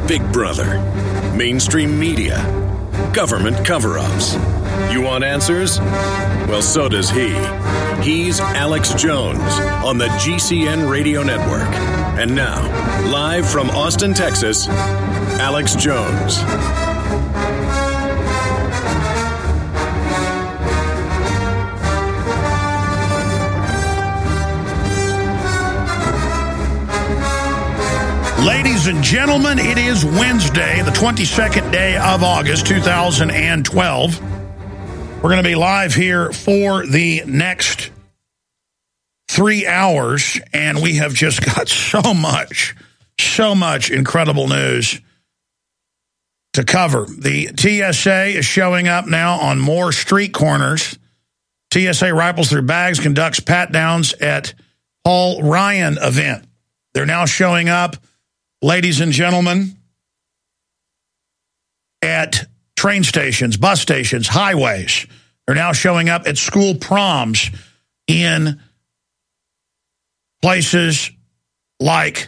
Big Brother, mainstream media, government cover-ups. You want answers? Well, so does he. He's Alex Jones on the GCN Radio Network. And now, live from Austin, Texas, Alex Jones. Ladies and gentlemen, it is Wednesday, the 22nd day of August, 2012. We're going to be live here for the next 3 hours, and we have just got so much incredible news to cover. The TSA is showing up now on more street corners. TSA rifles through bags, conducts pat-downs at Paul Ryan event. They're now showing up, ladies and gentlemen, at train stations, bus stations, highways. They're now showing up at school proms in places like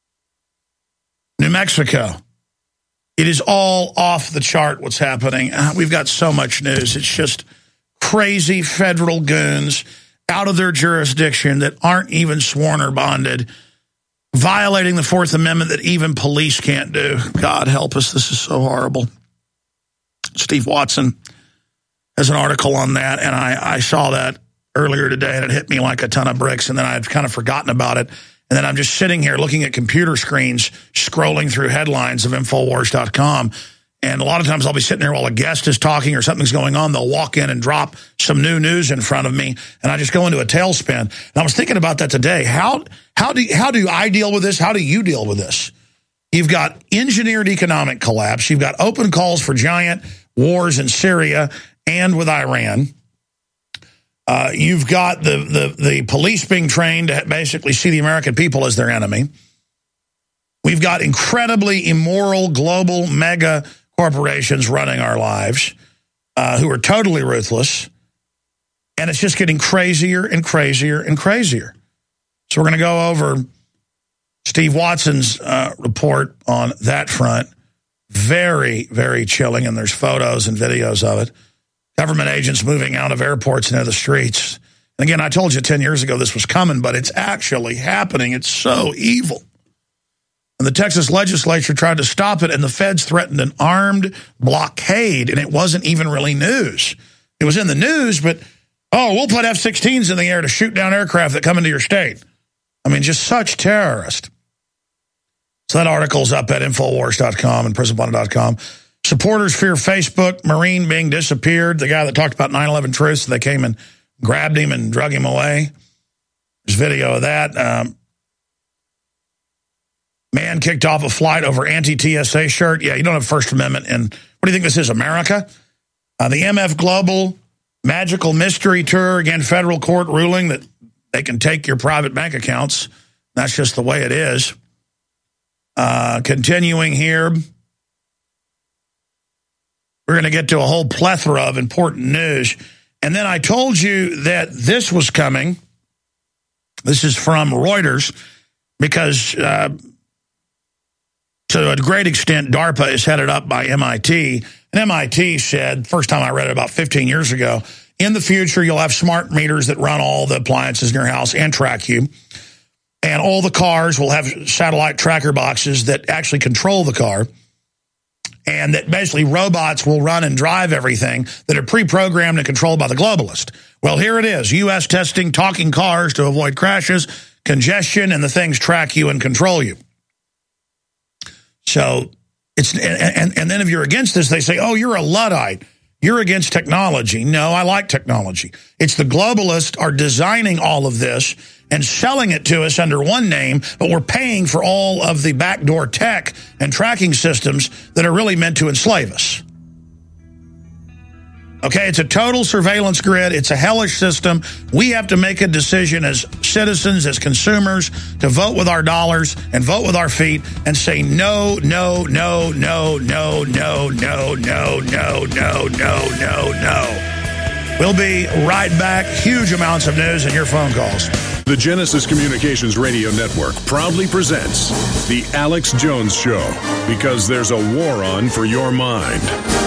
New Mexico. It is all off the chart what's happening. We've got so much news. It's just crazy federal goons out of their jurisdiction that aren't even sworn or bonded, violating the Fourth Amendment that even police can't do. God help us. This is so horrible. Steve Watson has an article on that, and I saw that earlier today, and it hit me like a ton of bricks, and then I've kind of forgotten about it. And then I'm just sitting here looking at computer screens, scrolling through headlines of Infowars.com, and a lot of times I'll be sitting there while a guest is talking or something's going on. They'll walk in and drop some new news in front of me, and I just go into a tailspin. And I was thinking about that today. How do I deal with this? How do you deal with this? You've got engineered economic collapse. You've got open calls for giant wars in Syria and with Iran. You've got the police being trained to basically see the American people as their enemy. We've got incredibly immoral global mega corporations running our lives who are totally ruthless. And it's just getting crazier and crazier and crazier. So we're going to go over Steve Watson's report on that front. Very, very chilling, and there's photos and videos of it. Government agents moving out of airports into the streets. And again, I told you 10 years ago this was coming, but it's actually happening. It's so evil. And the Texas legislature tried to stop it, and the feds threatened an armed blockade, and it wasn't even really news. It was in the news, but, oh, we'll put F-16s in the air to shoot down aircraft that come into your state. I mean, just such terrorist. So that article's up at Infowars.com and PrisonPlanet.com. Supporters fear Facebook Marine being disappeared. The guy that talked about 9/11 truths, they came and grabbed him and drug him away. There's video of that. Man kicked off a flight over anti-TSA shirt. Yeah, you don't have First Amendment. And what do you think this is, America? The MF Global Magical Mystery Tour, again, federal court ruling that they can take your private bank accounts. That's just the way it is. Continuing here, we're going to get to a whole plethora of important news. And then I told you that this was coming. This is from Reuters, because to a great extent, DARPA is headed up by MIT. And MIT said, first time I read it about 15 years ago, in the future, you'll have smart meters that run all the appliances in your house and track you. And all the cars will have satellite tracker boxes that actually control the car. And that basically robots will run and drive everything that are pre-programmed and controlled by the globalist. Well, here it is. U.S. testing talking cars to avoid crashes, congestion, and the things track you and control you. So, and then if you're against this, they say, oh, you're a Luddite. You're against technology. No, I like technology. It's the globalists are designing all of this and selling it to us under one name, but we're paying for all of the backdoor tech and tracking systems that are really meant to enslave us. Okay, it's a total surveillance grid. It's a hellish system. We have to make a decision as citizens, as consumers, to vote with our dollars and vote with our feet and say no, no, no, no, no, no, no, no, no, no, no, no, no. We'll be right back. Huge amounts of news and your phone calls. The Genesis Communications Radio Network proudly presents The Alex Jones Show, because there's a war on for your mind.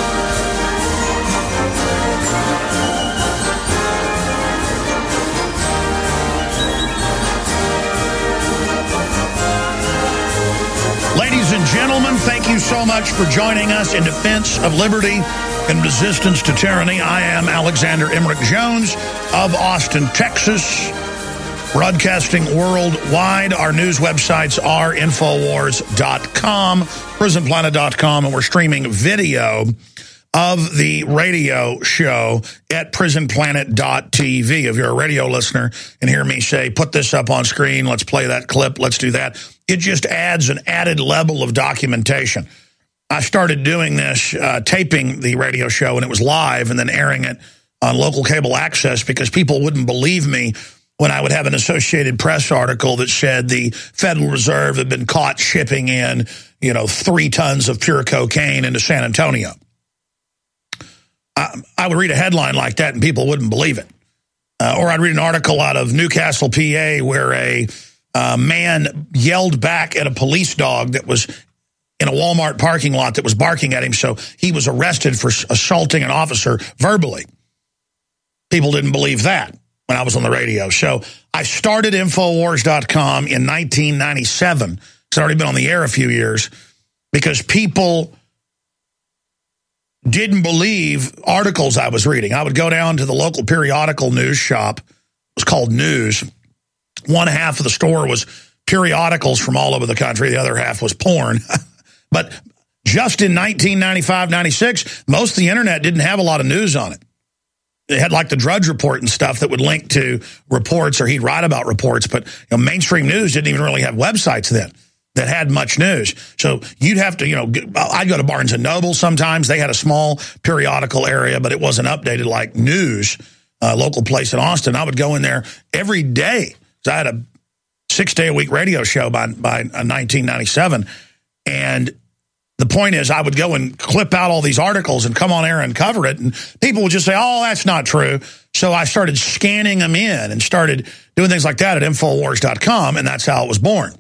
Ladies and gentlemen, thank you so much for joining us in defense of liberty and resistance to tyranny. I am Alexander Emmerich Jones of Austin, Texas. Broadcasting worldwide. Our news websites are Infowars.com, PrisonPlanet.com, and we're streaming video of the radio show at PrisonPlanet.tv. If you're a radio listener and hear me say, put this up on screen, let's play that clip, let's do that, it just adds an added level of documentation. I started doing this, taping the radio show, and it was live, and then airing it on local cable access because people wouldn't believe me when I would have an Associated Press article that said the Federal Reserve had been caught shipping in, 3 tons of pure cocaine into San Antonio. I would read a headline like that and people wouldn't believe it. Or I'd read an article out of Newcastle, PA, where a man yelled back at a police dog that was in a Walmart parking lot that was barking at him, so he was arrested for assaulting an officer verbally. People didn't believe that when I was on the radio. So I started Infowars.com in 1997. It's already been on the air a few years because people didn't believe articles I was reading. I would go down to the local periodical news shop. It was called News. One half of the store was periodicals from all over the country. The other half was porn. But just in 1995, 96, most of the internet didn't have a lot of news on it. It had like the Drudge Report and stuff that would link to reports, or he'd write about reports. But mainstream news didn't even really have websites then that had much news. So you'd have to, I'd go to Barnes & Noble sometimes. They had a small periodical area, but it wasn't updated like News, local place in Austin. I would go in there every day. So I had a 6-day-a-week radio show by 1997. And the point is, I would go and clip out all these articles and come on air and cover it, and people would just say, oh, that's not true. So I started scanning them in and started doing things like that at Infowars.com, and that's how it was born.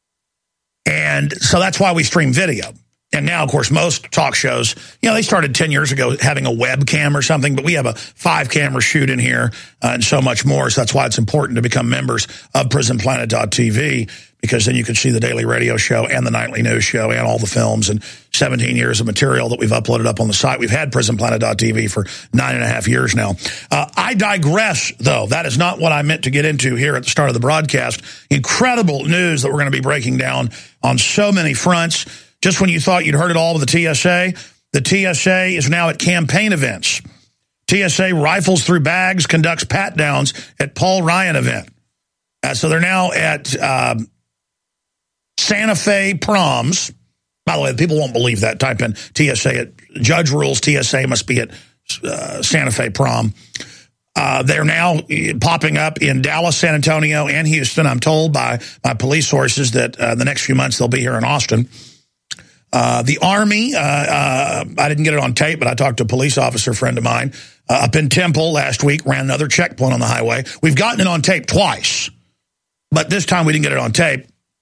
And so that's why we stream video. And now, of course, most talk shows, they started 10 years ago having a webcam or something, but we have a 5-camera shoot in here and so much more. So that's why it's important to become members of PrisonPlanet.tv, because then you can see the daily radio show and the nightly news show and all the films and 17 years of material that we've uploaded up on the site. We've had PrisonPlanet.tv for 9.5 years now. I digress, though. That is not what I meant to get into here at the start of the broadcast. Incredible news that we're going to be breaking down on so many fronts. Just when you thought you'd heard it all with the TSA is now at campaign events. TSA rifles through bags, conducts pat-downs at Paul Ryan event. So they're now at Santa Fe proms. By the way, people won't believe that. Type in TSA at Judge Rules TSA must be at Santa Fe prom. They're now popping up in Dallas, San Antonio, and Houston. I'm told by police sources that the next few months they'll be here in Austin. The Army, I didn't get it on tape, but I talked to a police officer friend of mine up in Temple last week, ran another checkpoint on the highway. We've gotten it on tape twice, but this time we didn't get it on tape.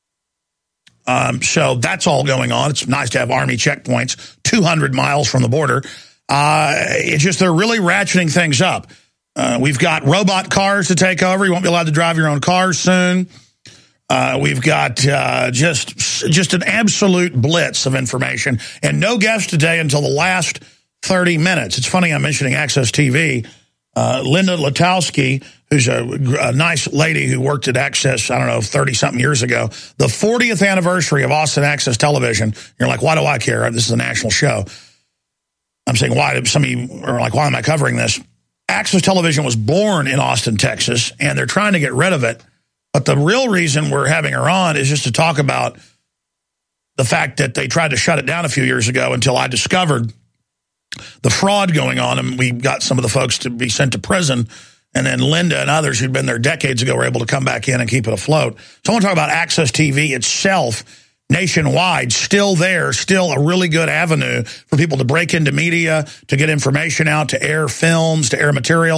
So that's all going on. It's nice to have Army checkpoints 200 miles from the border. It's just they're really ratcheting things up. We've got robot cars to take over. You won't be allowed to drive your own cars soon. We've got just an absolute blitz of information, and no guest today until the last 30 minutes. It's funny I'm mentioning Access TV. Linda Latowski, who's a nice lady who worked at Access, 30-something years ago, the 40th anniversary of Austin Access Television. You're like, why do I care? This is a national show. I'm saying, why? Some of you are like, why am I covering this? Access Television was born in Austin, Texas, and they're trying to get rid of it. But the real reason we're having her on is just to talk about the fact that they tried to shut it down a few years ago until I discovered the fraud going on, and we got some of the folks to be sent to prison, and then Linda and others who'd been there decades ago were able to come back in and keep it afloat. So I want to talk about Access TV itself nationwide, still there, still a really good avenue for people to break into media, to get information out, to air films, to air material.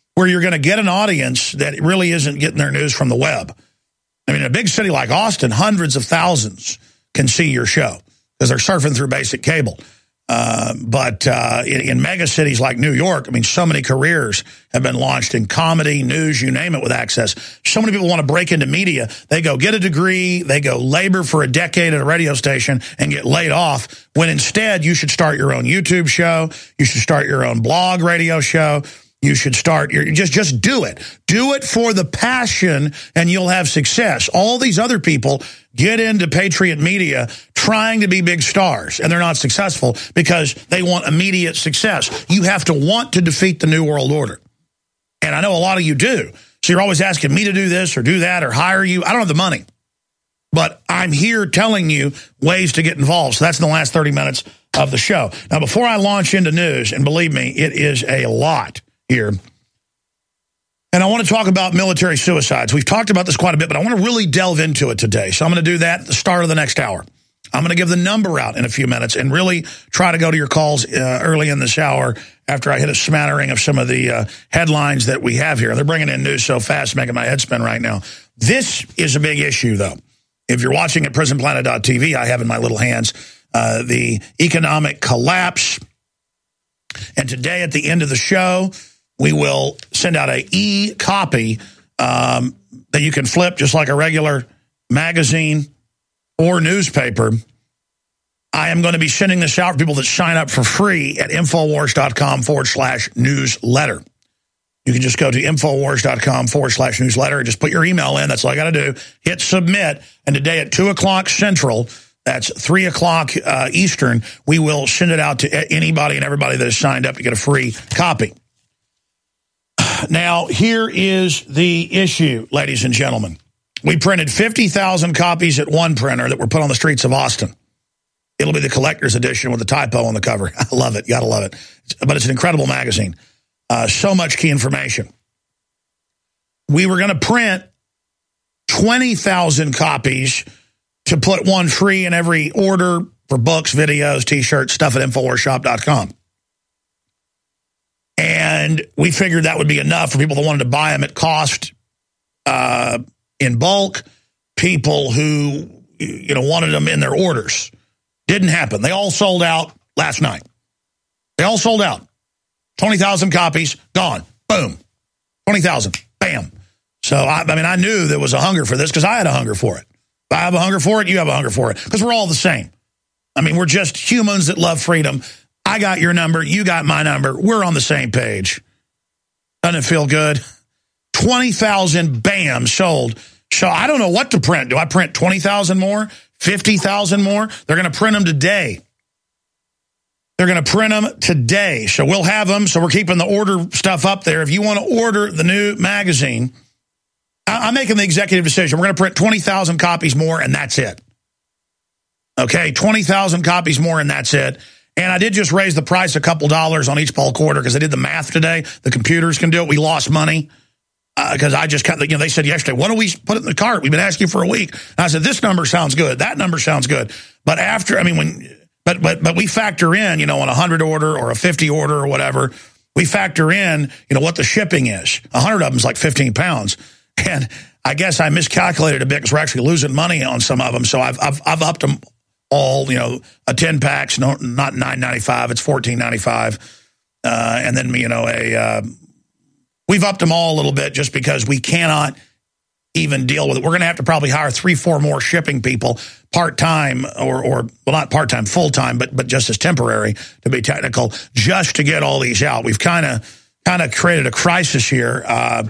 where you're going to get an audience that really isn't getting their news from the web. I mean, in a big city like Austin, hundreds of thousands can see your show because they're surfing through basic cable. But in mega cities like New York, I mean, so many careers have been launched in comedy, news, you name it, with access. So many people want to break into media. They go get a degree, they go labor for a decade at a radio station and get laid off, when instead you should start your own YouTube show, you should start your own blog radio show, you should start your, just do it. Do it for the passion and you'll have success. All these other people get into Patriot Media trying to be big stars, and they're not successful because they want immediate success. You have to want to defeat the New World Order. And I know a lot of you do. So you're always asking me to do this or do that or hire you. I don't have the money. But I'm here telling you ways to get involved. So that's in the last 30 minutes of the show. Now, before I launch into news, and believe me, it is a lot here, and I want to talk about military suicides. We've talked about this quite a bit, but I want to really delve into it today. So I'm going to do that at the start of the next hour. I'm going to give the number out in a few minutes and really try to go to your calls early in this hour after I hit a smattering of some of the headlines that we have here. They're bringing in news so fast, making my head spin right now. This is a big issue, though. If you're watching at prisonplanet.tv, I have in my little hands the economic collapse. And today at the end of the show, we will send out an e-copy that you can flip just like a regular magazine or newspaper. I am going to be sending this out for people that sign up for free at Infowars.com/newsletter. You can just go to Infowars.com/newsletter and just put your email in. That's all I got to do. Hit submit. And today at 2 o'clock Central, that's 3 o'clock Eastern, we will send it out to anybody and everybody that has signed up to get a free copy. Now, here is the issue, ladies and gentlemen. We printed 50,000 copies at one printer that were put on the streets of Austin. It'll be the collector's edition with the typo on the cover. I love it. You got to love it. But it's an incredible magazine. So much key information. We were going to print 20,000 copies to put one free in every order for books, videos, T-shirts, stuff at InfoWarsShop.com. And we figured that would be enough for people that wanted to buy them at cost in bulk, people who wanted them in their orders. Didn't happen. They all sold out last night. They all sold out. 20,000 copies, gone. Boom. 20,000. Bam. So, I knew there was a hunger for this because I had a hunger for it. If I have a hunger for it, you have a hunger for it. Because we're all the same. I mean, we're just humans that love freedom. I got your number. You got my number. We're on the same page. Doesn't it feel good? 20,000, bam, sold. So I don't know what to print. Do I print 20,000 more? 50,000 more? They're going to print them today. They're going to print them today. So we'll have them. So we're keeping the order stuff up there. If you want to order the new magazine, I'm making the executive decision. We're going to print 20,000 copies more, and that's it. Okay, 20,000 copies more, and that's it. And I did just raise the price a couple dollars on each bulk quarter because I did the math today. The computers can do it. We lost money because I just kind of, they said yesterday, why don't we put it in the cart? We've been asking you for a week. And I said, this number sounds good. That number sounds good. But after, but we factor in, on a 100 order or a 50 order or whatever, we factor in, what the shipping is. 100 of them is like 15 pounds. And I guess I miscalculated a bit because we're actually losing money on some of them. So I've upped them all, a 10 packs, not $9.95, it's $14.95. And then, we've upped them all a little bit just because we cannot even deal with it. We're going to have to probably hire 3-4 more shipping people part-time or not part-time, full-time, but just as temporary to be technical, just to get all these out. We've kind of created a crisis here.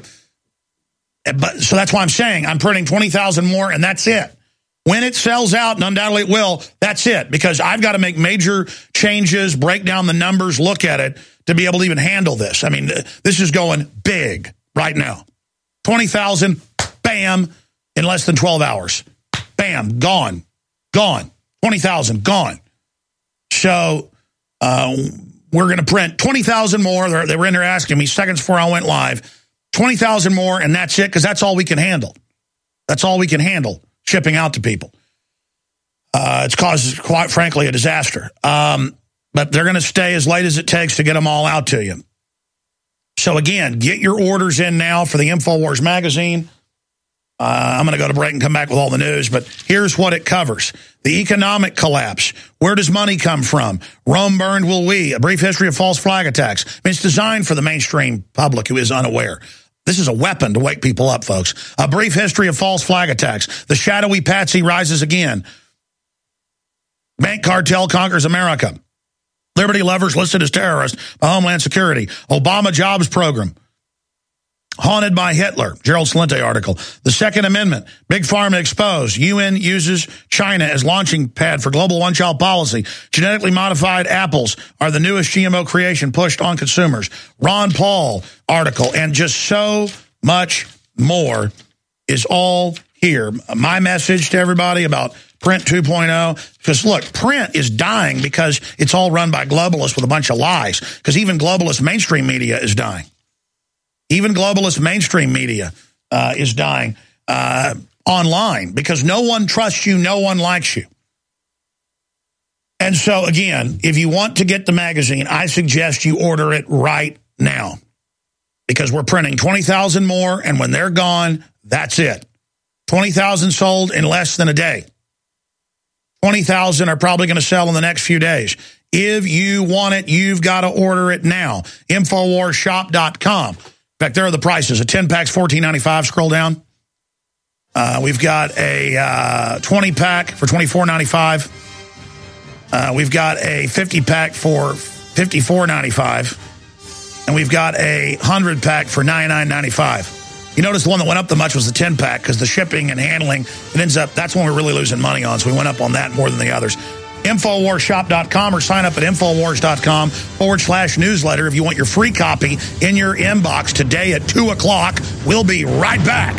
So that's why I'm saying I'm printing 20,000 more, and that's it. When it sells out, and undoubtedly it will, that's it. Because I've got to make major changes, break down the numbers, look at it to be able to even handle this. I mean, this is going big right now. 20,000, bam, in less than 12 hours. Bam, gone. 20,000, gone. So we're going to print 20,000 more. They were in there asking me seconds before I went live. 20,000 more, and that's it, because that's all we can handle. That's all we can handle, shipping out to people. It's caused, quite frankly, a disaster. But they're going to stay as late as it takes to get them all out to you. So again, get your orders in now for the InfoWars magazine. I'm going to go to break and come back with all the news, but here's what it covers. The economic collapse. Where does money come from? Rome burned, will we? A brief history of false flag attacks. I mean, it's designed for the mainstream public who is unaware. This is a weapon to wake people up, folks. A brief history of false flag attacks. The shadowy patsy rises again. Bank cartel conquers America. Liberty lovers listed as terrorists by Homeland Security. Obama jobs program. Haunted by Hitler. Gerald Celente article. The Second Amendment. Big Pharma exposed. UN uses China as launching pad for global one-child policy. Genetically modified apples are the newest GMO creation pushed on consumers. Ron Paul article. And just so much more is all here. My message to everybody about Print 2.0, because look, print is dying because it's all run by globalists with a bunch of lies, because even globalist mainstream media is dying. Even globalist mainstream media is dying online because no one trusts you, no one likes you. And so, again, if you want to get the magazine, I suggest you order it right now because we're printing 20,000 more, and when they're gone, that's it. 20,000 sold in less than a day. 20,000 are probably going to sell in the next few days. If you want it, you've got to order it now. InfoWarsShop.com. In fact, there are the prices. A 10-pack's $14.95. Scroll down. We've got a 20-pack for $24.95. We've got a 50-pack for $54.95. And we've got a 100-pack for $99.95. You notice the one that went up the much was the 10-pack because the shipping and handling, it ends up, that's when we're really losing money on. So we went up on that more than the others. InfoWarsShop.com or sign up at InfoWars.com/newsletter if you want your free copy in your inbox today at 2 o'clock. We'll be right back.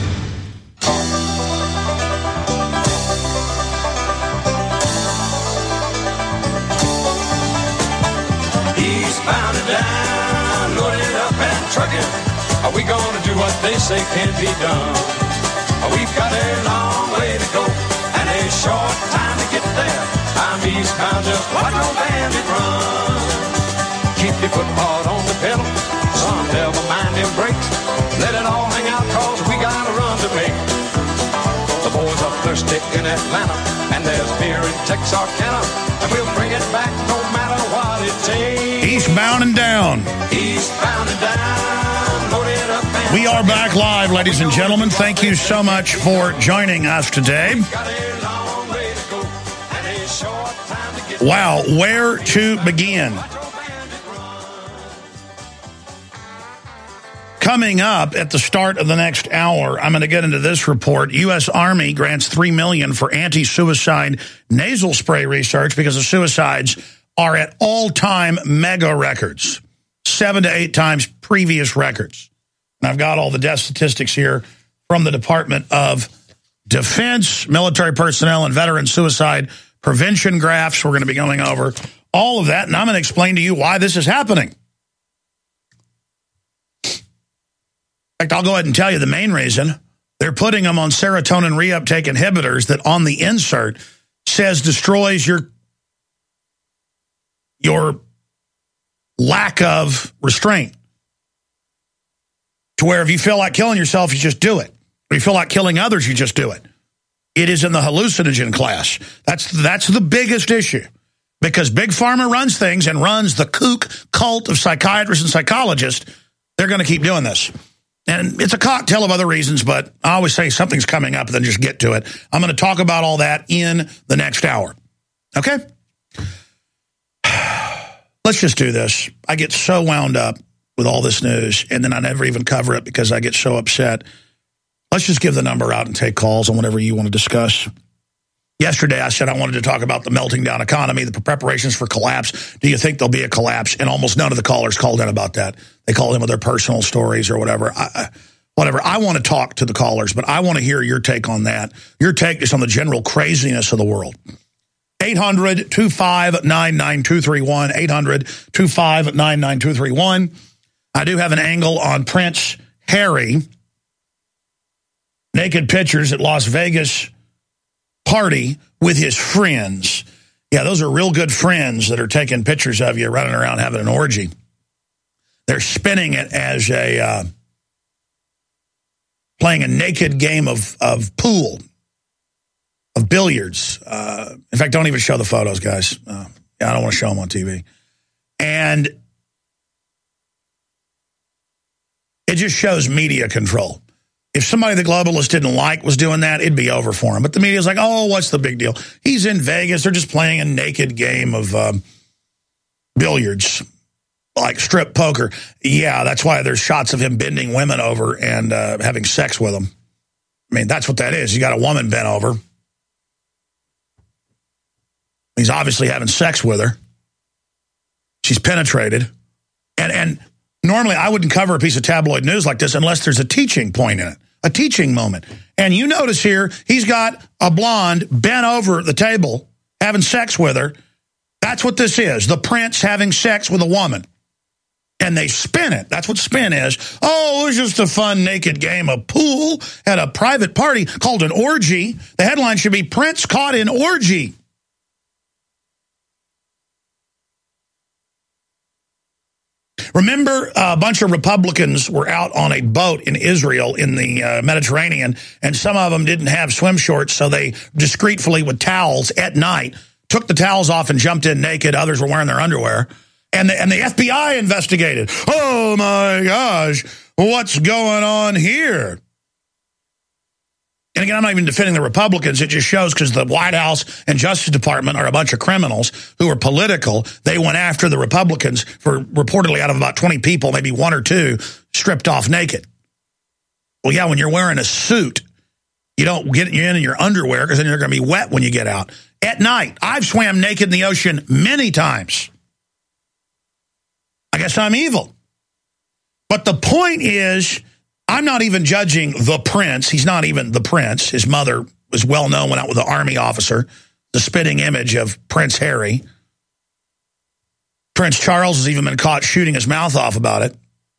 Eastbound and down, loaded up and trucking. Are we gonna do what they say can be done? We've got a long way to go and a short time to get there. I'm eastbound, just watch no bandit run. Keep your foot hard on the pedal, son, never mind them brakes. Let it all hang out, cause we got a run to make. The boys are thirsty in Atlanta, and there's beer in Texarkana, and we'll bring it back no matter what it takes. Eastbound and down. Eastbound and down. We are back live, ladies and gentlemen. Thank you so much for joining us today. Wow, where to begin? Coming up at the start of the next hour, I'm going to get into this report. U.S. Army grants $3 million for anti-suicide nasal spray research because the suicides are at all-time mega records, 7 to 8 times previous records. And I've got all the death statistics here from the Department of Defense, military personnel, and veteran suicide prevention graphs. We're going to be going over all of that, and I'm going to explain to you why this is happening. In fact, I'll go ahead and tell you the main reason. They're putting them on serotonin reuptake inhibitors that on the insert says destroys your lack of restraint. To where if you feel like killing yourself, you just do it. If you feel like killing others, you just do it. It is in the hallucinogen class. That's the biggest issue. Because Big Pharma runs things and runs the kook cult of psychiatrists and psychologists. They're going to keep doing this. And it's a cocktail of other reasons, but I always say something's coming up, then just get to it. I'm going to talk about all that in the next hour. Okay? Let's just do this. I get so wound up with all this news, and then I never even cover it because I get so upset. Let's just give the number out and take calls on whatever you want to discuss. Yesterday, I said I wanted to talk about the melting down economy, the preparations for collapse. Do you think there'll be a collapse? And almost none of the callers called in about that. They called in with their personal stories or whatever. Whatever. I want to talk to the callers, but I want to hear your take on that. Your take is on the general craziness of the world. 800-259-9231. 800-259-9231. I do have an angle on Prince Harry. Naked pictures at Las Vegas party with his friends. Yeah, those are real good friends that are taking pictures of you running around having an orgy. They're spinning it as playing a naked game of pool, of billiards. In fact, don't even show the photos, guys. I don't want to show them on TV. And it just shows media control. If somebody the globalists didn't like was doing that, it'd be over for him. But the media's like, oh, what's the big deal? He's in Vegas. They're just playing a naked game of billiards, like strip poker. Yeah, that's why there's shots of him bending women over and having sex with them. I mean, that's what that is. You got a woman bent over. He's obviously having sex with her. She's penetrated. And normally I wouldn't cover a piece of tabloid news like this unless there's a teaching point in it, a teaching moment. And you notice here, he's got a blonde bent over the table, having sex with her. That's what this is, the prince having sex with a woman. And they spin it. That's what spin is. Oh, it was just a fun naked game of pool at a private party called an orgy. The headline should be Prince Caught in Orgy. Remember, a bunch of Republicans were out on a boat in Israel in the Mediterranean, and some of them didn't have swim shorts, so they discreetly, with towels at night, took the towels off and jumped in naked. Others were wearing their underwear. And the FBI investigated. Oh, my gosh, what's going on here? And again, I'm not even defending the Republicans. It just shows because the White House and Justice Department are a bunch of criminals who are political. They went after the Republicans for reportedly out of about 20 people, maybe one or two, stripped off naked. Well, yeah, when you're wearing a suit, you don't get in your underwear because then you're going to be wet when you get out. At night, I've swam naked in the ocean many times. I guess I'm evil. But the point is, I'm not even judging the prince. He's not even the prince. His mother was well known, went out with an army officer, the spitting image of Prince Harry. Prince Charles has even been caught shooting his mouth off about it.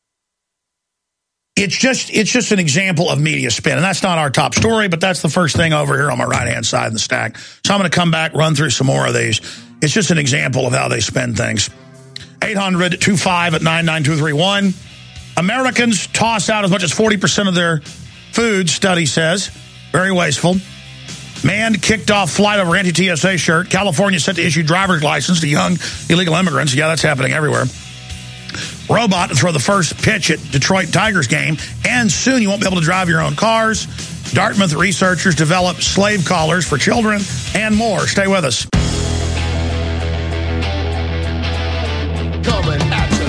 It's just an example of media spin. And that's not our top story, but that's the first thing over here on my right-hand side in the stack. So I'm going to come back, run through some more of these. It's just an example of how they spin things. 800-25-99231. Americans toss out as much as 40% of their food, study says. Very wasteful. Man kicked off flight over anti-TSA shirt. California set to issue driver's license to young illegal immigrants. Yeah, that's happening everywhere. Robot to throw the first pitch at Detroit Tigers game. And soon you won't be able to drive your own cars. Dartmouth researchers develop slave collars for children and more. Stay with us. Coming at you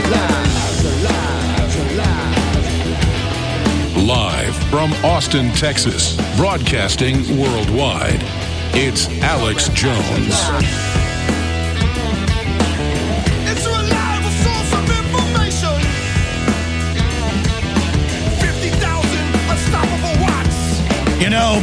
live from Austin, Texas, broadcasting worldwide. It's Alex Jones. It's a reliable source of information. 50,000 unstoppable watts. You know,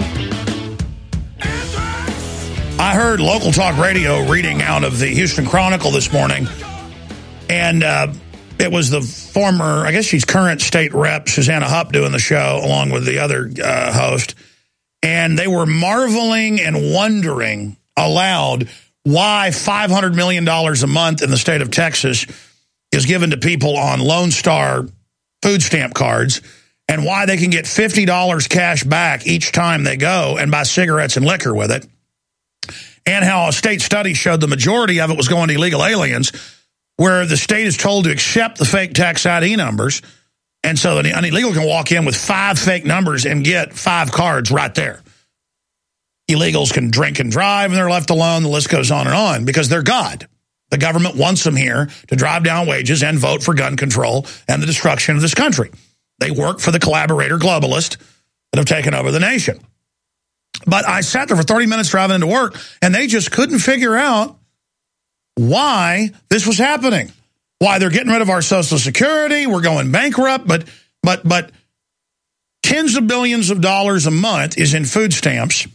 I heard local talk radio reading out of the Houston Chronicle this morning, and it was the former, I guess she's current state rep, Susanna Hupp, doing the show along with the other host. And they were marveling and wondering aloud why $500 million a month in the state of Texas is given to people on Lone Star food stamp cards, and why they can get $50 cash back each time they go and buy cigarettes and liquor with it. And how a state study showed the majority of it was going to illegal aliens, where the state is told to accept the fake tax ID numbers. And so an illegal can walk in with 5 fake numbers and get 5 cards right there. Illegals can drink and drive, and they're left alone. The list goes on because they're God. The government wants them here to drive down wages and vote for gun control and the destruction of this country. They work for the collaborator globalists that have taken over the nation. But I sat there for 30 minutes driving into work, and they just couldn't figure out why this was happening, why they're getting rid of our Social Security, we're going bankrupt, but tens of billions of dollars a month is in food stamps,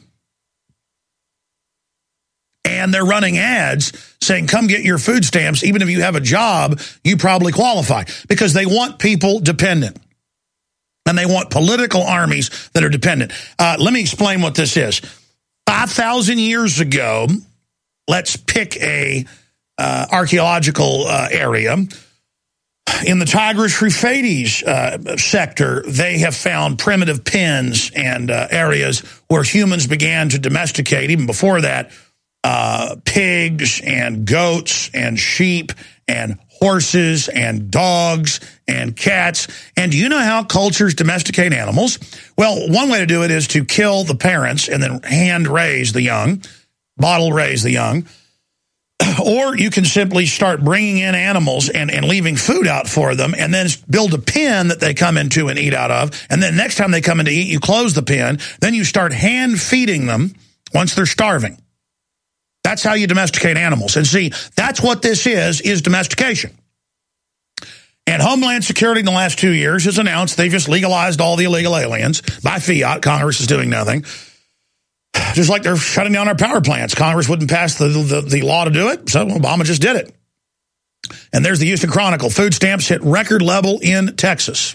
and they're running ads saying, come get your food stamps, even if you have a job, you probably qualify, because they want people dependent, and they want political armies that are dependent. Let me explain what this is. 5,000 years ago, let's pick a archaeological area. In the Tigris-Euphrates sector, they have found primitive pens and areas where humans began to domesticate, even before that, pigs and goats and sheep and horses and dogs and cats. And do you know how cultures domesticate animals? Well, one way to do it is to kill the parents and then hand raise the young, bottle raise the young. Or you can simply start bringing in animals and leaving food out for them and then build a pen that they come into and eat out of. And then next time they come in to eat, you close the pen. Then you start hand feeding them once they're starving. That's how you domesticate animals. And see, that's what this is domestication. And Homeland Security in the last 2 years has announced they've just legalized all the illegal aliens by fiat. Congress is doing nothing. Just like they're shutting down our power plants. Congress wouldn't pass the law to do it, so Obama just did it. And there's the Houston Chronicle. Food stamps hit record level in Texas.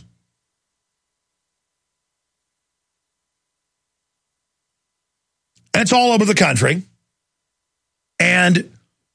And it's all over the country. And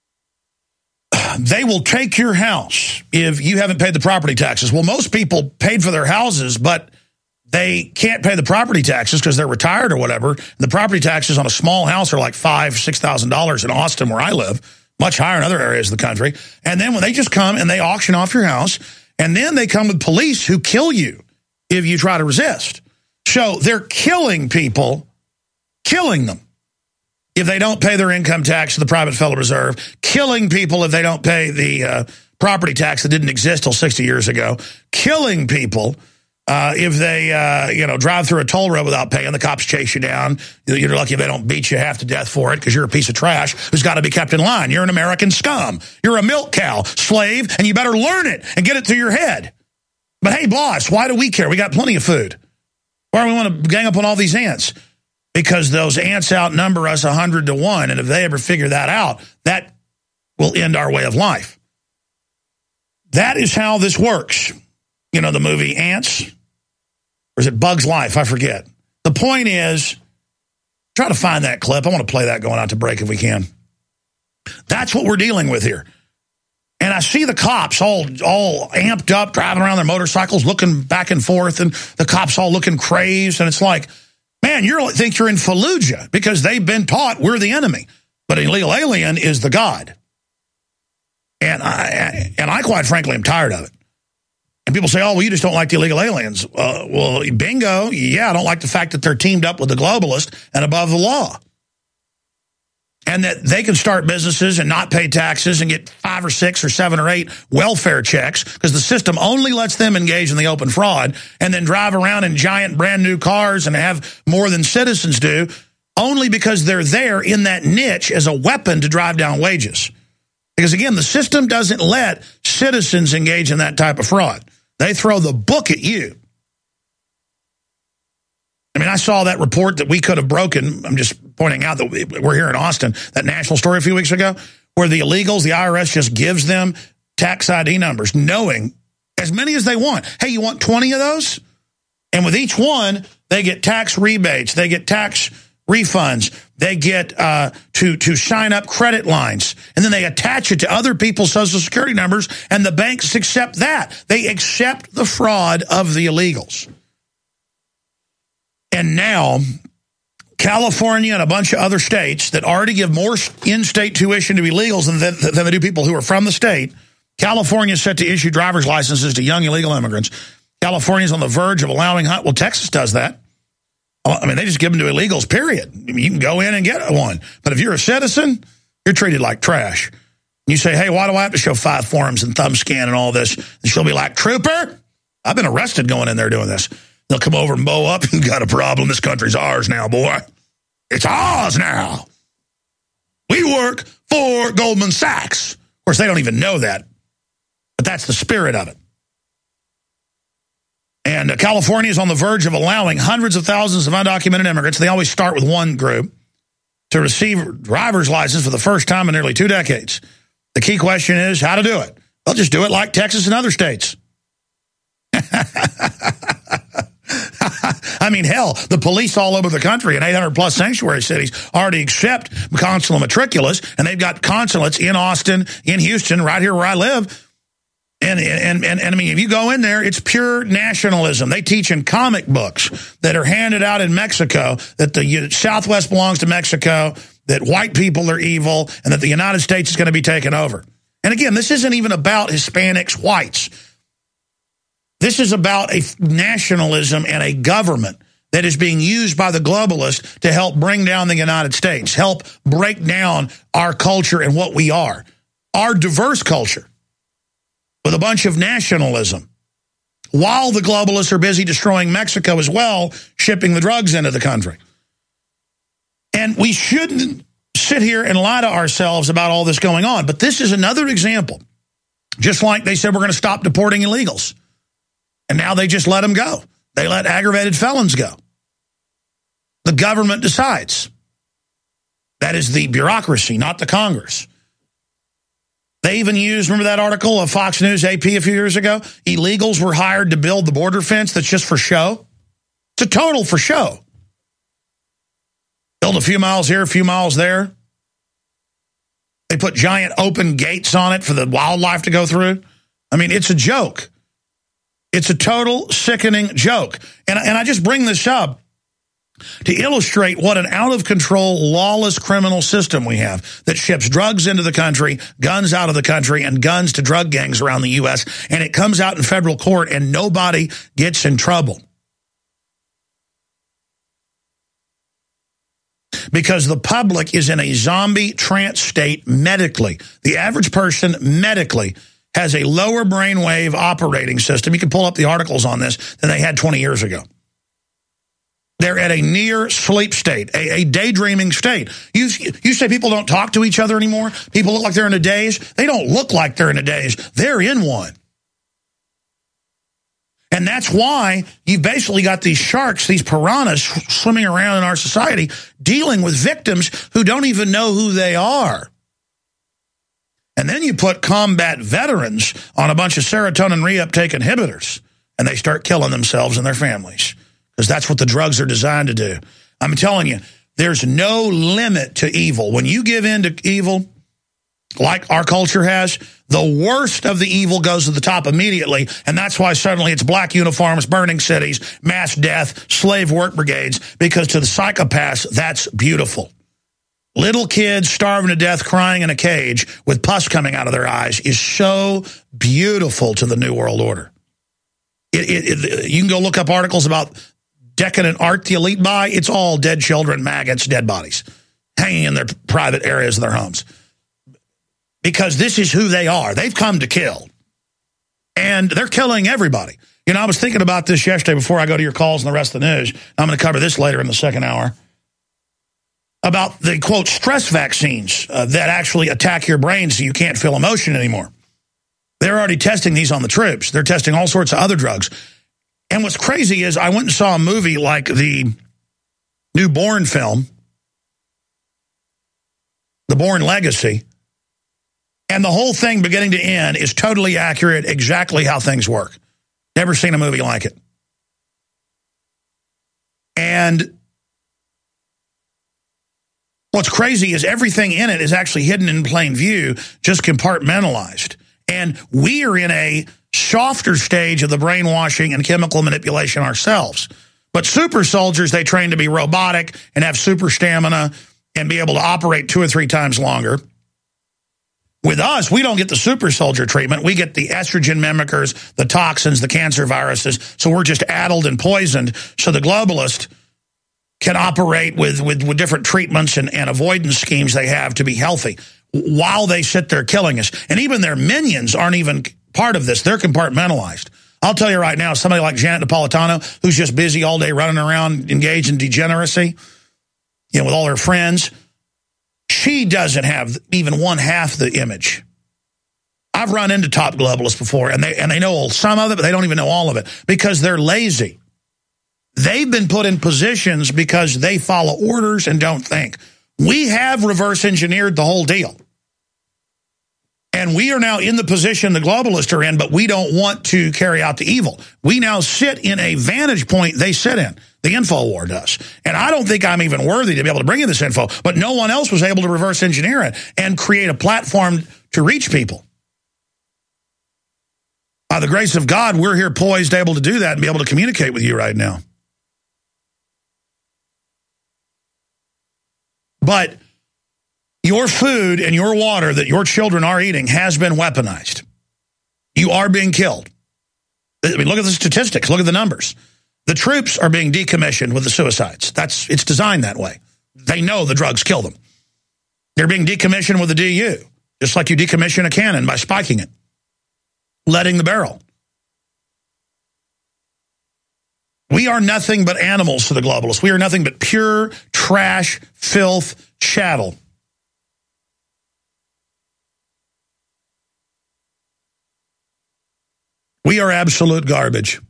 they will take your house if you haven't paid the property taxes. Well, most people paid for their houses, but they can't pay the property taxes because they're retired or whatever. The property taxes on a small house are like $5,000 to $6,000 in Austin, where I live, much higher in other areas of the country. And then when they just come and they auction off your house, and then they come with police who kill you if you try to resist. So they're killing people, killing them if they don't pay their income tax to the Private Federal Reserve, killing people if they don't pay the property tax that didn't exist till 60 years ago, killing people if they, drive through a toll road without paying, the cops chase you down. You're lucky if they don't beat you half to death for it because you're a piece of trash who's got to be kept in line. You're an American scum. You're a milk cow, slave, and you better learn it and get it through your head. But hey, boss, why do we care? We got plenty of food. Why do we want to gang up on all these ants? Because those ants outnumber us 100 to 1, and if they ever figure that out, that will end our way of life. That is how this works. You know the movie Ants? Or is it Bug's Life? I forget. The point is, try to find that clip. I want to play that going out to break if we can. That's what we're dealing with here. And I see the cops all amped up, driving around their motorcycles, looking back and forth, and the cops all looking crazed. And it's like, man, you think you're in Fallujah because they've been taught we're the enemy. But an illegal alien is the God. And I quite frankly am tired of it. And people say, oh, well, you just don't like the illegal aliens. Well, bingo. Yeah, I don't like the fact that they're teamed up with the globalists and above the law. And that they can start businesses and not pay taxes and get 5 or 6 or 7 or 8 welfare checks because the system only lets them engage in the open fraud and then drive around in giant brand new cars and have more than citizens do only because they're there in that niche as a weapon to drive down wages. Because, again, the system doesn't let citizens engage in that type of fraud. They throw the book at you. I mean, I saw that report that we could have broken. I'm just pointing out that we're here in Austin, that national story a few weeks ago, where the illegals, the IRS just gives them tax ID numbers, knowing as many as they want. Hey, you want 20 of those? And with each one, they get tax rebates, they get tax refunds, they get to sign up credit lines, and then they attach it to other people's Social Security numbers, and the banks accept that. They accept the fraud of the illegals. And now, California and a bunch of other states that already give more in-state tuition to illegals than they do people who are from the state, California is set to issue driver's licenses to young illegal immigrants. California is on the verge of allowing, well, Texas does that. I mean, they just give them to illegals, period. I mean, you can go in and get one. But if you're a citizen, you're treated like trash. You say, hey, why do I have to show 5 forms and thumb scan and all this? And she'll be like, trooper, I've been arrested going in there doing this. They'll come over and bow up. You got a problem. This country's ours now, boy. It's ours now. We work for Goldman Sachs. Of course, they don't even know that. But that's the spirit of it. And California is on the verge of allowing hundreds of thousands of undocumented immigrants, they always start with one group, to receive a driver's license for the first time in nearly 2 decades. The key question is how to do it. They'll just do it like Texas and other states. I mean, hell, the police all over the country in 800-plus sanctuary cities already accept consular matriculars, and they've got consulates in Austin, in Houston, right here where I live. And I mean, if you go in there, it's pure nationalism. They teach in comic books that are handed out in Mexico that the Southwest belongs to Mexico, that white people are evil, and that the United States is going to be taken over. And again, this isn't even about Hispanics, whites. This is about a nationalism and a government that is being used by the globalists to help bring down the United States, help break down our culture and what we are, our diverse culture, with a bunch of nationalism, while the globalists are busy destroying Mexico as well, shipping the drugs into the country. And we shouldn't sit here and lie to ourselves about all this going on. But this is another example. Just like they said we're going to stop deporting illegals. And now they just let them go. They let aggravated felons go. The government decides. That is the bureaucracy, not the Congress. They even used, remember that article of Fox News AP a few years ago? Illegals were hired to build the border fence that's just for show. It's a total for show. Build a few miles here, a few miles there. They put giant open gates on it for the wildlife to go through. I mean, it's a joke. It's a total sickening joke. And I just bring this up to illustrate what an out-of-control, lawless criminal system we have that ships drugs into the country, guns out of the country, and guns to drug gangs around the U.S., and it comes out in federal court and nobody gets in trouble. Because the public is in a zombie trance state medically. The average person medically has a lower brainwave operating system. You can pull up the articles on this than they had 20 years ago. They're at a near sleep state, a daydreaming state. You say people don't talk to each other anymore? People look like they're in a daze? They don't look like they're in a daze. They're in one. And that's why you've basically got these sharks, these piranhas swimming around in our society, dealing with victims who don't even know who they are. And then you put combat veterans on a bunch of serotonin reuptake inhibitors, and they start killing themselves and their families. Because that's what the drugs are designed to do. I'm telling you, there's no limit to evil. When you give in to evil, like our culture has, the worst of the evil goes to the top immediately, and that's why suddenly it's black uniforms, burning cities, mass death, slave work brigades, because to the psychopaths, that's beautiful. Little kids starving to death, crying in a cage with pus coming out of their eyes is so beautiful to the New World Order. You can go look up articles about decadent art the elite buy. It's all dead children, maggots, dead bodies, hanging in their private areas of their homes. Because this is who they are. They've come to kill. And they're killing everybody. You know, I was thinking about this yesterday before I go to your calls and the rest of the news. I'm going to cover this later in the second hour. About the, quote, stress vaccines that actually attack your brain so you can't feel emotion anymore. They're already testing these on the troops. They're testing all sorts of other drugs. And what's crazy is I went and saw a movie like the new Bourne film, The Bourne Legacy, and the whole thing beginning to end is totally accurate, exactly how things work. Never seen a movie like it. And what's crazy is everything in it is actually hidden in plain view, just compartmentalized. And we are in a softer stage of the brainwashing and chemical manipulation ourselves. But super soldiers, they train to be robotic and have super stamina and be able to operate 2 or 3 times longer. With us, we don't get the super soldier treatment. We get the estrogen mimickers, the toxins, the cancer viruses. So we're just addled and poisoned. So the globalist can operate with different treatments and avoidance schemes they have to be healthy while they sit there killing us. And even their minions aren't even part of this. They're compartmentalized. I'll tell you right now, somebody like Janet Napolitano, who's just busy all day running around, engaged in degeneracy, you know, with all her friends, she doesn't have even 1/2 the image. I've run into top globalists before, and they know some of it, but they don't even know all of it because they're lazy. They've been put in positions because they follow orders and don't think. We have reverse engineered the whole deal. And we are now in the position the globalists are in, but we don't want to carry out the evil. We now sit in a vantage point they sit in. The info war does. And I don't think I'm even worthy to be able to bring you this info, but no one else was able to reverse engineer it and create a platform to reach people. By the grace of God, we're here poised, able to do that and be able to communicate with you right now. But your food and your water that your children are eating has been weaponized. You are being killed. I mean, look at the statistics. Look at the numbers. The troops are being decommissioned with the suicides. It's designed that way. They know the drugs kill them. They're being decommissioned with the DU, just like you decommission a cannon by spiking it, letting the barrel. We are nothing but animals to the globalists. We are nothing but pure trash, filth, chattel. We are absolute garbage.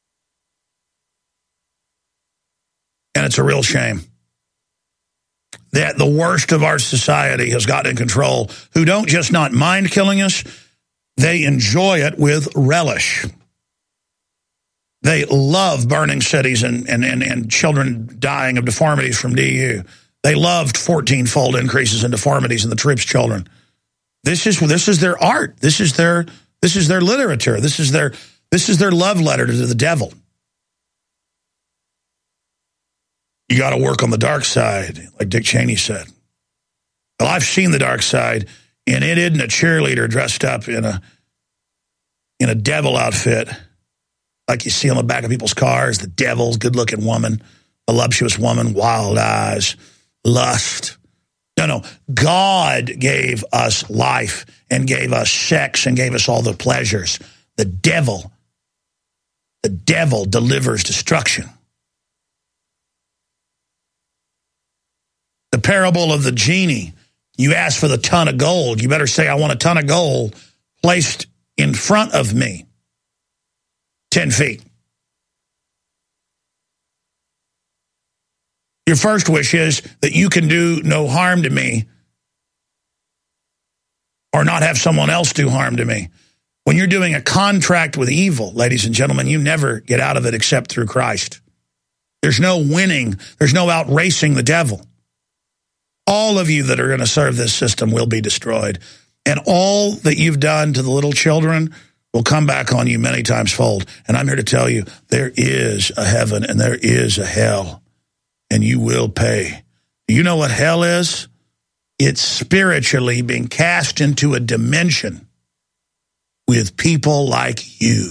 And it's a real shame that the worst of our society has gotten in control, who don't just not mind killing us, they enjoy it with relish. They love burning cities and children dying of deformities from DU. They loved 14-fold increases in deformities in the troops' children. This is their art. This is their literature. This is their love letter to the devil. You got to work on the dark side, like Dick Cheney said. Well, I've seen the dark side, and it isn't a cheerleader dressed up in a devil outfit, like you see on the back of people's cars. The devil's good-looking woman, voluptuous woman, wild eyes, lust. No. God gave us life and gave us sex and gave us all the pleasures. The devil delivers destruction. The parable of the genie. You ask for the ton of gold. You better say, I want a ton of gold placed in front of me. 10 feet. Your first wish is that you can do no harm to me or not have someone else do harm to me. When you're doing a contract with evil, ladies and gentlemen, you never get out of it except through Christ. There's no winning. There's no outracing the devil. All of you that are going to serve this system will be destroyed. And all that you've done to the little children will come back on you many times fold. And I'm here to tell you, there is a heaven and there is a hell. And you will pay. Do you know what hell is? It's spiritually being cast into a dimension with people like you.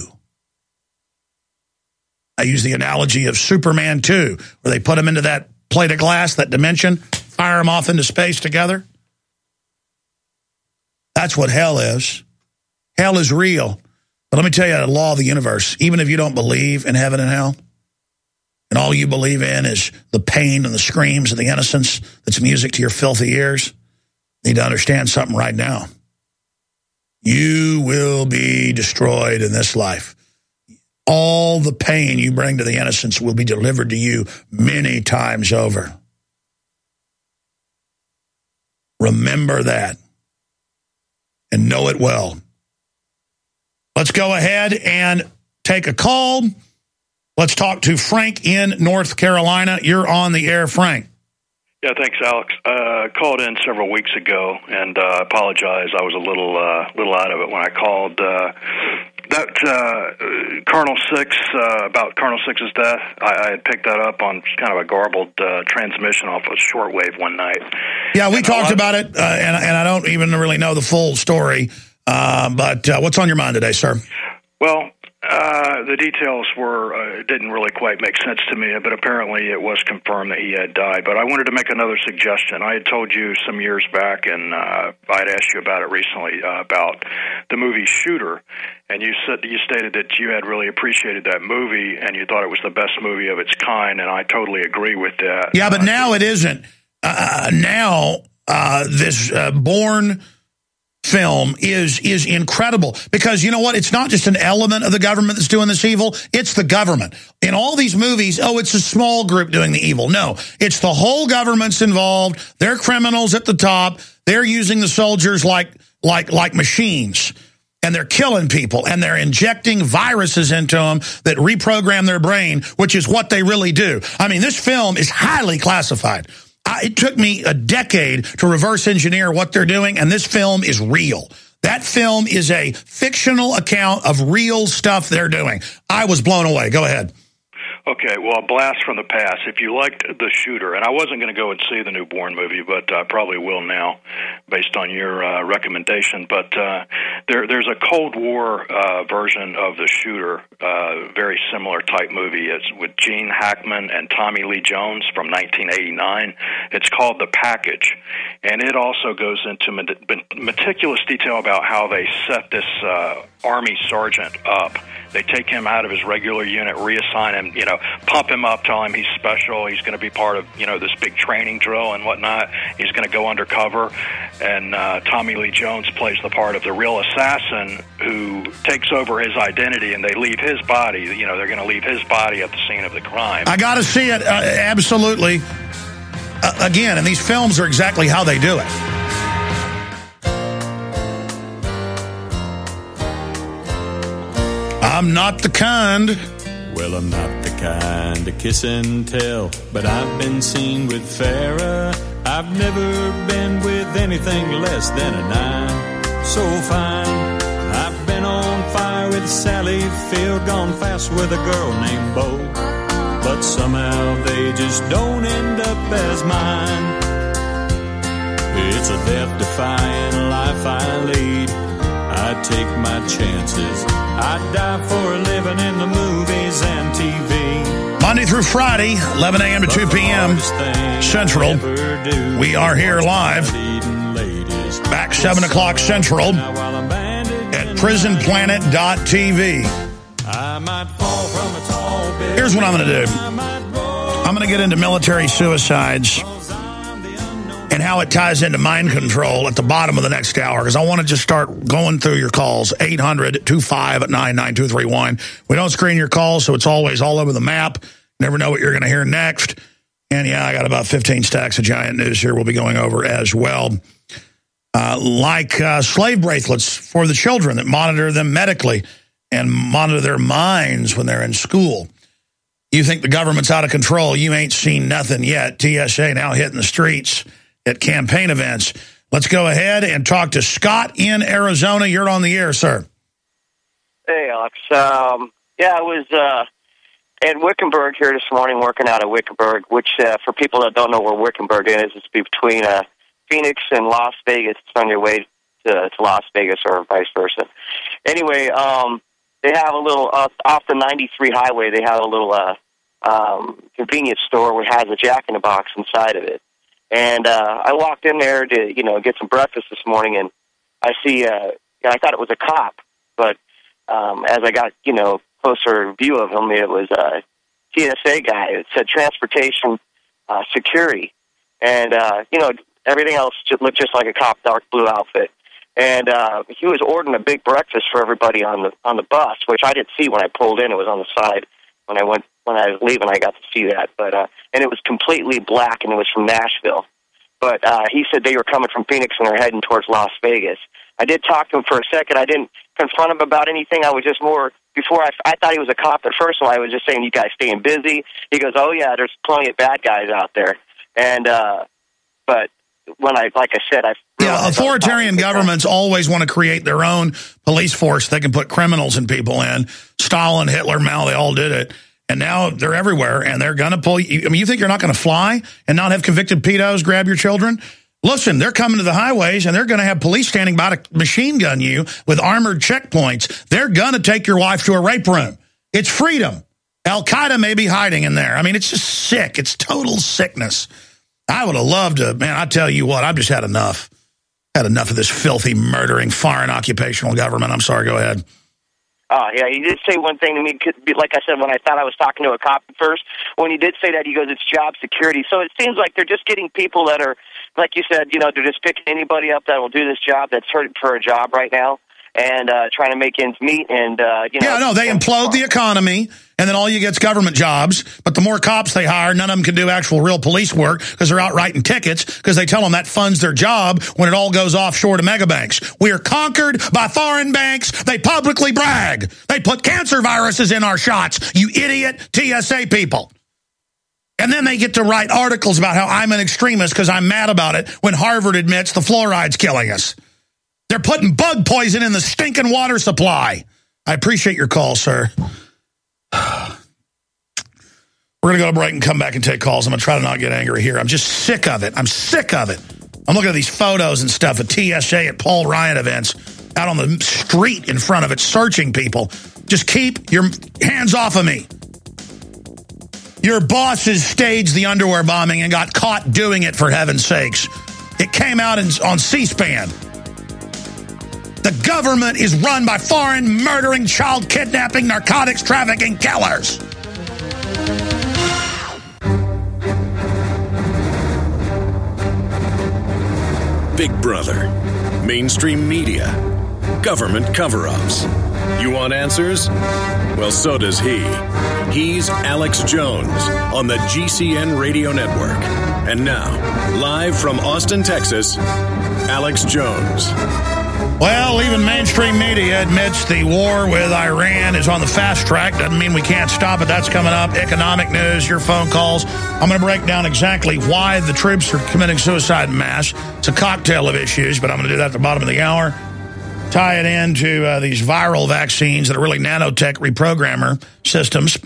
I use the analogy of Superman 2, where they put him into that plate of glass, that dimension, fire them off into space together. That's what hell is. Hell is real. But let me tell you the law of the universe. Even if you don't believe in heaven and hell, and all you believe in is the pain and the screams and the innocence that's music to your filthy ears, you need to understand something right now. You will be destroyed in this life. All the pain you bring to the innocents will be delivered to you many times over. Remember that and know it well. Let's go ahead and take a call. Let's talk to Frank in North Carolina. You're on the air, Frank. Yeah, thanks, Alex. Called in several weeks ago, and I apologize. I was a little out of it when I called. That Colonel Six, about Colonel Six's death, I had picked that up on kind of a garbled transmission off of shortwave one night. Yeah, we talked about it, and I don't even really know the full story. But what's on your mind today, sir? Well, the details didn't really quite make sense to me, but apparently it was confirmed that he had died. But I wanted to make another suggestion. I had told you some years back, and I had asked you about it recently, about the movie Shooter, and you stated that you had really appreciated that movie, and you thought it was the best movie of its kind, and I totally agree with that. Yeah, but now it isn't. Now this Bourne film is incredible, because you know what? It's not just an element of the government that's doing this evil. It's the government. In all these movies, it's a small group doing the evil. No, it's the whole government's involved. They're criminals at the top. They're using the soldiers like machines, and they're killing people, and they're injecting viruses into them that reprogram their brain, which is what they really do. I mean, this film is highly classified. It took me a decade to reverse engineer what they're doing, and this film is real. That film is a fictional account of real stuff they're doing. I was blown away. Go ahead. Okay, well, a blast from the past. If you liked The Shooter, and I wasn't going to go and see the new Bourne movie, but I probably will now based on your recommendation. But there's a Cold War version of The Shooter, very similar type movie. It's with Gene Hackman and Tommy Lee Jones from 1989. It's called The Package, and it also goes into meticulous detail about how they set this Army sergeant up. They take him out of his regular unit, reassign him, pump him up, tell him he's special, he's going to be part of, this big training drill and whatnot. He's going to go undercover. And Tommy Lee Jones plays the part of the real assassin who takes over his identity, and they leave his body. They're going to leave his body at the scene of the crime. I got to see it, absolutely. Again, and these films are exactly how they do it. I'm not the kind. Well, I'm not the kind to kiss and tell, but I've been seen with Farrah. I've never been with anything less than a 9. So fine. I've been on fire with Sally Field, gone fast with a girl named Bo, but somehow they just don't end up as mine. It's a death-defying life I lead. I take my chances. I die for a living in the movies and TV. Monday through Friday, 11 a.m. to 2 p.m. Central. We are here live. Back 7 o'clock Central at prisonplanet.tv. Here's what I'm going to do. I'm going to get into military suicides and how it ties into mind control at the bottom of the next hour, because I want to just start going through your calls. 800-25-99231. We don't screen your calls, so it's always all over the map. Never know what you're going to hear next. And, yeah, I got about 15 stacks of giant news here we'll be going over as well. Like slave bracelets for the children that monitor them medically and monitor their minds when they're in school. You think the government's out of control. You ain't seen nothing yet. TSA now hitting the streets at campaign events. Let's go ahead and talk to Scott in Arizona. You're on the air, sir. Hey, Alex. I was in Wickenburg here this morning, working out of Wickenburg, which for people that don't know where Wickenburg is, it's between Phoenix and Las Vegas. It's on your way to Las Vegas or vice versa. Anyway, they have a little, off the 93 highway, they have a little convenience store which has a Jack-in-the-Box inside of it. And I walked in there to, get some breakfast this morning, and I see, I thought it was a cop, but as I got, closer view of him, it was a TSA guy. It said Transportation Security. And, everything else looked just like a cop, dark blue outfit. And he was ordering a big breakfast for everybody on the bus, which I didn't see when I pulled in. It was on the side. When I was leaving, I got to see that. But and it was completely black, and it was from Nashville. But he said they were coming from Phoenix and they're heading towards Las Vegas. I did talk to him for a second. I didn't confront him about anything. I was just more, before I thought he was a cop at first, so I was just saying, you guys staying busy? He goes, oh, yeah, there's plenty of bad guys out there. And, but when like I said, authoritarian governments always want to create their own police force they can put criminals and people in. Stalin, Hitler, Mao, they all did it. And now they're everywhere, and they're going to pull you. I mean, you think you're not going to fly and not have convicted pedos grab your children? Listen, they're coming to the highways, and they're going to have police standing by to machine gun you with armored checkpoints. They're going to take your wife to a rape room. It's freedom. Al-Qaeda may be hiding in there. I mean, it's just sick. It's total sickness. I would have loved to, man, I tell you what, I've just had enough. Had enough of this filthy, murdering, foreign occupational government. I'm sorry, go ahead. Oh, yeah, he did say one thing to me, like I said, when I thought I was talking to a cop at first. When he did say that, he goes, it's job security. So it seems like they're just getting people that are, like you said, they're just picking anybody up that will do this job that's hurting for a job right now and trying to make ends meet. And, Yeah, no, they implode the economy, and then all you get's government jobs. But the more cops they hire, none of them can do actual real police work because they're out writing tickets because they tell them that funds their job when it all goes offshore to megabanks. We are conquered by foreign banks. They publicly brag. They put cancer viruses in our shots, you idiot TSA people. And then they get to write articles about how I'm an extremist because I'm mad about it when Harvard admits the fluoride's killing us. They're putting bug poison in the stinking water supply. I appreciate your call, sir. We're going to go to break and come back and take calls. I'm going to try to not get angry here. I'm just sick of it. I'm sick of it. I'm looking at these photos and stuff at TSA at Paul Ryan events, out on the street in front of it, searching people. Just keep your hands off of me. Your bosses staged the underwear bombing and got caught doing it, for heaven's sakes. It came out on C-SPAN. The government is run by foreign, murdering, child kidnapping, narcotics trafficking killers. Big Brother, mainstream media, government cover-ups. You want answers? Well, so does he. He's Alex Jones on the GCN Radio Network. And now, live from Austin, Texas, Alex Jones. Well, even mainstream media admits the war with Iran is on the fast track. Doesn't mean we can't stop it. That's coming up. Economic news, your phone calls. I'm going to break down exactly why the troops are committing suicide en masse. It's a cocktail of issues, but I'm going to do that at the bottom of the hour. Tie it into these viral vaccines that are really nanotech reprogrammer systems.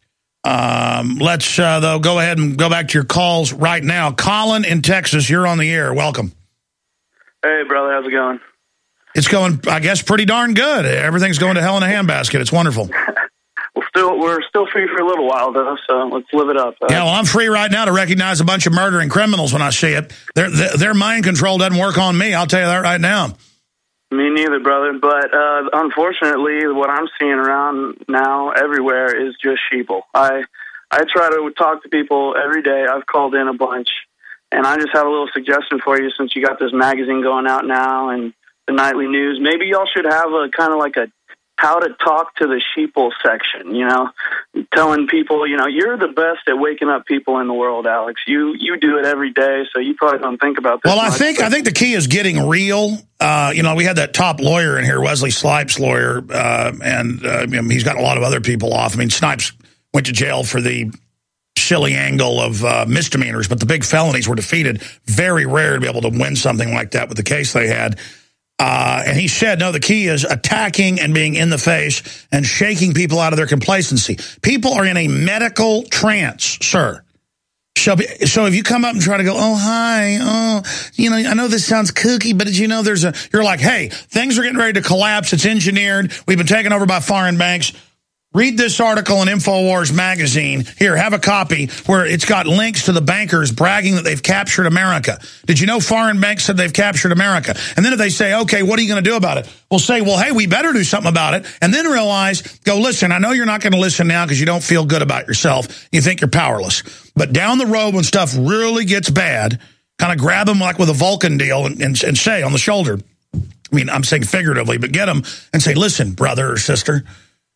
Let's, though, go ahead and go back to your calls right now. Colin in Texas, you're on the air. Welcome. Hey, brother. How's it going? It's going, I guess, pretty darn good. Everything's going to hell in a handbasket. It's wonderful. We're still free for a little while, though, so let's live it up. Yeah, well, I'm free right now to recognize a bunch of murdering criminals when I see it. Their mind control doesn't work on me. I'll tell you that right now. Me neither, brother. But unfortunately, what I'm seeing around now everywhere is just sheeple. I try to talk to people every day. I've called in a bunch, and I just have a little suggestion for you since you got this magazine going out now and the nightly news. Maybe y'all should have a kind of like a how to talk to the sheeple section, telling people, you're the best at waking up people in the world, Alex. You do it every day, so you probably don't think about this. Well, I think the key is getting real. We had that top lawyer in here, Wesley Snipes' lawyer, and he's got a lot of other people off. I mean, Snipes went to jail for the silly angle of misdemeanors, but the big felonies were defeated. Very rare to be able to win something like that with the case they had. And he said, no, the key is attacking and being in the face and shaking people out of their complacency. People are in a medical trance, sir. So if you come up and try to go, oh, hi, I know this sounds kooky, but you're like, hey, things are getting ready to collapse. It's engineered. We've been taken over by foreign banks. Read this article in InfoWars magazine. Here, have a copy where it's got links to the bankers bragging that they've captured America. Did you know foreign banks said they've captured America? And then if they say, okay, what are you going to do about it? We'll say, well, hey, we better do something about it. And then realize, listen, I know you're not going to listen now because you don't feel good about yourself. You think you're powerless. But down the road when stuff really gets bad, kind of grab them like with a Vulcan deal and say on the shoulder, I mean, I'm saying figuratively, but get them and say, listen, brother or sister,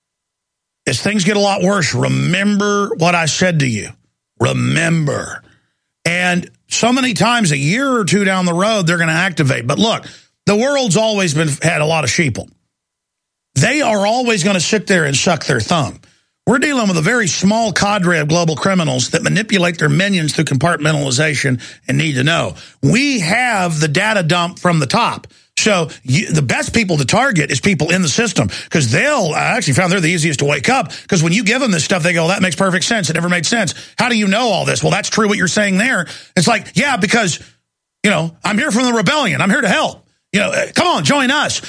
as things get a lot worse, remember what I said to you. Remember. And so many times, a year or two down the road, they're going to activate. But look, the world's always had a lot of sheeple. They are always going to sit there and suck their thumb. We're dealing with a very small cadre of global criminals that manipulate their minions through compartmentalization and need to know. We have the data dump from the top. So the best people to target is people in the system because I actually found they're the easiest to wake up because when you give them this stuff, they go, that makes perfect sense. It never made sense. How do you know all this? Well, that's true what you're saying there. It's like, yeah, because, I'm here from the rebellion. I'm here to help. Come on, join us.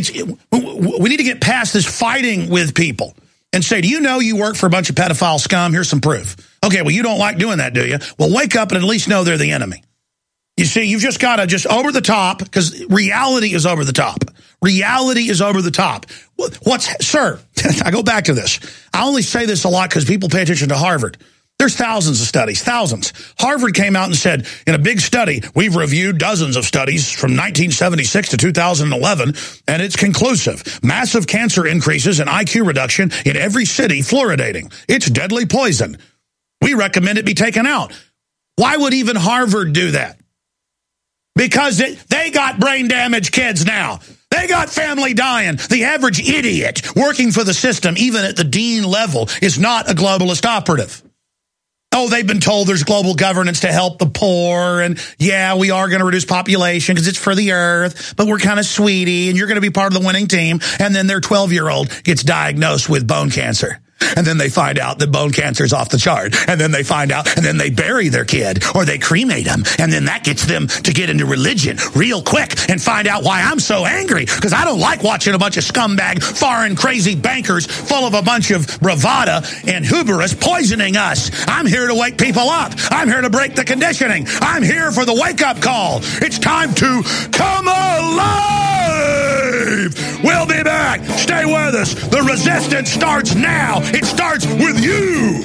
We need to get past this fighting with people and say, do you know you work for a bunch of pedophile scum? Here's some proof. Okay, well, you don't like doing that, do you? Well, wake up and at least know they're the enemy. You see, you've just got to just over the top because reality is over the top. Reality is over the top. Sir, I go back to this. I only say this a lot because people pay attention to Harvard. There's thousands of studies, thousands. Harvard came out and said, in a big study, we've reviewed dozens of studies from 1976 to 2011, and it's conclusive. Massive cancer increases and IQ reduction in every city, fluoridating. It's deadly poison. We recommend it be taken out. Why would even Harvard do that? Because they got brain damaged kids now. They got family dying. The average idiot working for the system, even at the dean level, is not a globalist operative. Oh, they've been told there's global governance to help the poor, and yeah, we are going to reduce population because it's for the earth, but we're kind of sweetie, and you're going to be part of the winning team. And then their 12-year-old gets diagnosed with bone cancer. And then they find out that bone cancer is off the chart. And then they find out, and then they bury their kid, or they cremate them. And then that gets them to get into religion real quick and find out why I'm so angry. Because I don't like watching a bunch of scumbag, foreign, crazy bankers full of a bunch of bravada and hubris poisoning us. I'm here to wake people up. I'm here to break the conditioning. I'm here for the wake-up call. It's time to come alive! We'll be back. Stay with us. The resistance starts now. It starts with you.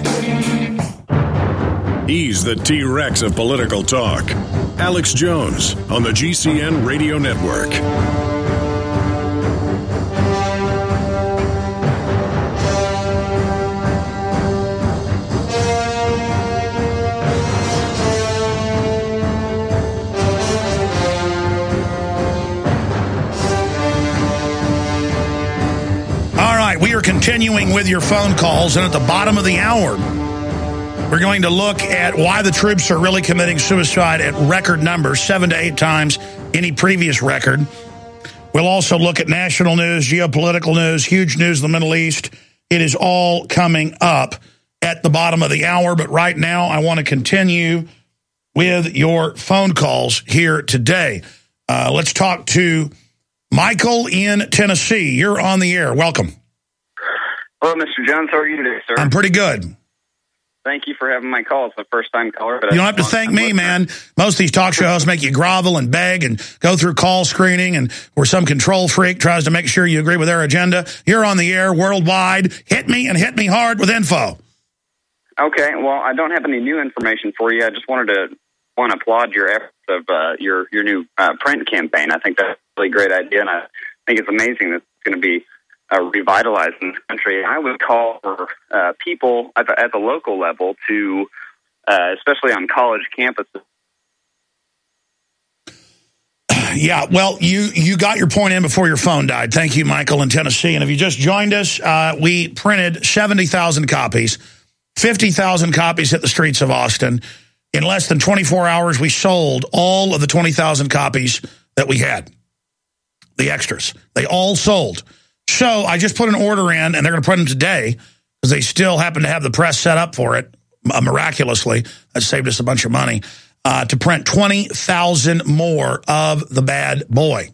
He's the T-Rex of political talk. Alex Jones on the GCN Radio Network. We are continuing with your phone calls, and at the bottom of the hour, we're going to look at why the troops are really committing suicide at record numbers, 7 to 8 times any previous record. We'll also look at national news, geopolitical news, huge news in the Middle East. It is all coming up at the bottom of the hour, but right now I want to continue with your phone calls here today. Let's talk to Michael in Tennessee. You're on the air. Welcome. Hello, Mr. Jones. How are you today, sir? I'm pretty good. Thank you for having my call. It's a first-time caller. But you don't have to thank me, man. Most of these talk show hosts make you grovel and beg and go through call screening, and where some control freak tries to make sure you agree with their agenda. You're on the air worldwide. Hit me, and hit me hard with info. Okay. Well, I don't have any new information for you. I just want to applaud your efforts of your new print campaign. I think that's a really great idea, and I think it's amazing that it's going to be revitalized in this country. I would call for people at the local level to, especially on college campuses. Yeah, well, you got your point in before your phone died. Thank you, Michael in Tennessee. And if you just joined us, we printed 70,000 copies. 50,000 copies hit the streets of Austin. In less than 24 hours, we sold all of the 20,000 copies that we had. The extras. They all sold. So I just put an order in, and they're going to print them today because they still happen to have the press set up for it, miraculously. That saved us a bunch of money, to print 20,000 more of The Bad Boy.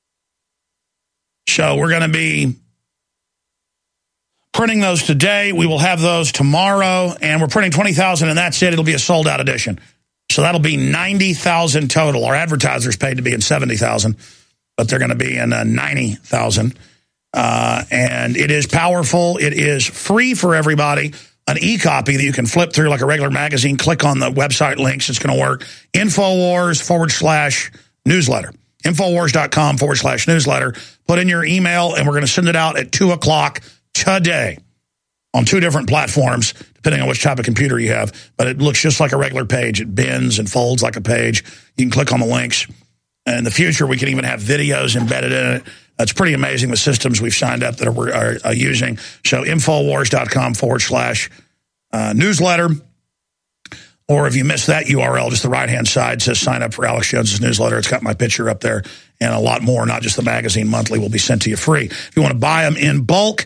So we're going to be printing those today. We will have those tomorrow, and we're printing 20,000, and that's it. It'll be a sold-out edition. So that'll be 90,000 total. Our advertisers paid to be in 70,000, but they're going to be in 90,000. And it is powerful. It is free for everybody. An e-copy that you can flip through like a regular magazine. Click on the website links. It's going to work. Infowars/newsletter. Infowars.com/newsletter. Put in your email, and we're going to send it out at 2 o'clock today on 2 different platforms, depending on which type of computer you have. But it looks just like a regular page. It bends and folds like a page. You can click on the links. And in the future, we can even have videos embedded in it. It's pretty amazing the systems we've signed up that we're using. So Infowars.com/newsletter. Or if you missed that URL, just the right-hand side says sign up for Alex Jones's newsletter. It's got my picture up there and a lot more, not just the magazine monthly, will be sent to you free. If you want to buy them in bulk,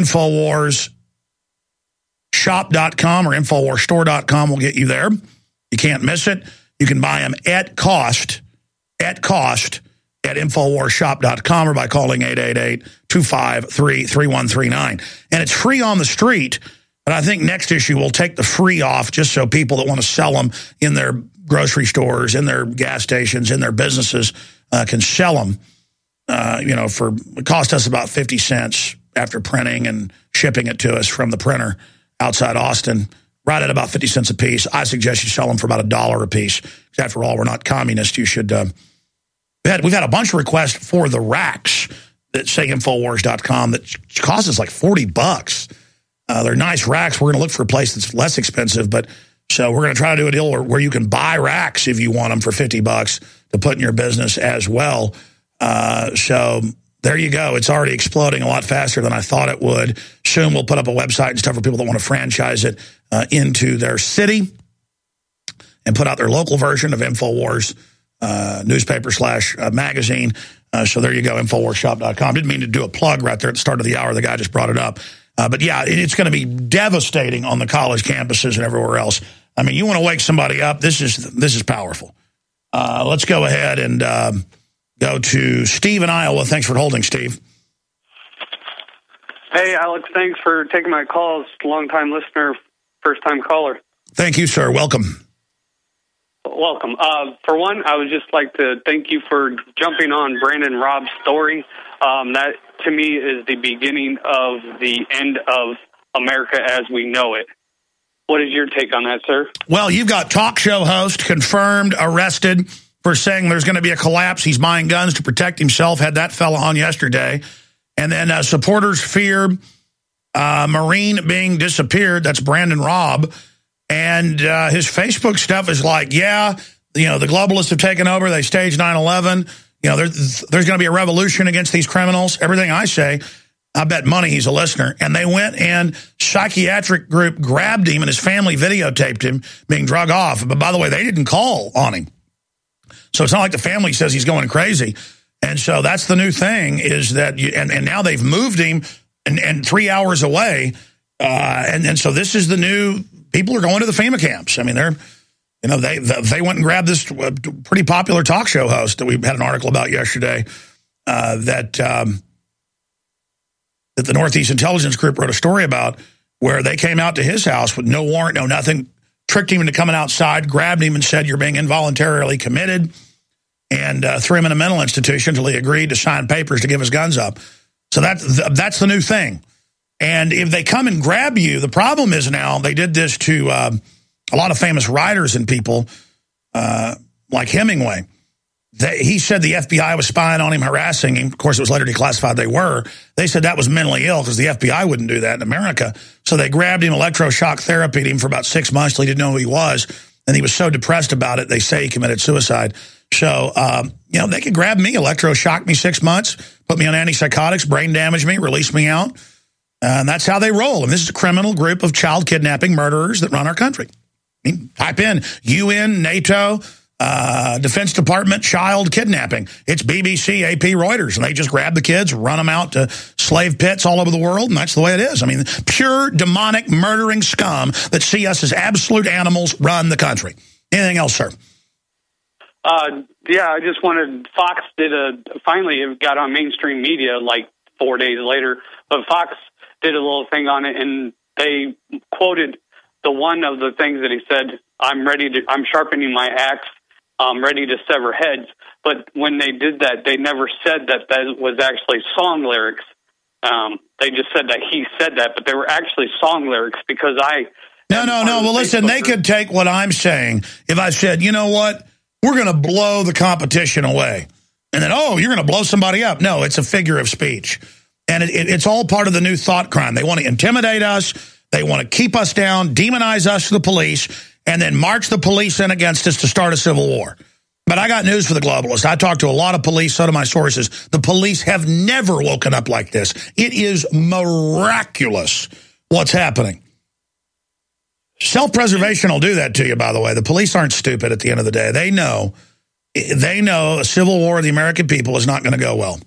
InfoWarsShop.com or InfoWarsStore.com will get you there. You can't miss it. You can buy them at cost at InfoWarsShop.com or by calling 888-253-3139. And it's free on the street, but I think next issue we'll take the free off just so people that want to sell them in their grocery stores, in their gas stations, in their businesses can sell them, for it cost us about 50 cents after printing and shipping it to us from the printer outside Austin, right at about 50 cents a piece. I suggest you sell them for about $1 a piece. Because after all, we're not communists. You should... We've had a bunch of requests for the racks that say Infowars.com that cost us like $40. They're nice racks. We're going to look for a place that's less expensive, but so we're going to try to do a deal where you can buy racks if you want them for $50 to put in your business as well. So there you go. It's already exploding a lot faster than I thought it would. Soon we'll put up a website and stuff for people that want to franchise it into their city and put out their local version of InfoWars newspaper / magazine. So there you go, InfoWarsShop.com. Didn't mean to do a plug right there at the start of the hour. The guy just brought it up. But yeah, it's going to be devastating on the college campuses and everywhere else. I mean, you want to wake somebody up. This is powerful. Let's go ahead and go to Steve in Iowa. Thanks for holding, Steve. Hey, Alex. Thanks for taking my calls. Long-time listener, first-time caller. Thank you, sir. Welcome. Welcome. For one, I would just like to thank you for jumping on Brandon Robb's story. That, to me, is the beginning of the end of America as we know it. What is your take on that, sir? Well, you've got talk show host confirmed, arrested for saying there's going to be a collapse. He's buying guns to protect himself. Had that fella on yesterday. And then supporters fear Marine being disappeared. That's Brandon Robb. And his Facebook stuff is like, yeah, the globalists have taken over. They staged 9/11. There's going to be a revolution against these criminals. Everything I say, I bet money he's a listener. And they went and psychiatric group grabbed him and his family videotaped him being drug off. But by the way, they didn't call on him. So it's not like the family says he's going crazy. And so that's the new thing is that, and now they've moved him and 3 hours away. And so this is the new, people are going to the FEMA camps. I mean, they went and grabbed this pretty popular talk show host that we had an article about yesterday that the Northeast Intelligence Group wrote a story about where they came out to his house with no warrant, no nothing, tricked him into coming outside, grabbed him and said, you're being involuntarily committed, and threw him in a mental institution until he agreed to sign papers to give his guns up. So that's the new thing. And if they come and grab you, the problem is now they did this to a lot of famous writers and people like Hemingway. He said the FBI was spying on him, harassing him. Of course, it was later declassified they were. They said that was mentally ill because the FBI wouldn't do that in America. So they grabbed him, electroshock therapied him for about 6 months till he didn't know who he was. And he was so depressed about it, they say he committed suicide. So, they could grab me, electroshock me 6 months, put me on antipsychotics, brain damage me, release me out. And that's how they roll. And this is a criminal group of child kidnapping murderers that run our country. I mean, type in UN, NATO, Defense Department, child kidnapping. It's BBC, AP, Reuters. And they just grab the kids, run them out to slave pits all over the world. And that's the way it is. I mean, pure demonic murdering scum that see us as absolute animals run the country. Anything else, sir? Yeah, I just wanted, Fox finally it got on mainstream media like 4 days later, but Fox did a little thing on it, and they quoted one of the things that he said, I'm sharpening my axe, I'm ready to sever heads. But when they did that, they never said that was actually song lyrics. They just said that he said that, but they were actually song lyrics because No. Well, listen, they could take what I'm saying. If I said, you know what, we're going to blow the competition away. And then, you're going to blow somebody up. No, it's a figure of speech. And it's all part of the new thought crime. They want to intimidate us. They want to keep us down, demonize us to the police, and then march the police in against us to start a civil war. But I got news for the globalists. I talked to a lot of police, so do my sources. The police have never woken up like this. It is miraculous what's happening. Self-preservation will do that to you, by the way. The police aren't stupid at the end of the day. They know a civil war of the American people is not going to go well.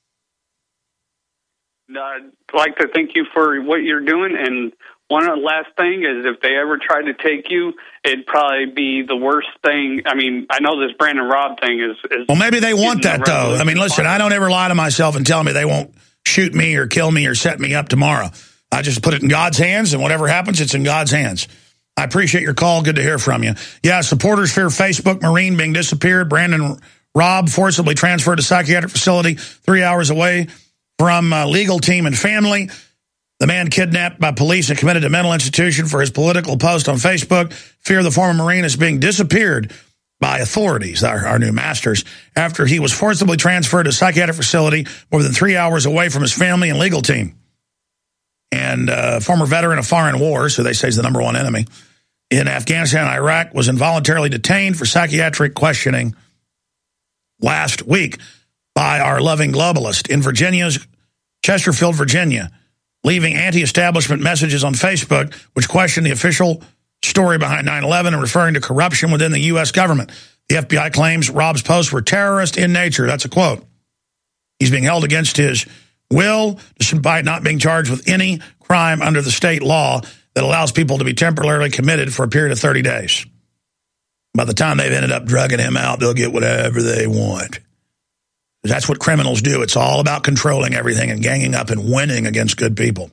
I'd like to thank you for what you're doing. And one last thing is if they ever tried to take you, it'd probably be the worst thing. I mean, I know this Brandon Robb thing is well, maybe they want that, though. I mean, listen, I don't ever lie to myself and tell me they won't shoot me or kill me or set me up tomorrow. I just put it in God's hands, and whatever happens, it's in God's hands. I appreciate your call. Good to hear from you. Yeah, supporters fear Facebook Marine being disappeared. Brandon Robb forcibly transferred to psychiatric facility 3 hours away from legal team and family. The man kidnapped by police and committed to mental institution for his political post on Facebook. Fear the former Marine is being disappeared by authorities, our new masters, after he was forcibly transferred to a psychiatric facility more than 3 hours away from his family and legal team. And former veteran of foreign wars, who they say is the #1 enemy, in Afghanistan and Iraq, was involuntarily detained for psychiatric questioning last week. by our loving globalist in Virginia's Chesterfield, Virginia, leaving anti-establishment messages on Facebook which question the official story behind 9/11 and referring to corruption within the U.S. government. The FBI claims Rob's posts were terrorist in nature. That's a quote. He's being held against his will, despite not being charged with any crime under the state law that allows people to be temporarily committed for a period of 30 days. By the time they've ended up drugging him out, they'll get whatever they want. That's what criminals do. It's all about controlling everything and ganging up and winning against good people.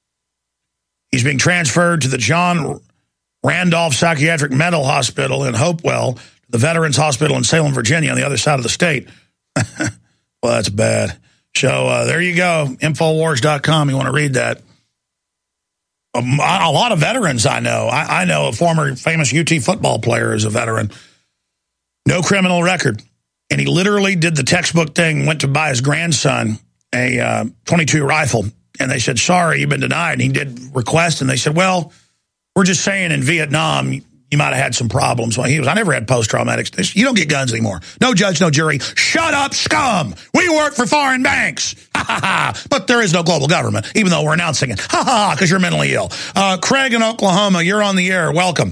He's being transferred to the John Randolph Psychiatric Mental Hospital in Hopewell, the Veterans Hospital in Salem, Virginia, on the other side of the state. Well, that's bad. So there you go, Infowars.com. You want to read that. A lot of veterans I know. I know a former famous UT football player is a veteran. No criminal record. And he literally did the textbook thing, went to buy his grandson a .22 rifle. And they said, sorry, you've been denied. And he did request, and they said, well, we're just saying in Vietnam, you might have had some problems. Well, I never had post-traumatic. You don't get guns anymore. No judge, no jury. Shut up, scum. We work for foreign banks. Ha, ha, ha. But there is no global government, even though we're announcing it. Ha, ha, ha, because you're mentally ill. Craig in Oklahoma, you're on the air. Welcome.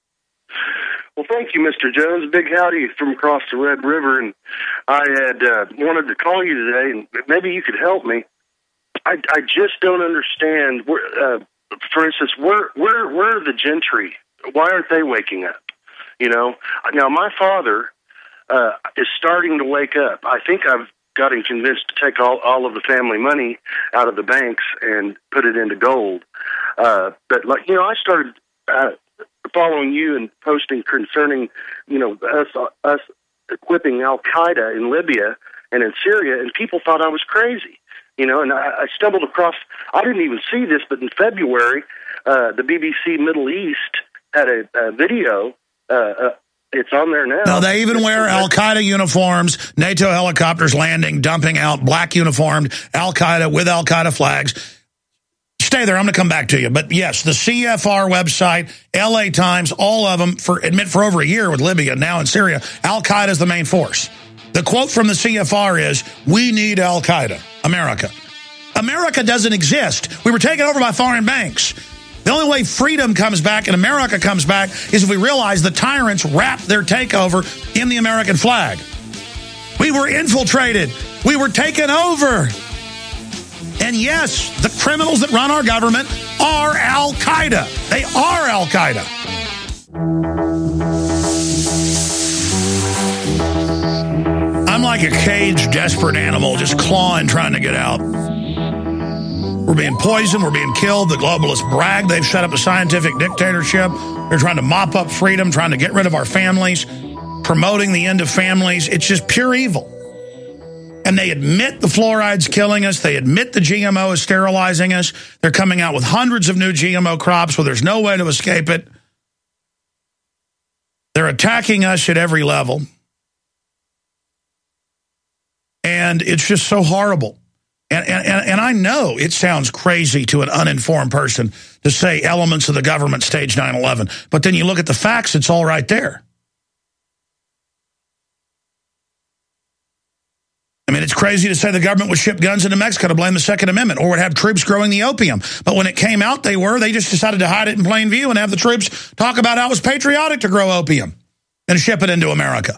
Well, thank you, Mr. Jones. Big howdy from across the Red River. And I had wanted to call you today, and maybe you could help me. I just don't understand. For instance, where are the gentry? Why aren't they waking up? You know, now my father is starting to wake up. I think I've got him convinced to take all of the family money out of the banks and put it into gold. But like, you know, I started following you and posting concerning, you know, us equipping Al Qaeda in Libya and in Syria, and people thought I was crazy. You know, and I stumbled across, I didn't even see this, but in February, the BBC Middle East had a video. It's on there now. No, they even wear Al-Qaeda uniforms, NATO helicopters landing, dumping out black uniformed Al-Qaeda with Al-Qaeda flags. Stay there. I'm going to come back to you. But yes, the CFR website, LA Times, all of them, for over a year with Libya, now in Syria, Al-Qaeda is the main force. The quote from the CFR is, we need Al-Qaeda, America. America doesn't exist. We were taken over by foreign banks. The only way freedom comes back and America comes back is if we realize the tyrants wrapped their takeover in the American flag. We were infiltrated. We were taken over. And yes, the criminals that run our government are Al-Qaeda. They are Al-Qaeda. I'm like a caged, desperate animal just clawing, trying to get out. We're being poisoned. We're being killed. The globalists brag they've set up a scientific dictatorship. They're trying to mop up freedom, trying to get rid of our families, promoting the end of families. It's just pure evil. And they admit the fluoride's killing us. They admit the GMO is sterilizing us. They're coming out with hundreds of new GMO crops where there's no way to escape it. They're attacking us at every level. And it's just so horrible. And I know it sounds crazy to an uninformed person to say elements of the government staged 9/11. But then you look at the facts, it's all right there. I mean, it's crazy to say the government would ship guns into Mexico to blame the Second Amendment or would have troops growing the opium. But when it came out, they just decided to hide it in plain view and have the troops talk about how it was patriotic to grow opium and ship it into America.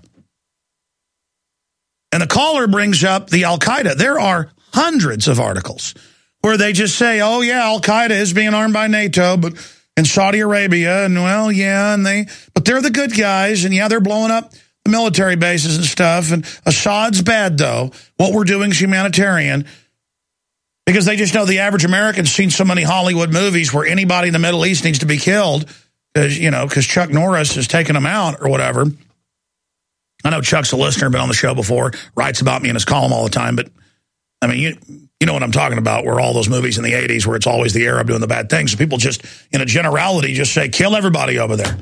And the caller brings up the Al-Qaeda. There are hundreds of articles where they just say, oh, yeah, Al-Qaeda is being armed by NATO, but in Saudi Arabia, and well, yeah, but they're the good guys, and yeah, they're blowing up the military bases and stuff, and Assad's bad, though. What we're doing is humanitarian, because they just know the average American's seen so many Hollywood movies where anybody in the Middle East needs to be killed, because Chuck Norris has taken them out or whatever. I know Chuck's a listener, been on the show before, writes about me in his column all the time, but I mean, you know what I'm talking about, where all those movies in the 80s where it's always the Arab doing the bad things. So people just, in a generality, just say, kill everybody over there.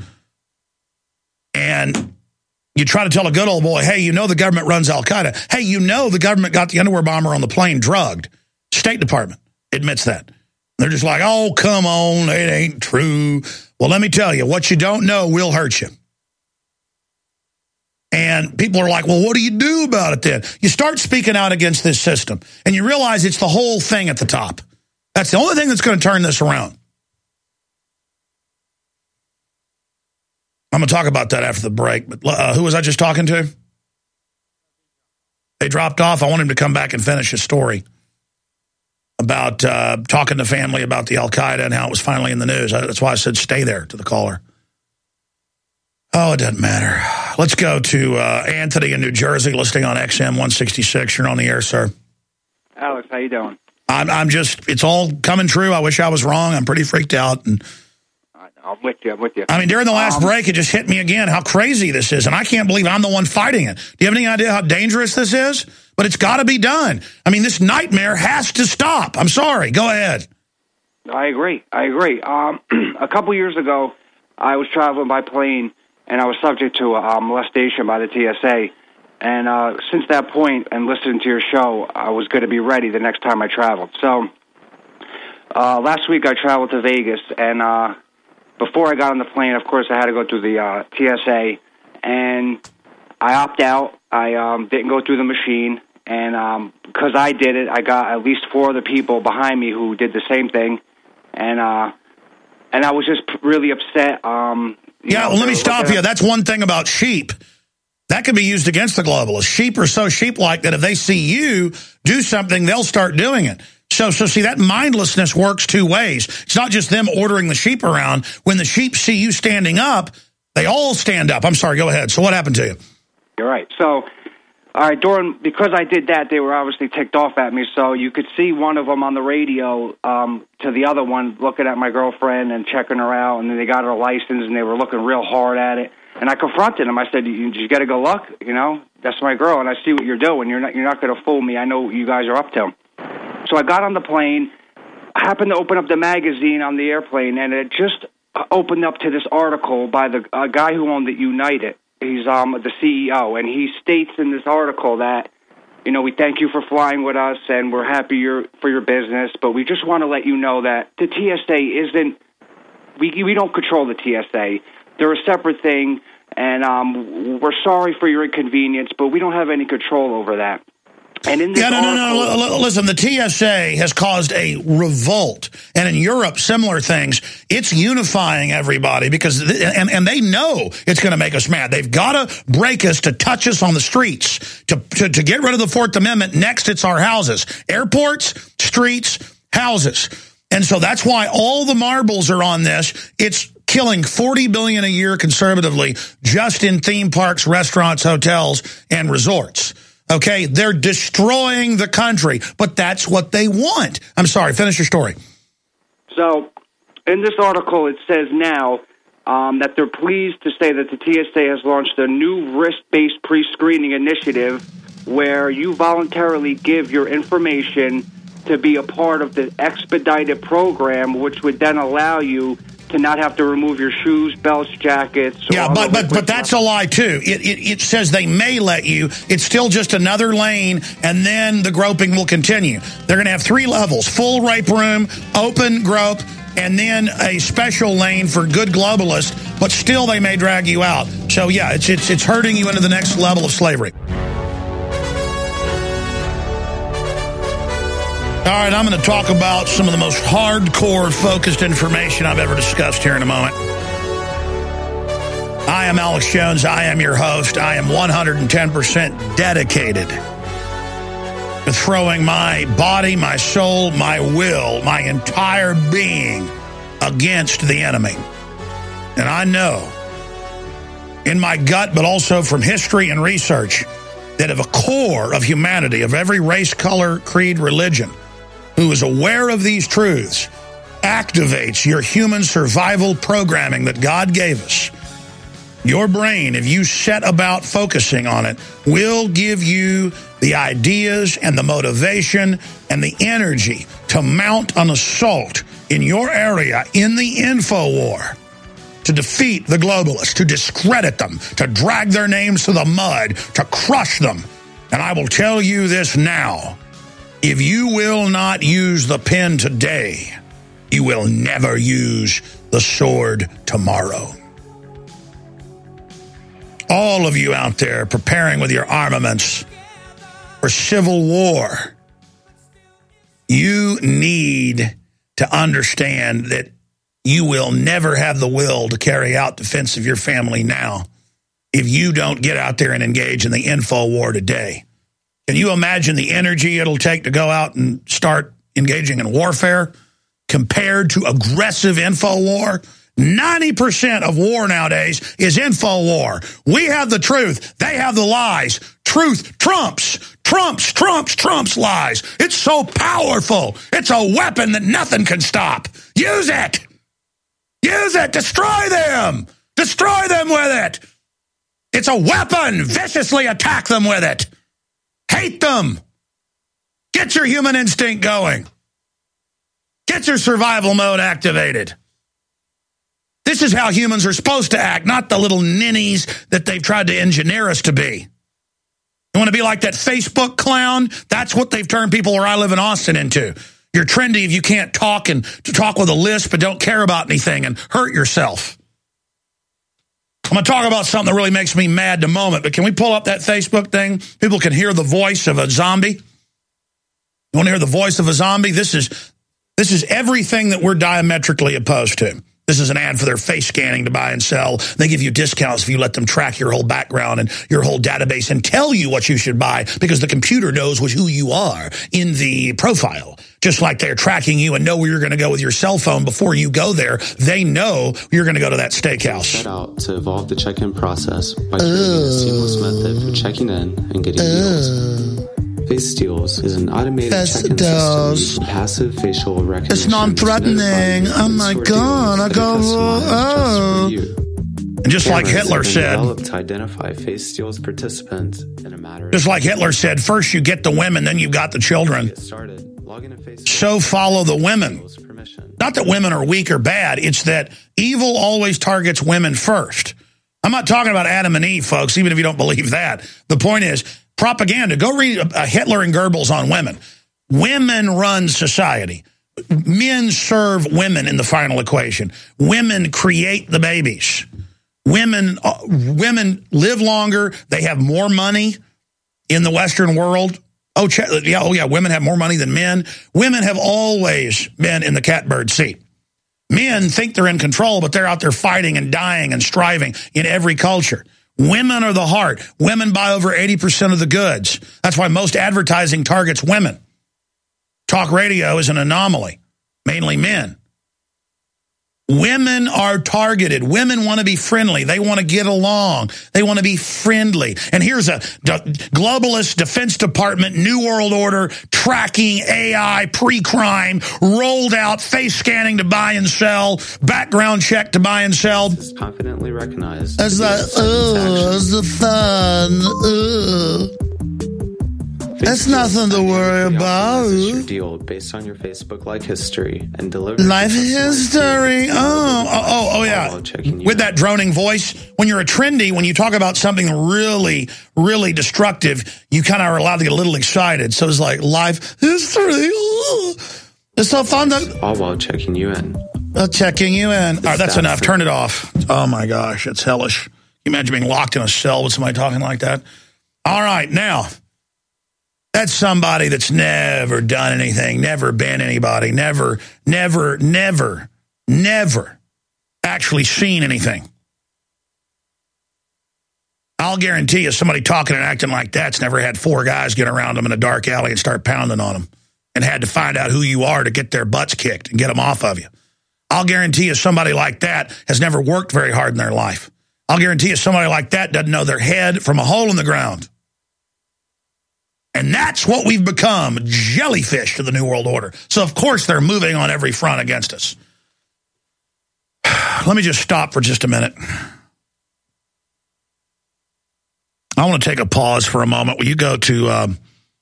And you try to tell a good old boy, hey, you know the government runs Al-Qaeda. Hey, you know the government got the underwear bomber on the plane drugged. State Department admits that. They're just like, oh, come on, it ain't true. Well, let me tell you, what you don't know will hurt you. And people are like, well, what do you do about it then? You start speaking out against this system, and you realize it's the whole thing at the top. That's the only thing that's going to turn this around. I'm going to talk about that after the break. But who was I just talking to? They dropped off. I want him to come back and finish his story about talking to family about the Al-Qaeda and how it was finally in the news. That's why I said stay there to the caller. Oh, it doesn't matter. Let's go to Anthony in New Jersey, listening on XM 166. You're on the air, sir. Alex, how you doing? I'm just, it's all coming true. I wish I was wrong. I'm pretty freaked out. And I'm with you. I mean, during the last break, it just hit me again how crazy this is. And I can't believe I'm the one fighting it. Do you have any idea how dangerous this is? But it's got to be done. I mean, this nightmare has to stop. I'm sorry. Go ahead. I agree. A couple years ago, I was traveling by plane, and I was subject to molestation by the TSA. And since that point, and listening to your show, I was going to be ready the next time I traveled. So last week I traveled to Vegas, and before I got on the plane, of course, I had to go through the TSA, and I opted out. I didn't go through the machine, and because I did it, I got at least 4 other people behind me who did the same thing, and I was just really upset. Let me stop you. That's one thing about sheep. That can be used against the globalists. Sheep are so sheep-like that if they see you do something, they'll start doing it. So see, that mindlessness works 2 ways. It's not just them ordering the sheep around. When the sheep see you standing up, they all stand up. I'm sorry, go ahead. So what happened to you? You're right. So, all right, because I did that, they were obviously ticked off at me. So you could see one of them on the radio to the other one looking at my girlfriend and checking her out, and then they got her license, and they were looking real hard at it. And I confronted him. I said, you got to go look, that's my girl, and I see what you're doing. You're not going to fool me. I know what you guys are up to. So I got on the plane. I happened to open up the magazine on the airplane, and it just opened up to this article by the guy who owned the United. He's the CEO, and he states in this article that, we thank you for flying with us, and we're happy for your business, but we just want to let you know that the TSA isn't, we don't control the TSA. They're a separate thing, and we're sorry for your inconvenience, but we don't have any control over that. And in this no. Listen, the TSA has caused a revolt, and in Europe, similar things. It's unifying everybody because, and they know it's going to make us mad. They've got to break us to touch us on the streets to get rid of the 4th Amendment. Next, it's our houses, airports, streets, houses, and so that's why all the marbles are on this. It's killing $40 billion a year conservatively just in theme parks, restaurants, hotels, and resorts. Okay, they're destroying the country, but that's what they want. I'm sorry, finish your story. So, in this article, it says now that they're pleased to say that the TSA has launched a new risk-based pre-screening initiative where you voluntarily give your information to be a part of the expedited program, which would then allow you to not have to remove your shoes, belts, jackets. Yeah, but that's a lie, too. It says they may let you. It's still just another lane, and then the groping will continue. They're going to have 3 levels, full rape room, open grope, and then a special lane for good globalists, but still they may drag you out. So, yeah, it's hurting you into the next level of slavery. All right, I'm going to talk about some of the most hardcore focused information I've ever discussed here in a moment. I am Alex Jones. I am your host. I am 110% dedicated to throwing my body, my soul, my will, my entire being against the enemy. And I know in my gut, but also from history and research, that at the core of humanity, of every race, color, creed, religion, who is aware of these truths, activates your human survival programming that God gave us. Your brain, if you set about focusing on it, will give you the ideas and the motivation and the energy to mount an assault in your area in the info war to defeat the globalists, to discredit them, to drag their names to the mud, to crush them. And I will tell you this now. If you will not use the pen today, you will never use the sword tomorrow. all of you out there preparing with your armaments for civil war, you need to understand that you will never have the will to carry out defense of your family now if you don't get out there and engage in the info war today. Can you imagine the energy it'll take to go out and start engaging in warfare compared to aggressive info war? 90% of war nowadays is info war. We have the truth. They have the lies. Truth trumps lies. It's so powerful. It's a weapon that nothing can stop. Use it. Use it. Destroy them. Destroy them with it. It's a weapon. Viciously attack them with it. Hate them. Get your human instinct going. Get your survival mode activated. This is how humans are supposed to act, not the little ninnies that they've tried to engineer us to be. You want to be like that Facebook clown? That's what they've turned people where I live in Austin into. You're trendy if you can't talk and to talk with a lisp but don't care about anything and hurt yourself. I'm going to talk about something that really makes me mad in a moment, but can we pull up that Facebook thing? People can hear the voice of a zombie. You want to hear the voice of a zombie? This is everything that we're diametrically opposed to. This is an ad for their face scanning to buy and sell. They give you discounts if you let them track your whole background and your whole database and tell you what you should buy because the computer knows who you are in the profile. Just like they're tracking you and know where you're going to go with your cell phone before you go there. They know you're going to go to that steakhouse. Set out to evolve the check-in process by creating a seamless method for checking in and getting deals. Face Deals is an automated check-in system using passive facial recognition. It's non-threatening. Oh my God! I go. And just like Hitler said, developed to identify Face Deals participants in a matter. Just like Hitler said, first you get the women, then you've got the children. So follow the women. Not that women are weak or bad. It's that evil always targets women first. I'm not talking about Adam and Eve, folks, even if you don't believe that. The point is, propaganda. Go read Hitler and Goebbels on women. Women run society. Men serve women in the final equation. Women create the babies. Women live longer. They have more money in the Western world. Oh yeah, women have more money than men. Women have always been in the catbird seat. Men think they're in control, but they're out there fighting and dying and striving in every culture. Women are the heart. Women buy over 80% of the goods. That's why most advertising targets women. Talk radio is an anomaly, mainly men. Women are targeted. Women want to be friendly. They want to get along. They want to be friendly. And here's a globalist Defense Department, New World Order, tracking AI, pre-crime, rolled out, face scanning to buy and sell, background check to buy and sell. It's confidently recognized. As the fun. That's nothing to worry about. Your deal based on your Facebook like history and deliver life history. Oh yeah. With that droning voice, when you're a trendy, when you talk about something really, really destructive, you kind of are allowed to get a little excited. So it's like life history. It's so fun. All while checking you in. Checking you in. All right, that's enough. Turn it off. Oh my gosh, it's hellish. Can you imagine being locked in a cell with somebody talking like that? All right, now. That's somebody that's never done anything, never been anybody, never actually seen anything. I'll guarantee you somebody talking and acting like that's never had 4 guys get around them in a dark alley and start pounding on them and had to find out who you are to get their butts kicked and get them off of you. I'll guarantee you somebody like that has never worked very hard in their life. I'll guarantee you somebody like that doesn't know their head from a hole in the ground. And that's what we've become, jellyfish to the New World Order. So, of course, they're moving on every front against us. Let me just stop for just a minute. I want to take a pause for a moment. Will you go to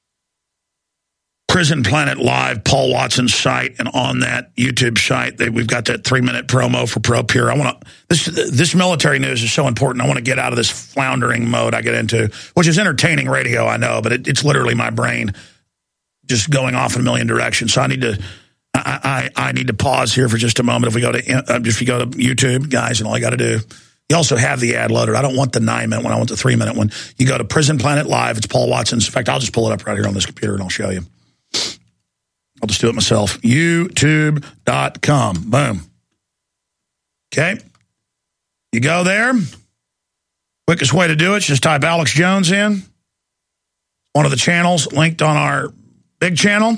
Prison Planet Live, Paul Watson's site, and on that YouTube site, we've got that 3-minute promo for ProPure. I want to. This military news is so important. I want to get out of this floundering mode I get into, which is entertaining radio, I know, but it's literally my brain just going off in a million directions. So I need to. I need to pause here for just a moment. If you go to YouTube, guys, and all you got to do You also have the ad loaded. I don't want the 9-minute one. I want the 3-minute one. You go to Prison Planet Live. It's Paul Watson's. In fact, I'll just pull it up right here on this computer and I'll show you. I'll just do it myself. YouTube.com. Boom. Okay. You go there. Quickest way to do it is just type Alex Jones in. One of the channels linked on our big channel.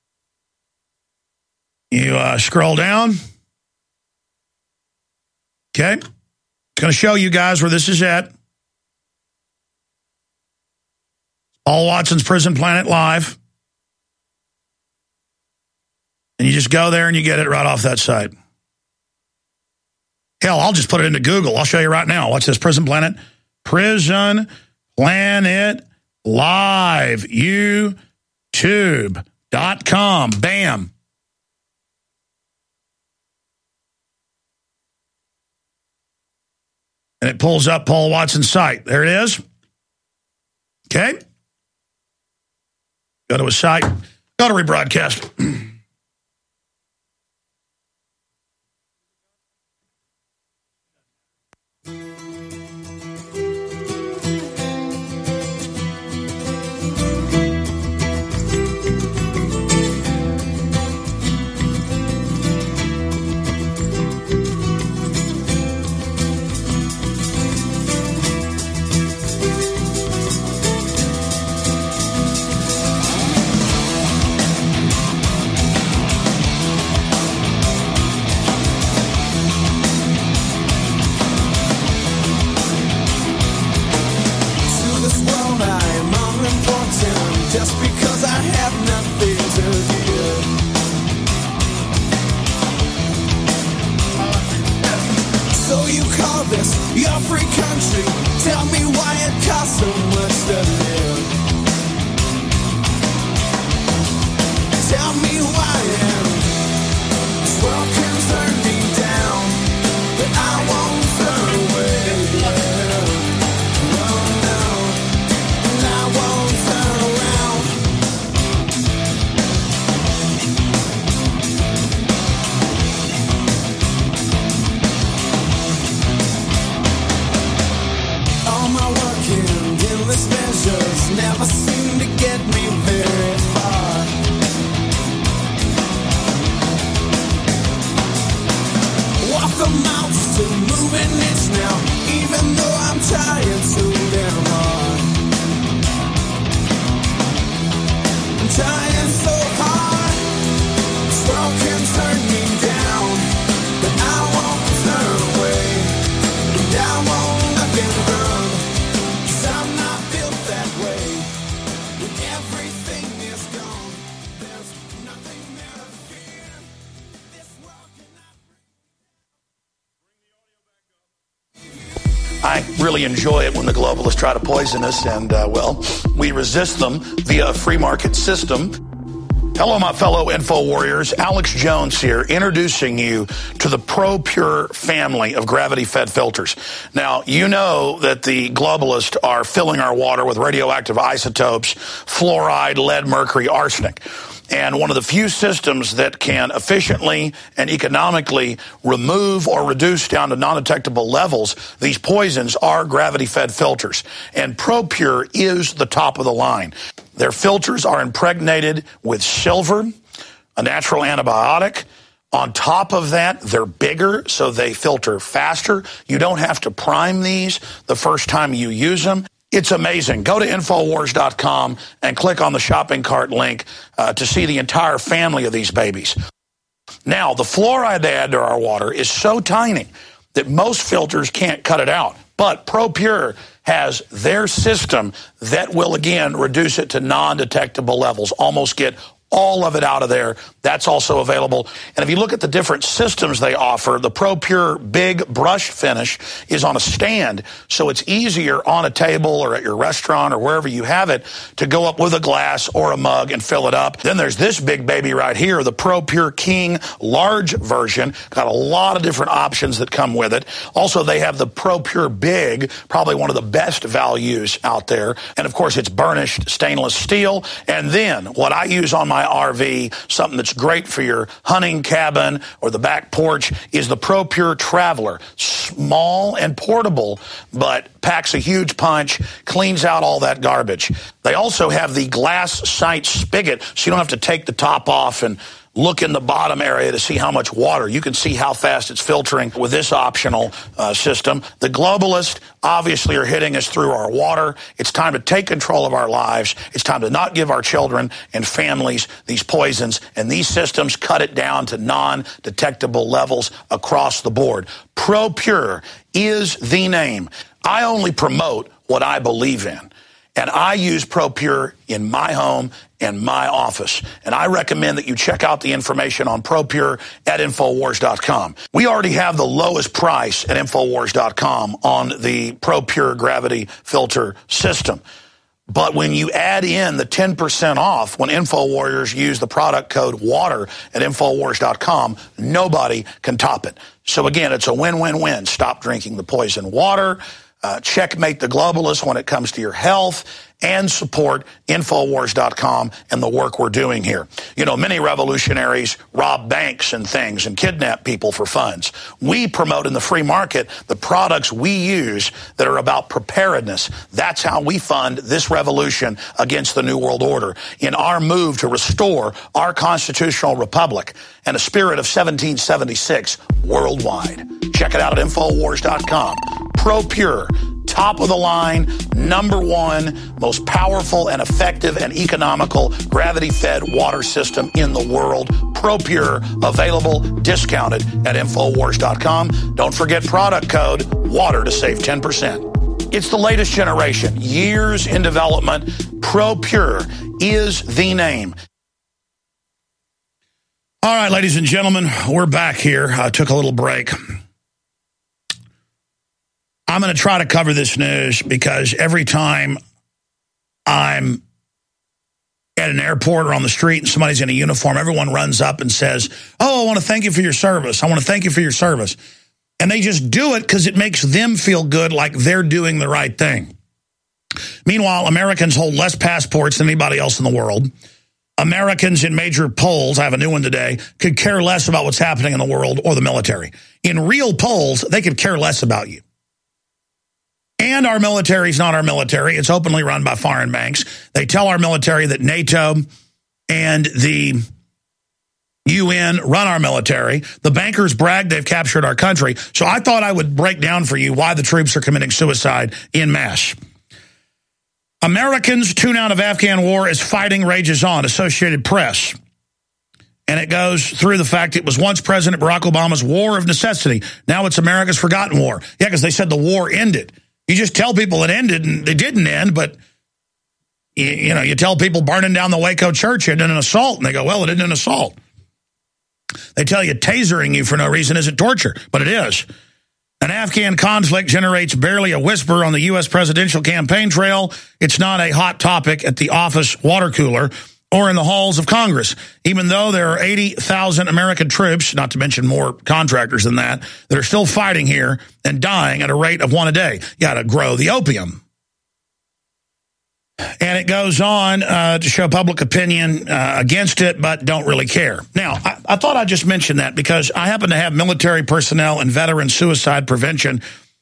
You scroll down. Okay. It's going to show you guys where this is at. Paul Watson's Prison Planet Live. And you just go there and you get it right off that site. Hell, I'll just put it into Google. I'll show you right now. Watch this, Prison Planet. Prison Planet Live. YouTube.com. Bam. And it pulls up Paul Watson's site. There it is. Okay. Go to his site. Go to rebroadcast. Just because I have nothing to give. So you call this your free country? Tell me why it costs so much to live. Tell me why this world can turn me down, but I won't turn away. Never seem to get me very far. Walk the mountains to moving itch now, even though I'm tired so damn hard. I'm trying so hard. This world can turn me down, but I won't turn away, and I won't look and run. 'Cause I'm not built that way. When everything is gone, there's nothing there to fear. This world cannot. I really enjoy it when the globalists try to poison us, and, well, we resist them via a free market system. Hello, my fellow info warriors. Alex Jones here, introducing you to the ProPure family of gravity-fed filters. Now, you know that the globalists are filling our water with radioactive isotopes, fluoride, lead, mercury, arsenic. And one of the few systems that can efficiently and economically remove or reduce down to non-detectable levels these poisons are gravity-fed filters. And ProPure is the top of the line. Their filters are impregnated with silver, a natural antibiotic. On top of that, they're bigger, so they filter faster. You don't have to prime these the first time you use them. It's amazing. Go to Infowars.com and click on the shopping cart link to see the entire family of these babies. Now, the fluoride they add to our water is so tiny that most filters can't cut it out. But ProPure has their system that will, again, reduce it to non-detectable levels, almost get all of it out of there. That's also available. And if you look at the different systems they offer, the ProPure Big Brush Finish is on a stand, so it's easier on a table or at your restaurant or wherever you have it to go up with a glass or a mug and fill it up. Then there's this big baby right here, the ProPure King large version. Got a lot of different options that come with it. Also, they have the ProPure Big, probably one of the best values out there. And, of course, it's burnished stainless steel. And then what I use on my semi-RV, something that's great for your hunting cabin or the back porch, is the ProPure Traveler. Small and portable, but packs a huge punch, cleans out all that garbage. They also have the glass sight spigot, so you don't have to take the top off and look in the bottom area to see how much water. You can see how fast it's filtering with this optional system. The globalists obviously are hitting us through our water. It's time to take control of our lives. It's time to not give our children and families these poisons. And these systems cut it down to non-detectable levels across the board. ProPure is the name. I only promote what I believe in. And I use ProPure in my home and my office. And I recommend that you check out the information on ProPure at Infowars.com. We already have the lowest price at Infowars.com on the ProPure gravity filter system. But when you add in the 10% off when InfoWarriors use the product code WATER at Infowars.com, nobody can top it. So again, it's a win-win-win. Stop drinking the poison water. Checkmate the globalists when it comes to your health, and support Infowars.com and the work we're doing here. You know, many revolutionaries rob banks and things and kidnap people for funds. We promote in the free market the products we use that are about preparedness. That's how we fund this revolution against the New World Order in our move to restore our constitutional republic and a spirit of 1776 worldwide. Check it out at Infowars.com. ProPure, top of the line, #1, most powerful and effective and economical gravity-fed water system in the world. ProPure, available, discounted at Infowars.com. Don't forget product code WATER to save 10%. It's the latest generation, years in development. ProPure is the name. All right, ladies and gentlemen, we're back here. I took a little break. I'm going to try to cover this news because every time I'm at an airport or on the street and somebody's in a uniform, everyone runs up and says, "Oh, I want to thank you for your service. I want to thank you for your service." And they just do it because it makes them feel good, like they're doing the right thing. Meanwhile, Americans hold less passports than anybody else in the world. Americans in major polls, I have a new one today, could care less about what's happening in the world or the military. In real polls, they could care less about you. And our military is not our military. It's openly run by foreign banks. They tell our military that NATO and the UN run our military. The bankers brag they've captured our country. So I thought I would break down for you why the troops are committing suicide en masse. Americans tune out of Afghan war as fighting rages on, Associated Press. And it goes through the fact it was once President Barack Obama's war of necessity. Now it's America's forgotten war. Yeah, because they said the war ended. You just tell people it ended, and they didn't end, but you tell people burning down the Waco church ended in an assault, and they go, well, it ended in an assault. They tell you tasering you for no reason isn't torture, but it is. An Afghan conflict generates barely a whisper on the U.S. presidential campaign trail. It's not a hot topic at the office water cooler or in the halls of Congress, even though there are 80,000 American troops, not to mention more contractors than that are still fighting here and dying at a rate of one a day. You got to grow the opium. And it goes on to show public opinion against it, but don't really care. Now, I thought I'd just mention that because I happen to have military personnel and veteran suicide prevention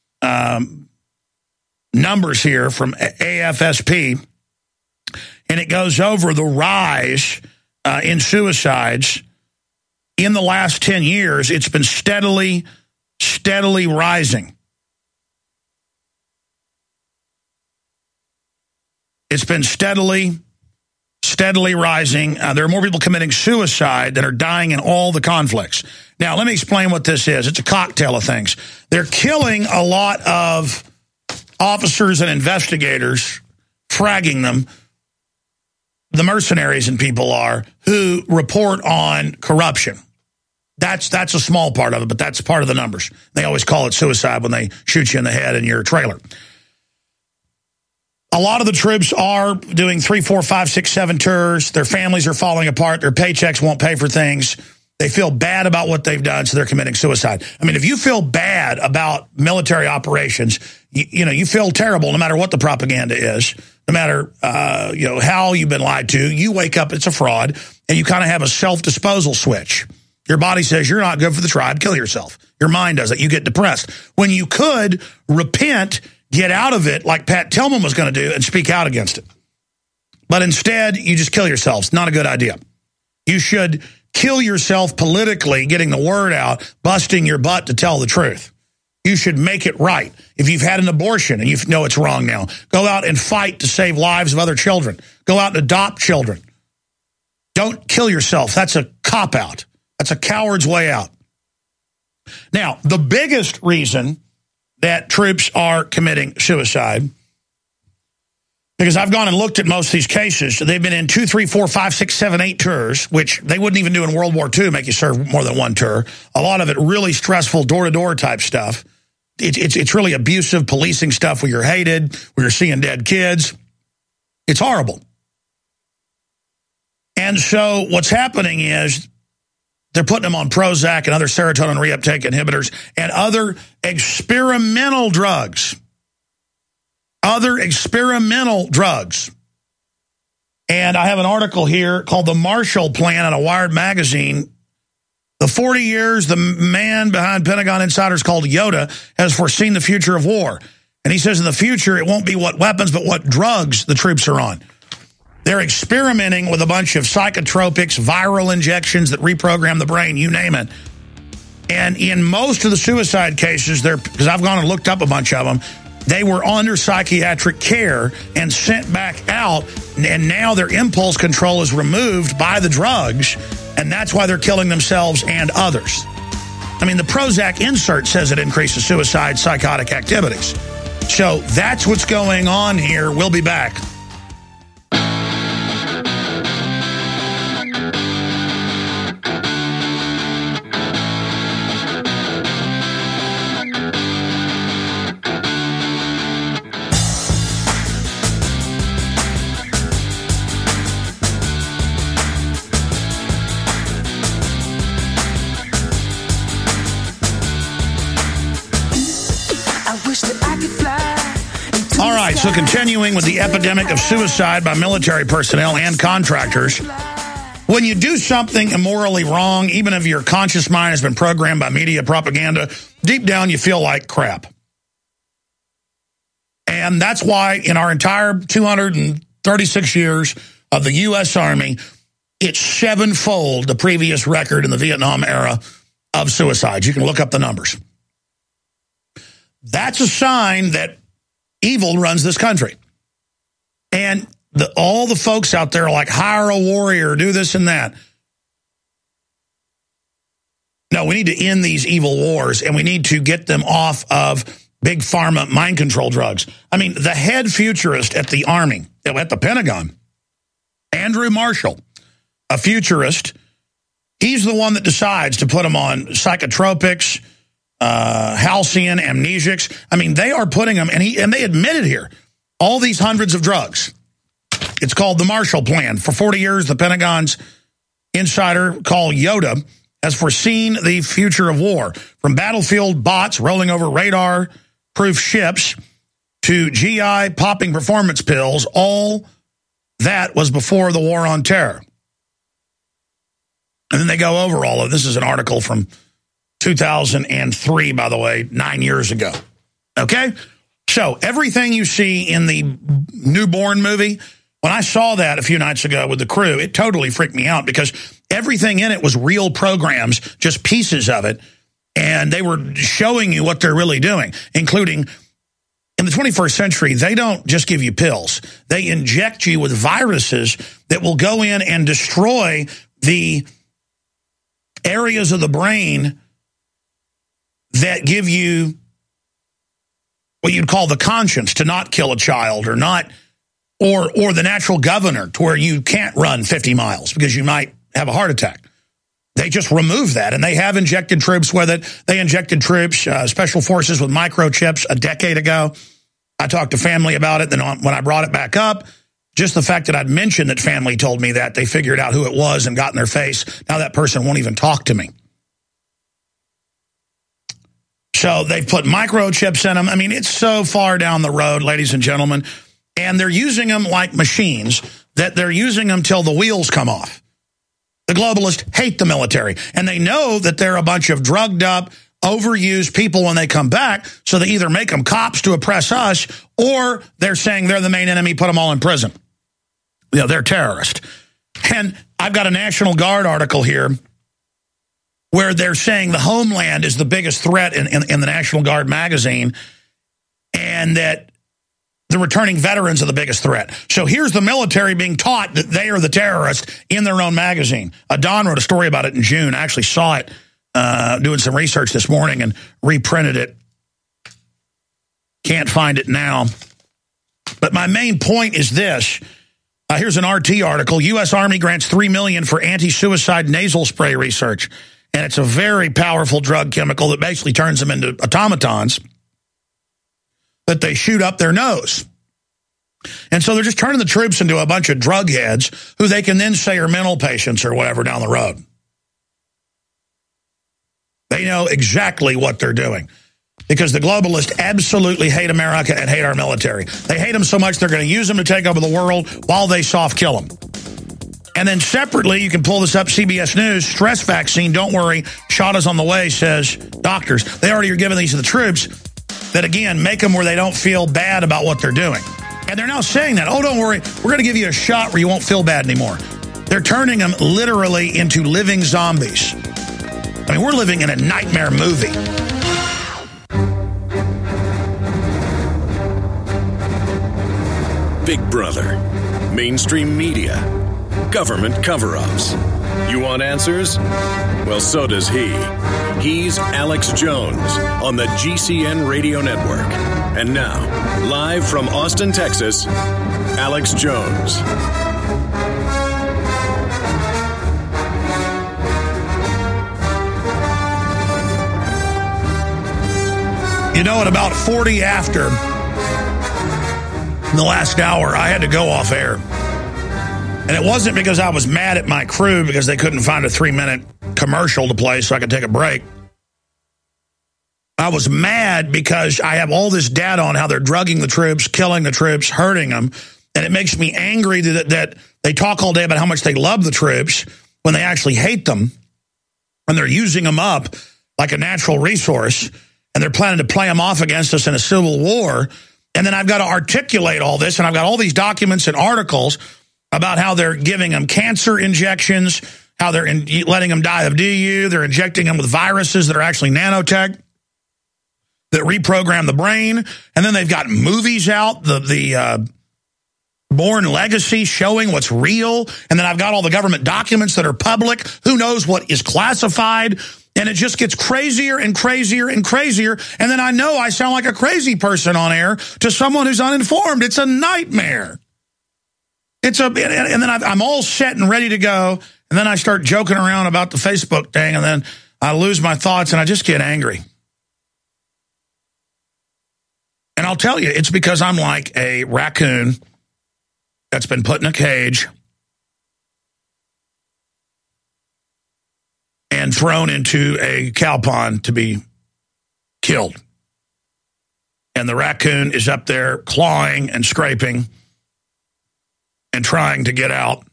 numbers here from AFSP. And it goes over the rise in suicides in the last 10 years. It's been steadily rising. It's been steadily rising. There are more people committing suicide than are dying in all the conflicts. Now, let me explain what this is. It's a cocktail of things. They're killing a lot of officers and investigators, fragging them. The mercenaries and people are who report on corruption. That's a small part of it, but that's part of the numbers. They always call it suicide when they shoot you in the head in your trailer. A lot of the troops are doing 3, 4, 5, 6, 7 tours. Their families are falling apart. Their paychecks won't pay for things. They feel bad about what they've done, so they're committing suicide. I mean, if you feel bad about military operations, you feel terrible no matter what the propaganda is. no matter how you've been lied to, you wake up, it's a fraud, and you kind of have a self-disposal switch. Your body says, you're not good for the tribe, kill yourself. Your mind does it. You get depressed. When you could repent, get out of it like Pat Tillman was going to do and speak out against it. But instead, you just kill yourselves. Not a good idea. You should kill yourself politically, getting the word out, busting your butt to tell the truth. You should make it right. If you've had an abortion and you know it's wrong now, go out and fight to save lives of other children. Go out and adopt children. Don't kill yourself. That's a cop-out. That's a coward's way out. Now, the biggest reason that troops are committing suicide, because I've gone and looked at most of these cases, they've been in 2, 3, 4, 5, 6, 7, 8 tours, which they wouldn't even do in World War II, make you serve more than one tour. A lot of it really stressful door-to-door type stuff. It's really abusive policing stuff where you're hated, where you're seeing dead kids. It's horrible. And so what's happening is they're putting them on Prozac and other serotonin reuptake inhibitors and other experimental drugs. Other experimental drugs. And I have an article here called The Marshall Plan on a Wired magazine. The 40 years the man behind Pentagon insiders called Yoda has foreseen the future of war. And he says in the future it won't be what weapons but what drugs the troops are on. They're experimenting with a bunch of psychotropics, viral injections that reprogram the brain, you name it. And in most of the suicide cases, because I've gone and looked up a bunch of them, they were under psychiatric care and sent back out, and now their impulse control is removed by the drugs, and that's why they're killing themselves and others. I mean, the Prozac insert says it increases suicide, psychotic activities. So that's what's going on here. We'll be back. All right, so continuing with the epidemic of suicide by military personnel and contractors, when you do something immorally wrong, even if your conscious mind has been programmed by media propaganda, deep down you feel like crap. And that's why in our entire 236 years of the U.S. Army, it's 7-fold the previous record in the Vietnam era of suicides. You can look up the numbers. That's a sign that evil runs this country. And all the folks out there are like, hire a warrior, do this and that. No, we need to end these evil wars, and we need to get them off of big pharma mind control drugs. I mean, the head futurist at the Army, at the Pentagon, Andrew Marshall, a futurist, he's the one that decides to put them on psychotropics, halcyon, amnesics. I mean, they are putting them, and they admitted here, all these hundreds of drugs. It's called the Marshall Plan. For 40 years, the Pentagon's insider called Yoda has foreseen the future of war. From battlefield bots rolling over radar-proof ships to GI popping performance pills, all that was before the war on terror. And then they go over all of this. Is an article from 2003, by the way, 9 years ago. Okay? So everything you see in the Newborn movie, when I saw that a few nights ago with the crew, it totally freaked me out because everything in it was real programs, just pieces of it, and they were showing you what they're really doing, including in the 21st century, they don't just give you pills. They inject you with viruses that will go in and destroy the areas of the brain that give you what you'd call the conscience to not kill a child or not, or the natural governor to where you can't run 50 miles because you might have a heart attack. They just remove that, and they have injected troops with it. They injected troops, special forces with microchips a decade ago. I talked to family about it. Then when I brought it back up, just the fact that I'd mentioned that family told me that, they figured out who it was and got in their face. Now that person won't even talk to me. So they've put microchips in them. I mean, it's so far down the road, ladies and gentlemen. And they're using them like machines, that they're using them till the wheels come off. The globalists hate the military, and they know that they're a bunch of drugged up, overused people when they come back, so they either make them cops to oppress us, or they're saying they're the main enemy, put them all in prison. You know, they're terrorists. And I've got a National Guard article here where they're saying the homeland is the biggest threat in the National Guard magazine, and that the returning veterans are the biggest threat. So here's the military being taught that they are the terrorists in their own magazine. Don wrote a story about it in June. I actually saw it doing some research this morning and reprinted it. Can't find it now. But my main point is this. Here's an RT article. U.S. Army grants $3 million for anti-suicide nasal spray research. And it's a very powerful drug chemical that basically turns them into automatons that they shoot up their nose. And so they're just turning the troops into a bunch of drug heads who they can then say are mental patients or whatever down the road. They know exactly what they're doing because the globalists absolutely hate America and hate our military. They hate them so much they're going to use them to take over the world while they soft kill them. And then separately, you can pull this up, CBS News, stress vaccine, don't worry, shot is on the way, says doctors. They already are giving these to the troops that, again, make them where they don't feel bad about what they're doing. And they're now saying that, oh, don't worry, we're going to give you a shot where you won't feel bad anymore. They're turning them literally into living zombies. I mean, we're living in a nightmare movie. Big Brother, mainstream media, government cover-ups. You want answers? Well, so does he. He's Alex Jones on the GCN Radio Network. And now, live from Austin, Texas, Alex Jones. You know, at about 40 after in the last hour, I had to go off air. And it wasn't because I was mad at my crew because they couldn't find a 3-minute commercial to play so I could take a break. I was mad because I have all this data on how they're drugging the troops, killing the troops, hurting them. And it makes me angry that they talk all day about how much they love the troops when they actually hate them. And they're using them up like a natural resource. And they're planning to play them off against us in a civil war. And then I've got to articulate all this. And I've got all these documents and articles about how they're giving them cancer injections, how they're letting them die of DU. They're injecting them with viruses that are actually nanotech that reprogram the brain. And then they've got movies out, the Born Legacy, showing what's real. And then I've got all the government documents that are public. Who knows what is classified? And it just gets crazier and crazier and crazier. And then I know I sound like a crazy person on air to someone who's uninformed. It's a nightmare. And then I'm all set and ready to go. And then I start joking around about the Facebook thing. And then I lose my thoughts and I just get angry. And I'll tell you, it's because I'm like a raccoon that's been put in a cage and thrown into a cow pond to be killed. And the raccoon is up there clawing and scraping and trying to get out.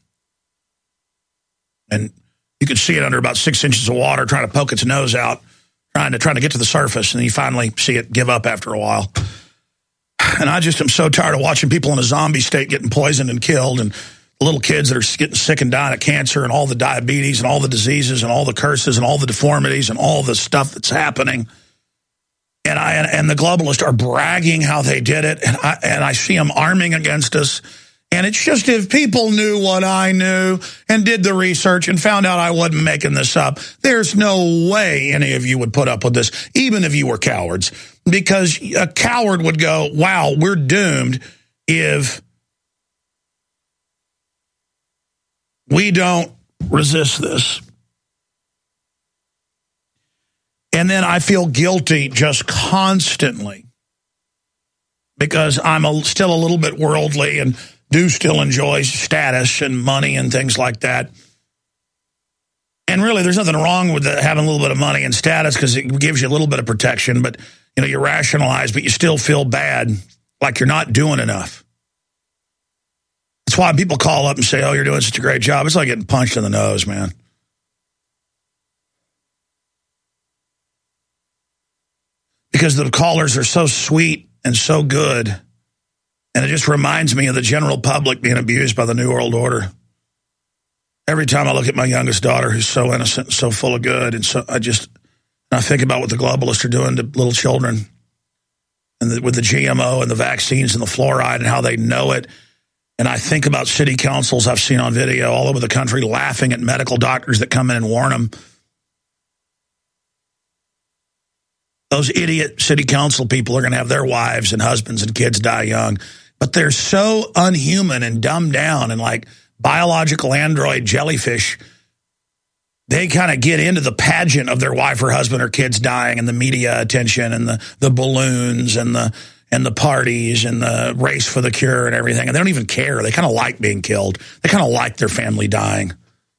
And you can see it under about 6 inches of water, trying to poke its nose out, trying to get to the surface, and you finally see it give up after a while. And I just am so tired of watching people in a zombie state getting poisoned and killed, and little kids that are getting sick and dying of cancer, and all the diabetes and all the diseases and all the curses and all the deformities and all the stuff that's happening. And the globalists are bragging how they did it, and I see them arming against us. And it's just, if people knew what I knew and did the research and found out I wasn't making this up, there's no way any of you would put up with this, even if you were cowards. Because a coward would go, wow, we're doomed if we don't resist this. And then I feel guilty just constantly because I'm still a little bit worldly and do still enjoy status and money and things like that. And really, there's nothing wrong with having a little bit of money and status because it gives you a little bit of protection. But, you rationalize, but you still feel bad, like you're not doing enough. That's why people call up and say, oh, you're doing such a great job. It's like getting punched in the nose, man. Because the callers are so sweet and so good. And it just reminds me of the general public being abused by the New World Order. Every time I look at my youngest daughter, who's so innocent and so full of good, and so I think about what the globalists are doing to little children, and with the GMO and the vaccines and the fluoride and how they know it. And I think about city councils I've seen on video all over the country laughing at medical doctors that come in and warn them. Those idiot city council people are going to have their wives and husbands and kids die young. But they're so unhuman and dumbed down and like biological android jellyfish. They kind of get into the pageant of their wife or husband or kids dying and the media attention and the balloons and the parties and the race for the cure and everything. And they don't even care. They kind of like being killed. They kind of like their family dying.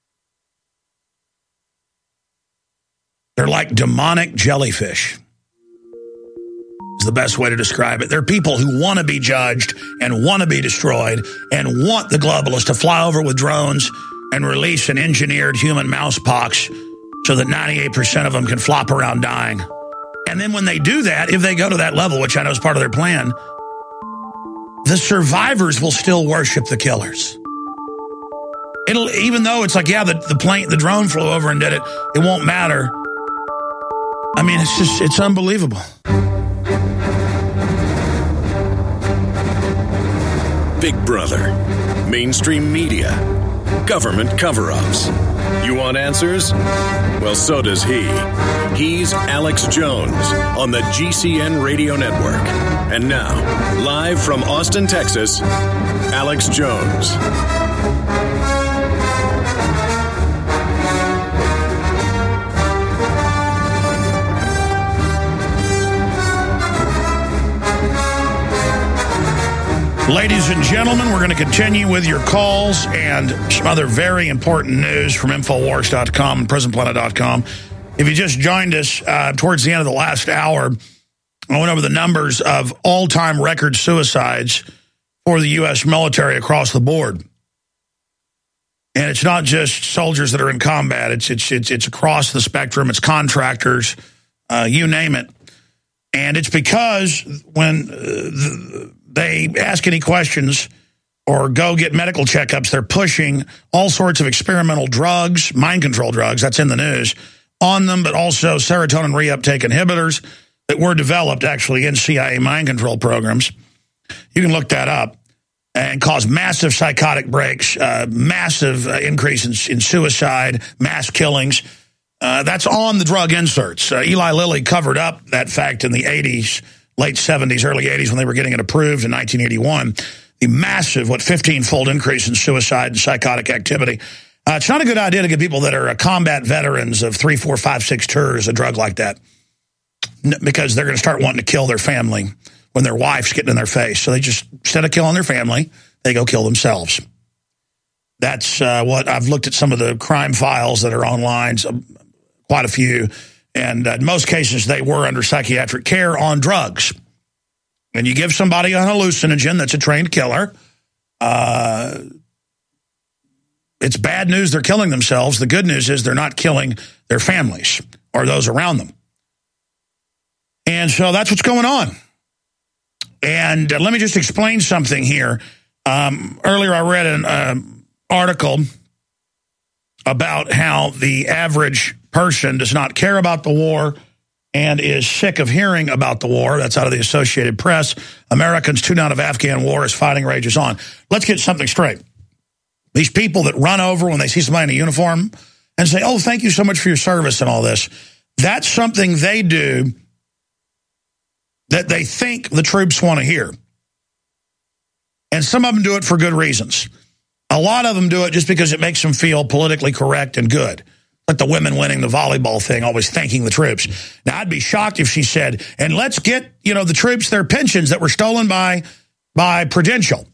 They're like demonic jellyfish. Is the best way to describe it. They're people who want to be judged and want to be destroyed and want the globalists to fly over with drones and release an engineered human mouse pox so that 98% of them can flop around dying. And then when they do that, if they go to that level, which I know is part of their plan, the survivors will still worship the killers. Even though it's like, yeah, the drone flew over and did it, it won't matter. I mean, it's unbelievable. Big Brother, mainstream media, government cover-ups. You want answers? Well, so does he. He's Alex Jones on the GCN Radio Network. And now, live from Austin, Texas, Alex Jones. Ladies and gentlemen, we're going to continue with your calls and some other very important news from Infowars.com and PrisonPlanet.com. If you just joined us towards the end of the last hour, I went over the numbers of all-time record suicides for the U.S. military across the board. And it's not just soldiers that are in combat. It's across the spectrum. It's contractors, you name it. And it's because when they ask any questions or go get medical checkups, they're pushing all sorts of experimental drugs, mind control drugs, that's in the news, on them, but also serotonin reuptake inhibitors that were developed actually in CIA mind control programs. You can look that up, and cause massive psychotic breaks, massive increase in suicide, mass killings. That's on the drug inserts. Eli Lilly covered up that fact in the 80s, late 70s, early 80s, when they were getting it approved in 1981. The massive, 15-fold increase in suicide and psychotic activity. It's not a good idea to give people that are combat veterans of 3, 4, 5, 6 tours a drug like that, because they're going to start wanting to kill their family when their wife's getting in their face. So they just, instead of killing their family, they go kill themselves. That's what I've looked at some of the crime files that are online, quite a few. And in most cases, they were under psychiatric care on drugs. And you give somebody a hallucinogen that's a trained killer, it's bad news they're killing themselves. The good news is they're not killing their families or those around them. And so that's what's going on. And let me just explain something here. Earlier I read an article about how the average person does not care about the war and is sick of hearing about the war. That's out of the Associated Press. Americans tune out of Afghan war as fighting rages on. Let's get something straight. These people that run over when they see somebody in a uniform and say, oh, thank you so much for your service and all this, that's something they do that they think the troops want to hear. And some of them do it for good reasons. A lot of them do it just because it makes them feel politically correct and good. Like the women winning the volleyball thing, always thanking the troops. Now, I'd be shocked if she said, and let's get, the troops their pensions that were stolen by Prudential.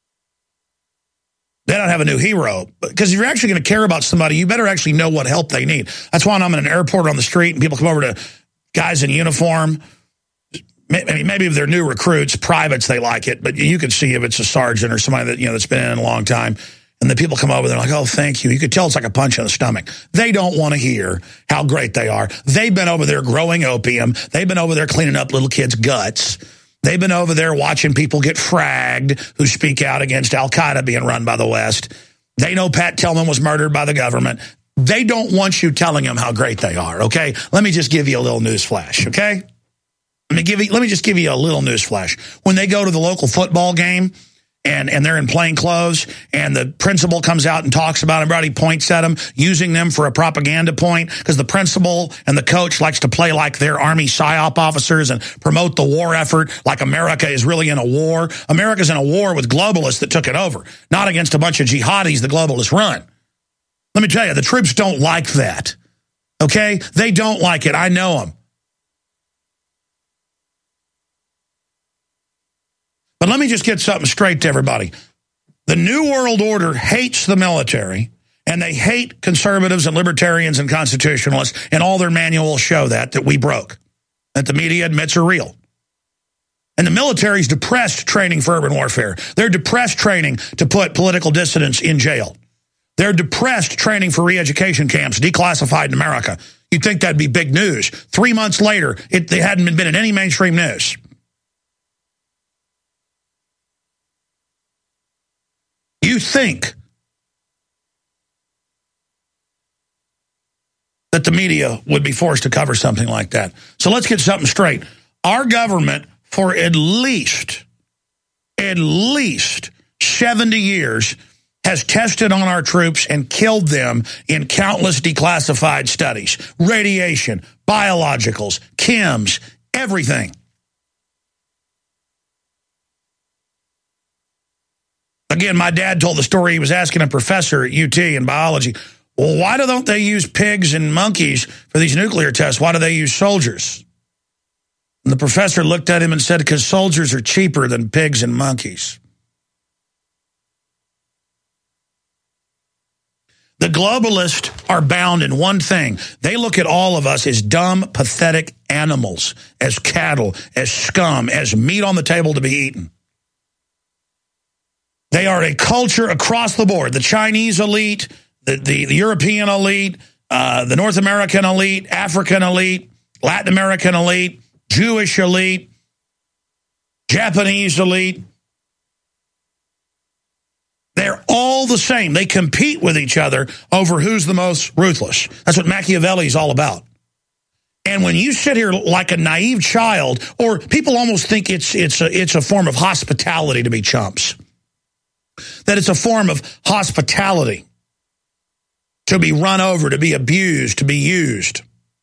They don't have a new hero. Because if you're actually going to care about somebody, you better actually know what help they need. That's why when I'm in an airport or on the street and people come over to guys in uniform, maybe if they're new recruits, privates, they like it, but you can see if it's a sergeant or somebody that, that's been in a long time, and the people come over, they're like, oh, thank you. You could tell it's like a punch in the stomach. They don't want to hear how great they are. They've been over there growing opium. They've been over there cleaning up little kids' guts. They've been over there watching people get fragged who speak out against Al-Qaeda being run by the West. They know Pat Tillman was murdered by the government. They don't want you telling them how great they are, okay? Let me just give you a little news flash, okay? Let me just give you a little news flash. When they go to the local football game and they're in plain clothes and the principal comes out and talks about them, everybody points at them, using them for a propaganda point, because the principal and the coach likes to play like they're Army PSYOP officers and promote the war effort like America is really in a war. America's in a war with globalists that took it over, not against a bunch of jihadis the globalists run. Let me tell you, the troops don't like that, okay? They don't like it. I know them. But let me just get something straight to everybody. The New World Order hates the military, and they hate conservatives and libertarians and constitutionalists, and all their manuals show that we broke, that the media admits are real. And the military's depressed training for urban warfare. They're depressed training to put political dissidents in jail. They're depressed training for re-education camps, declassified in America. You'd think that'd be big news. 3 months later, they hadn't been in any mainstream news. You think that the media would be forced to cover something like that. So let's get something straight. Our government, for at least 70 years, has tested on our troops and killed them in countless declassified studies. Radiation, biologicals, chems, everything. Again, my dad told the story. He was asking a professor at UT in biology, well, why don't they use pigs and monkeys for these nuclear tests? Why do they use soldiers? And the professor looked at him and said, because soldiers are cheaper than pigs and monkeys. The globalists are bound in one thing. They look at all of us as dumb, pathetic animals, as cattle, as scum, as meat on the table to be eaten. They are a culture across the board. The Chinese elite, the European elite, the North American elite, African elite, Latin American elite, Jewish elite, Japanese elite. They're all the same. They compete with each other over who's the most ruthless. That's what Machiavelli is all about. And when you sit here like a naive child, or people almost think it's a form of hospitality to be chumps, that it's a form of hospitality to be run over, to be abused, to be used.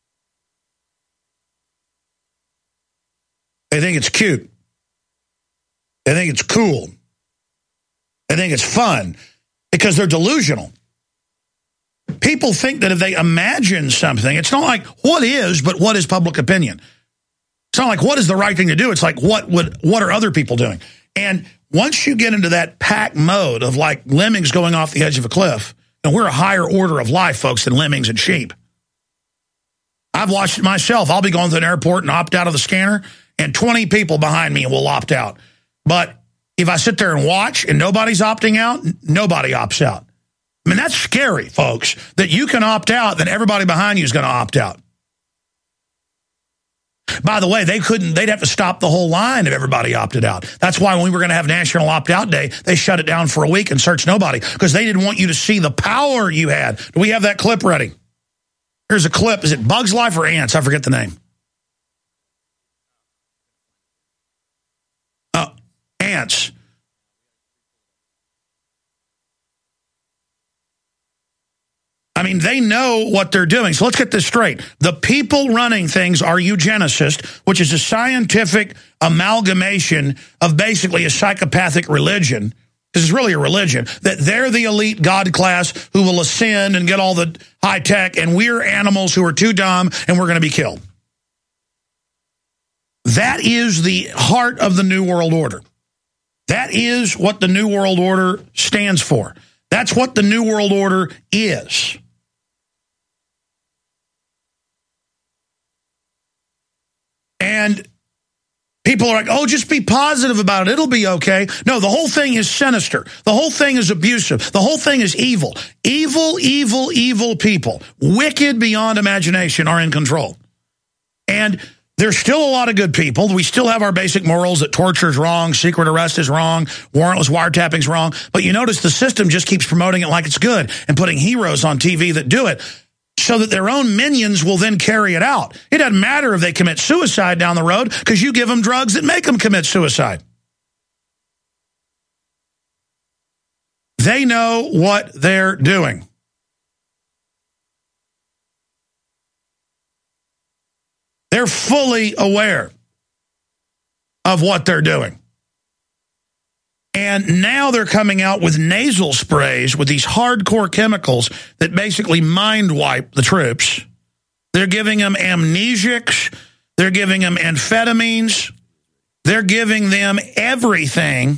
They think it's cute. They think it's cool. They think it's fun because they're delusional. People think that if they imagine something, it's not like what is, but what is public opinion. It's not like what is the right thing to do. It's like what are other people doing? And once you get into that pack mode of like lemmings going off the edge of a cliff, and we're a higher order of life, folks, than lemmings and sheep. I've watched it myself. I'll be going to an airport and opt out of the scanner, and 20 people behind me will opt out. But if I sit there and watch and nobody's opting out, nobody opts out. I mean, that's scary, folks, that you can opt out, then everybody behind you is going to opt out. By the way, they'd have to stop the whole line if everybody opted out. That's why when we were going to have National Opt-Out Day, they shut it down for a week and searched nobody, because they didn't want you to see the power you had. Do we have that clip ready? Here's a clip. Is it Bugs Life or Ants? I forget the name. Ants. I mean, they know what they're doing. So let's get this straight. The people running things are eugenicists, which is a scientific amalgamation of basically a psychopathic religion. This is really a religion, that they're the elite God class who will ascend and get all the high tech, and we're animals who are too dumb and we're going to be killed. That is the heart of the New World Order. That is what the New World Order stands for. That's what the New World Order is. And People are like, oh, just be positive about it. It'll be okay. No, the whole thing is sinister. The whole thing is abusive. The whole thing is evil. Evil, evil, evil people, wicked beyond imagination, are in control. And there's still a lot of good people. We still have our basic morals that torture is wrong, secret arrest is wrong, warrantless wiretapping is wrong. But you notice the system just keeps promoting it like it's good and putting heroes on TV that do it, so that their own minions will then carry it out. It doesn't matter if they commit suicide down the road, because you give them drugs that make them commit suicide. They know what they're doing. They're fully aware of what they're doing. And now they're coming out with nasal sprays with these hardcore chemicals that basically mind wipe the troops. They're giving them amnesics. They're giving them amphetamines. They're giving them everything.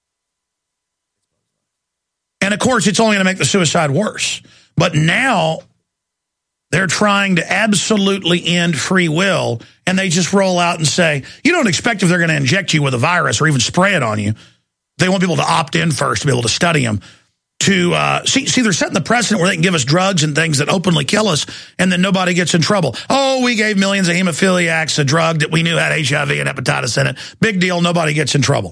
And of course, it's only going to make the suicide worse. But now they're trying to absolutely end free will, and they just roll out and say, you don't expect if they're going to inject you with a virus or even spray it on you. They want people to opt in first to be able to study them. See, they're setting the precedent where they can give us drugs and things that openly kill us, and then nobody gets in trouble. Oh, we gave millions of hemophiliacs a drug that we knew had HIV and hepatitis in it. Big deal, nobody gets in trouble.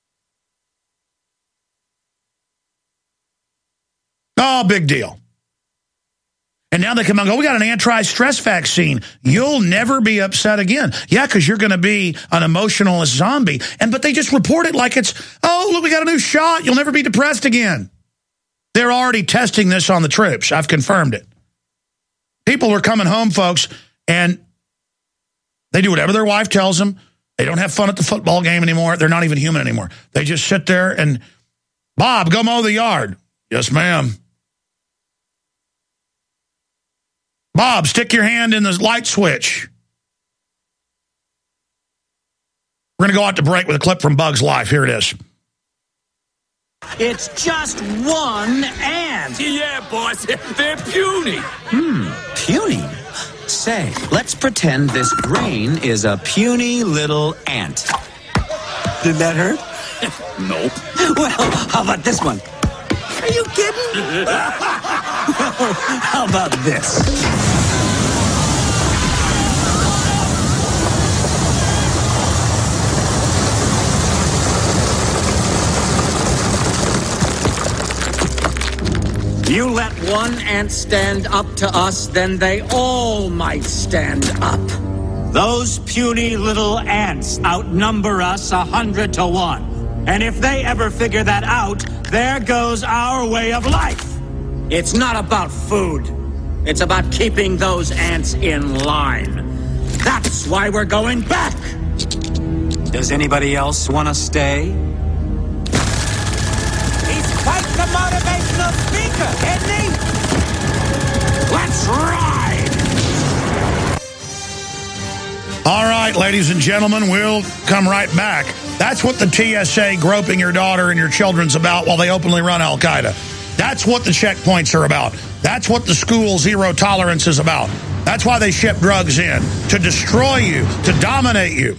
Oh, big deal. And now they come out and go, we got an anti-stress vaccine. You'll never be upset again. Yeah, because you're going to be an emotionalist zombie. But they just report it like it's, oh, look, we got a new shot. You'll never be depressed again. They're already testing this on the troops. I've confirmed it. People are coming home, folks, and they do whatever their wife tells them. They don't have fun at the football game anymore. They're not even human anymore. They just sit there and, Bob, go mow the yard. Yes, ma'am. Bob, stick your hand in the light switch. We're going to go out to break with a clip from Bug's Life. Here it is. It's just one ant. Yeah, boss, they're puny. Puny? Say, let's pretend this brain is a puny little ant. Did that hurt? Nope. Well, how about this one? Are you kidding? How about this? You let one ant stand up to us, then they all might stand up. Those puny little ants outnumber us 100 to 1. And if they ever figure that out, there goes our way of life. It's not about food. It's about keeping those ants in line. That's why we're going back. Does anybody else want to stay? He's quite the motivational speaker, isn't he? Let's ride! All right, ladies and gentlemen, we'll come right back. That's what the TSA groping your daughter and your children's about while they openly run Al-Qaeda. That's what the checkpoints are about. That's what the school zero tolerance is about. That's why they ship drugs in, to destroy you, to dominate you.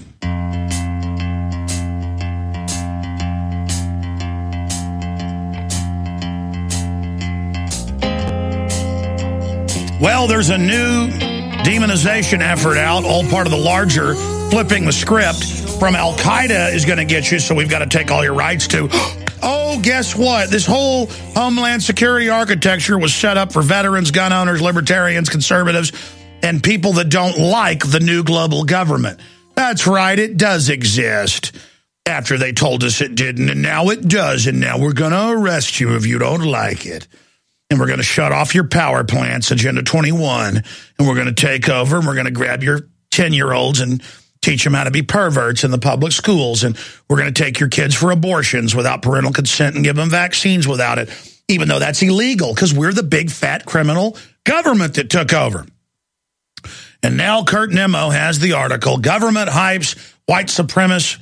Well, there's a new demonization effort out, all part of the larger flipping the script from Al-Qaeda is going to get you, so we've got to take all your rights to. Oh, guess what? This whole Homeland Security architecture was set up for veterans, gun owners, libertarians, conservatives, and people that don't like the new global government. That's right, it does exist. After they told us it didn't, and now it does, and now we're going to arrest you if you don't like it. And we're going to shut off your power plants, Agenda 21, and we're going to take over, and we're going to grab your 10-year-olds and teach them how to be perverts in the public schools, and we're going to take your kids for abortions without parental consent and give them vaccines without it, even though that's illegal because we're the big, fat criminal government that took over. And now Kurt Nimmo has the article, Government Hypes White Supremacist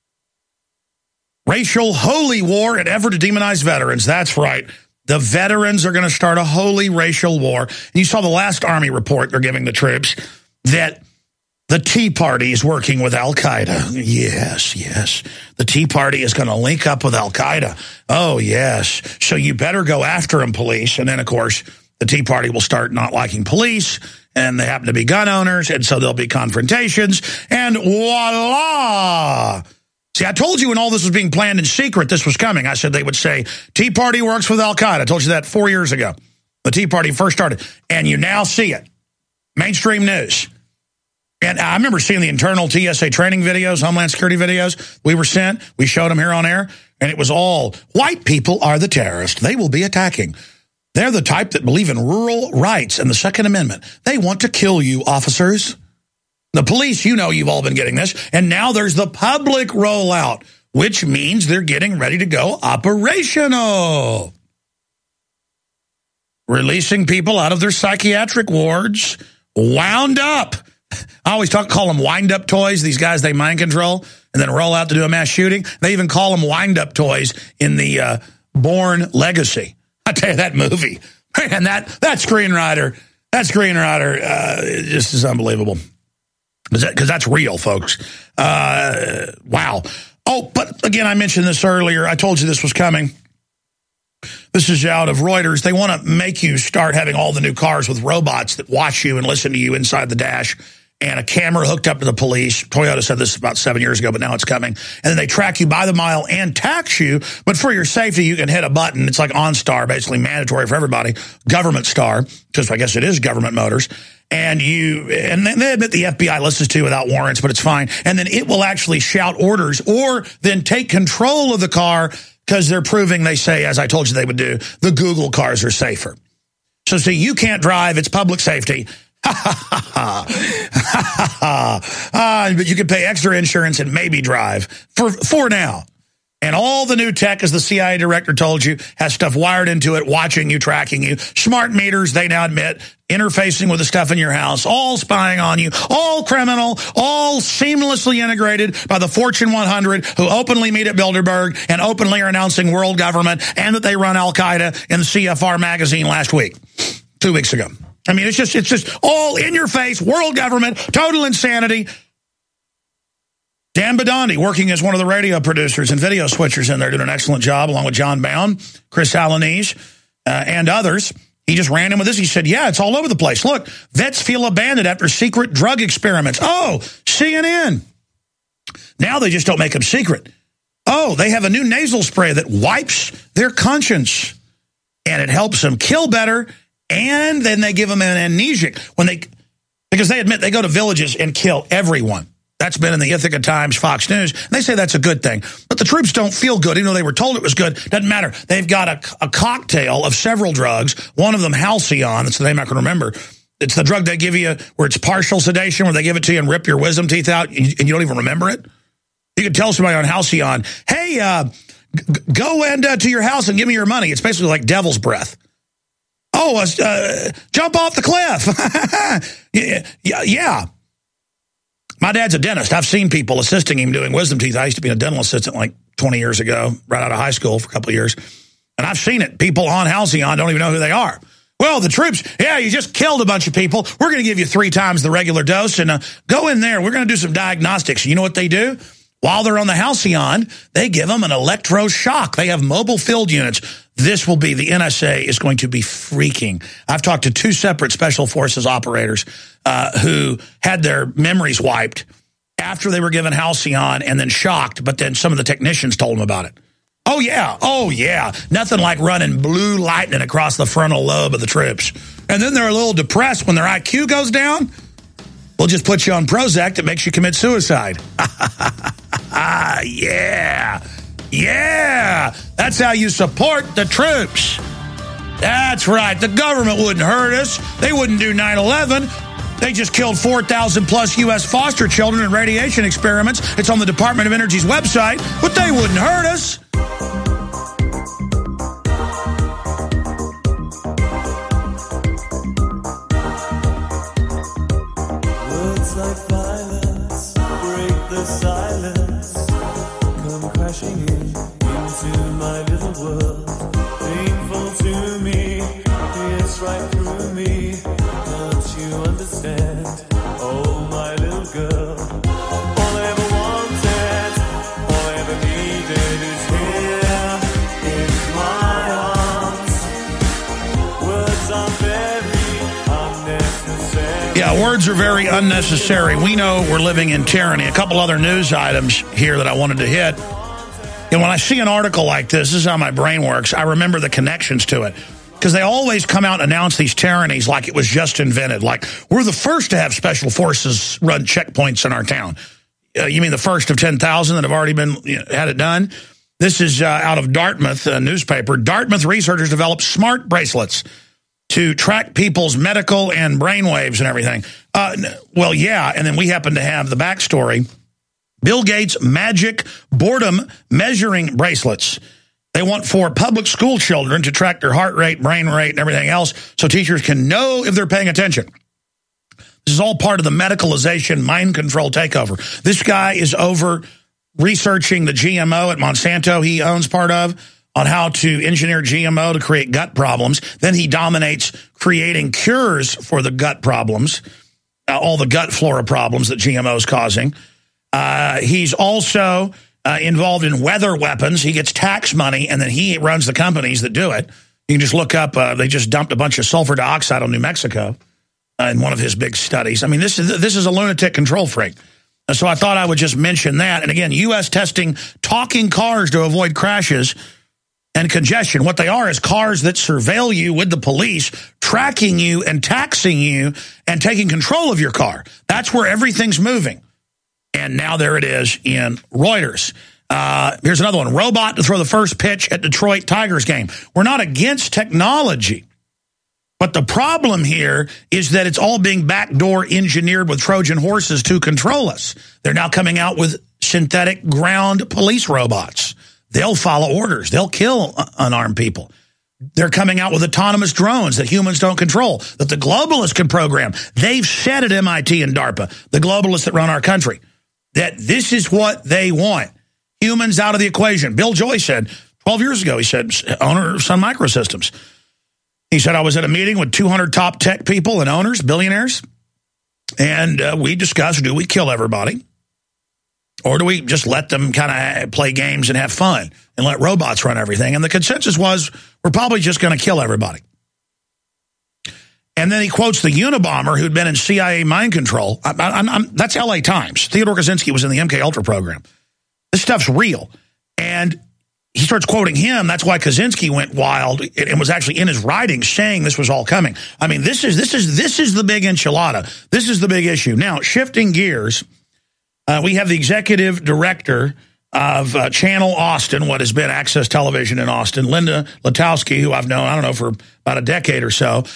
Racial Holy War in Effort to Demonize Veterans. That's right. The veterans are going to start a holy racial war. And you saw the last Army report they're giving the troops that The Tea Party is working with Al-Qaeda. Yes, yes. The Tea Party is going to link up with Al-Qaeda. Oh, yes. So you better go after them, police. And then, of course, the Tea Party will start not liking police, and they happen to be gun owners, and so there'll be confrontations, and voila! See, I told you when all this was being planned in secret, this was coming. I said they would say, Tea Party works with Al-Qaeda. I told you that 4 years ago. The Tea Party first started. And you now see it. Mainstream news. And I remember seeing the internal TSA training videos, Homeland Security videos we were sent. We showed them here on air. And it was all, white people are the terrorists. They will be attacking. They're the type that believe in rural rights and the Second Amendment. They want to kill you, officers. The police, you know you've all been getting this. And now there's the public rollout, which means they're getting ready to go operational. Releasing people out of their psychiatric wards, wound up. I always call them wind-up toys, these guys they mind control, and then roll out to do a mass shooting. They even call them wind-up toys in the Bourne Legacy. I tell you, that movie, man, that screenwriter just is unbelievable. Because that's real, folks. Wow. Oh, but again, I mentioned this earlier. I told you this was coming. This is out of Reuters. They want to make you start having all the new cars with robots that watch you and listen to you inside the dash, and a camera hooked up to the police. Toyota said this about 7 years ago, but now it's coming. And then they track you by the mile and tax you. But for your safety, you can hit a button. It's like OnStar, basically mandatory for everybody. Government Star, because I guess it is government motors. And they admit the FBI listens to you without warrants, but it's fine. And then it will actually shout orders or then take control of the car because they're proving, they say, as I told you they would do, the Google cars are safer. So see, you can't drive. It's public safety. But you can pay extra insurance and maybe drive for now. And all the new tech, as the CIA director told you, has stuff wired into it, watching you, tracking you. Smart meters, they now admit, interfacing with the stuff in your house, all spying on you, all criminal, all seamlessly integrated by the Fortune 100 who openly meet at Bilderberg and openly are announcing world government and that they run Al-Qaeda in the CFR magazine last week, 2 weeks ago. I mean, it's just all in your face, world government, total insanity. Dan Badandi, working as one of the radio producers and video switchers in there, did an excellent job, along with John Bound, Chris Alanese, and others. He just ran in with this. He said, yeah, it's all over the place. Look, vets feel abandoned after secret drug experiments. Oh, CNN. Now they just don't make them secret. Oh, they have a new nasal spray that wipes their conscience, and it helps them kill better, and then they give them an amnesic because they admit they go to villages and kill everyone. That's been in the Ithaca Times, Fox News. And they say that's a good thing. But the troops don't feel good, even though they were told it was good. Doesn't matter. They've got a cocktail of several drugs, one of them Halcyon. That's the name I can remember. It's the drug they give you where it's partial sedation, where they give it to you and rip your wisdom teeth out, and you don't even remember it. You can tell somebody on Halcyon, hey, go to your house and give me your money. It's basically like devil's breath. Oh, jump off the cliff. Yeah. My dad's a dentist. I've seen people assisting him doing wisdom teeth. I used to be a dental assistant like 20 years ago, right out of high school for a couple of years. And I've seen it. People on Halcyon don't even know who they are. Well, the troops, yeah, you just killed a bunch of people. We're going to give you 3 times the regular dose and go in there. We're going to do some diagnostics. You know what they do? While they're on the Halcyon, they give them an electroshock. They have mobile field units. This will be, the NSA is going to be freaking. I've talked to 2 separate Special Forces operators who had their memories wiped after they were given Halcyon and then shocked, but then some of the technicians told them about it. Oh, yeah. Nothing like running blue lightning across the frontal lobe of the troops. And then they're a little depressed when their IQ goes down. We'll just put you on Prozac that makes you commit suicide. Yeah. That's how you support the troops. That's right. The government wouldn't hurt us. They wouldn't do 9/11. They just killed 4,000 plus U.S. foster children in radiation experiments. It's on the Department of Energy's website, but they wouldn't hurt us. Words like violence break the silence, come crashing into my little world. Painful to me, pierce right through me. Don't you understand? Oh, my little girl. Yeah, words are very unnecessary. We know we're living in tyranny. A couple other news items here that I wanted to hit. And when I see an article like this is how my brain works. I remember the connections to it. Because they always come out and announce these tyrannies like it was just invented. Like, we're the first to have special forces run checkpoints in our town. You mean the first of 10,000 that have already been had it done? This is out of Dartmouth, a newspaper. Dartmouth researchers developed smart bracelets to track people's medical and brain waves and everything. Well, yeah, and then we happen to have the backstory. Bill Gates' magic boredom measuring bracelets. They want for public school children to track their heart rate, brain rate, and everything else so teachers can know if they're paying attention. This is all part of the medicalization, mind control takeover. This guy is over researching the GMO at Monsanto he owns part of on how to engineer GMO to create gut problems. Then he dominates creating cures for the gut problems, all the gut flora problems that GMO is causing. He's also involved in weather weapons. He gets tax money, and then he runs the companies that do it. You can just look up, they just dumped a bunch of sulfur dioxide on New Mexico in one of his big studies. I mean, this is a lunatic control freak. And so I thought I would just mention that. And again, U.S. testing talking cars to avoid crashes and congestion. What they are is cars that surveil you with the police, tracking you and taxing you and taking control of your car. That's where everything's moving. And now there it is in Reuters. Here's another one. Robot to throw the first pitch at Detroit Tigers game. We're not against technology. But the problem here is that it's all being backdoor engineered with Trojan horses to control us. They're now coming out with synthetic ground police robots. They'll follow orders. They'll kill unarmed people. They're coming out with autonomous drones that humans don't control, that the globalists can program. They've said at MIT and DARPA, the globalists that run our country, that this is what they want. Humans out of the equation. Bill Joy said 12 years ago, he said, owner of Sun Microsystems. He said, I was at a meeting with 200 top tech people and owners, billionaires, and we discussed, do we kill everybody? Or do we just let them kind of play games and have fun and let robots run everything? And the consensus was, we're probably just going to kill everybody. And then he quotes the Unabomber who'd been in CIA mind control. That's LA Times. Theodore Kaczynski was in the MK Ultra program. This stuff's real. And he starts quoting him. That's why Kaczynski went wild and was actually in his writings saying this was all coming. I mean, this is the big enchilada. This is the big issue. Now, shifting gears, we have the executive director of Channel Austin, what has been Access Television in Austin, Linda Latowski, who I've known, I don't know, for about a decade or so.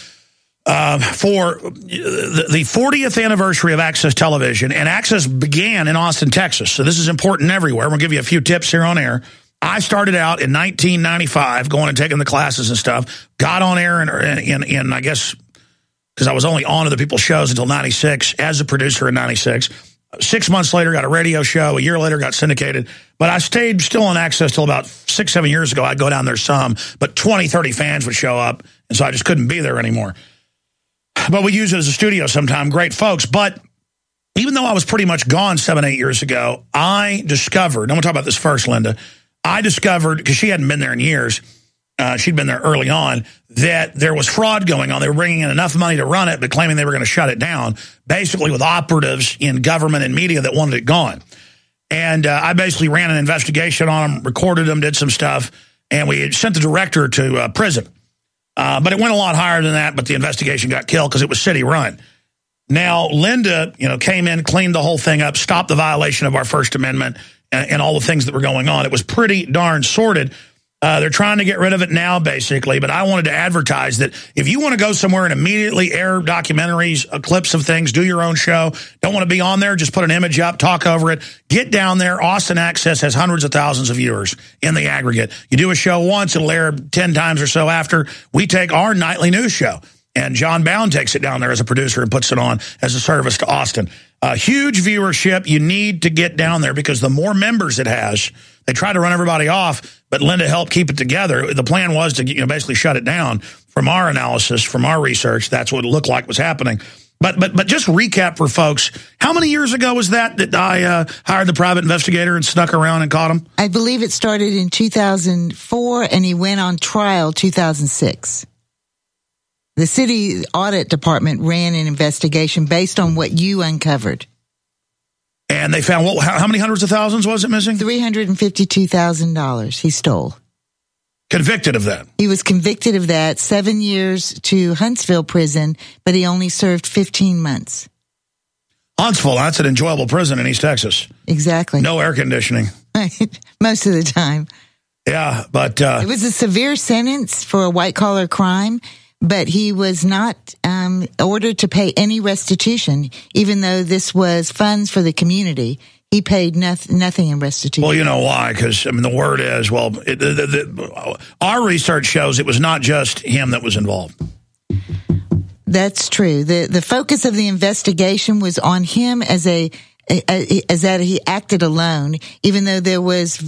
For the 40th anniversary of Access Television, and Access began in Austin, Texas. So this is important everywhere. I'm going to give you a few tips here on air. I started out in 1995 going and taking the classes and stuff. Got on air in I guess, because I was only on other people's shows until 96 as a producer in 96. 6 months later, got a radio show. A year later, got syndicated. But I stayed still on Access till about 6-7 years ago. I'd go down there some, but 20, 30 fans would show up, and so I just couldn't be there anymore. But we use it as a studio sometime. Great folks. But even though I was pretty much gone 7-8 years ago, I discovered, I'm going to talk about this first, Linda. I discovered, because she hadn't been there in years, she'd been there early on, that there was fraud going on. They were bringing in enough money to run it, but claiming they were going to shut it down, basically with operatives in government and media that wanted it gone. And I basically ran an investigation on them, recorded them, did some stuff, and we had sent the director to prison. But it went a lot higher than that, but the investigation got killed because it was city-run. Now, Linda, came in, cleaned the whole thing up, stopped the violation of our First Amendment and all the things that were going on. It was pretty darn sordid. They're trying to get rid of it now, basically, but I wanted to advertise that if you want to go somewhere and immediately air documentaries, clips of things, do your own show, don't want to be on there, just put an image up, talk over it, get down there. Austin Access has hundreds of thousands of viewers in the aggregate. You do a show once, it'll air 10 times or so after. We take our nightly news show, and John Bound takes it down there as a producer and puts it on as a service to Austin. Huge viewership. You need to get down there because the more members it has, they try to run everybody off, but Linda helped keep it together. The plan was to basically shut it down. From our analysis, from our research, that's what it looked like was happening. But just recap for folks, how many years ago was that I hired the private investigator and snuck around and caught him? I believe it started in 2004, and he went on trial 2006. The city audit department ran an investigation based on what you uncovered. And they found, how many hundreds of thousands was it missing? $352,000 he stole. Convicted of that? He was convicted of that, 7 years to Huntsville prison, but he only served 15 months. Huntsville, that's an enjoyable prison in East Texas. Exactly. No air conditioning. Most of the time. Yeah, but... it was a severe sentence for a white-collar crime, but he was not ordered to pay any restitution, even though this was funds for the community. He paid nothing in restitution. Well, you know why? Because, the word is, our research shows it was not just him that was involved. That's true. The focus of the investigation was on him as that he acted alone, even though there was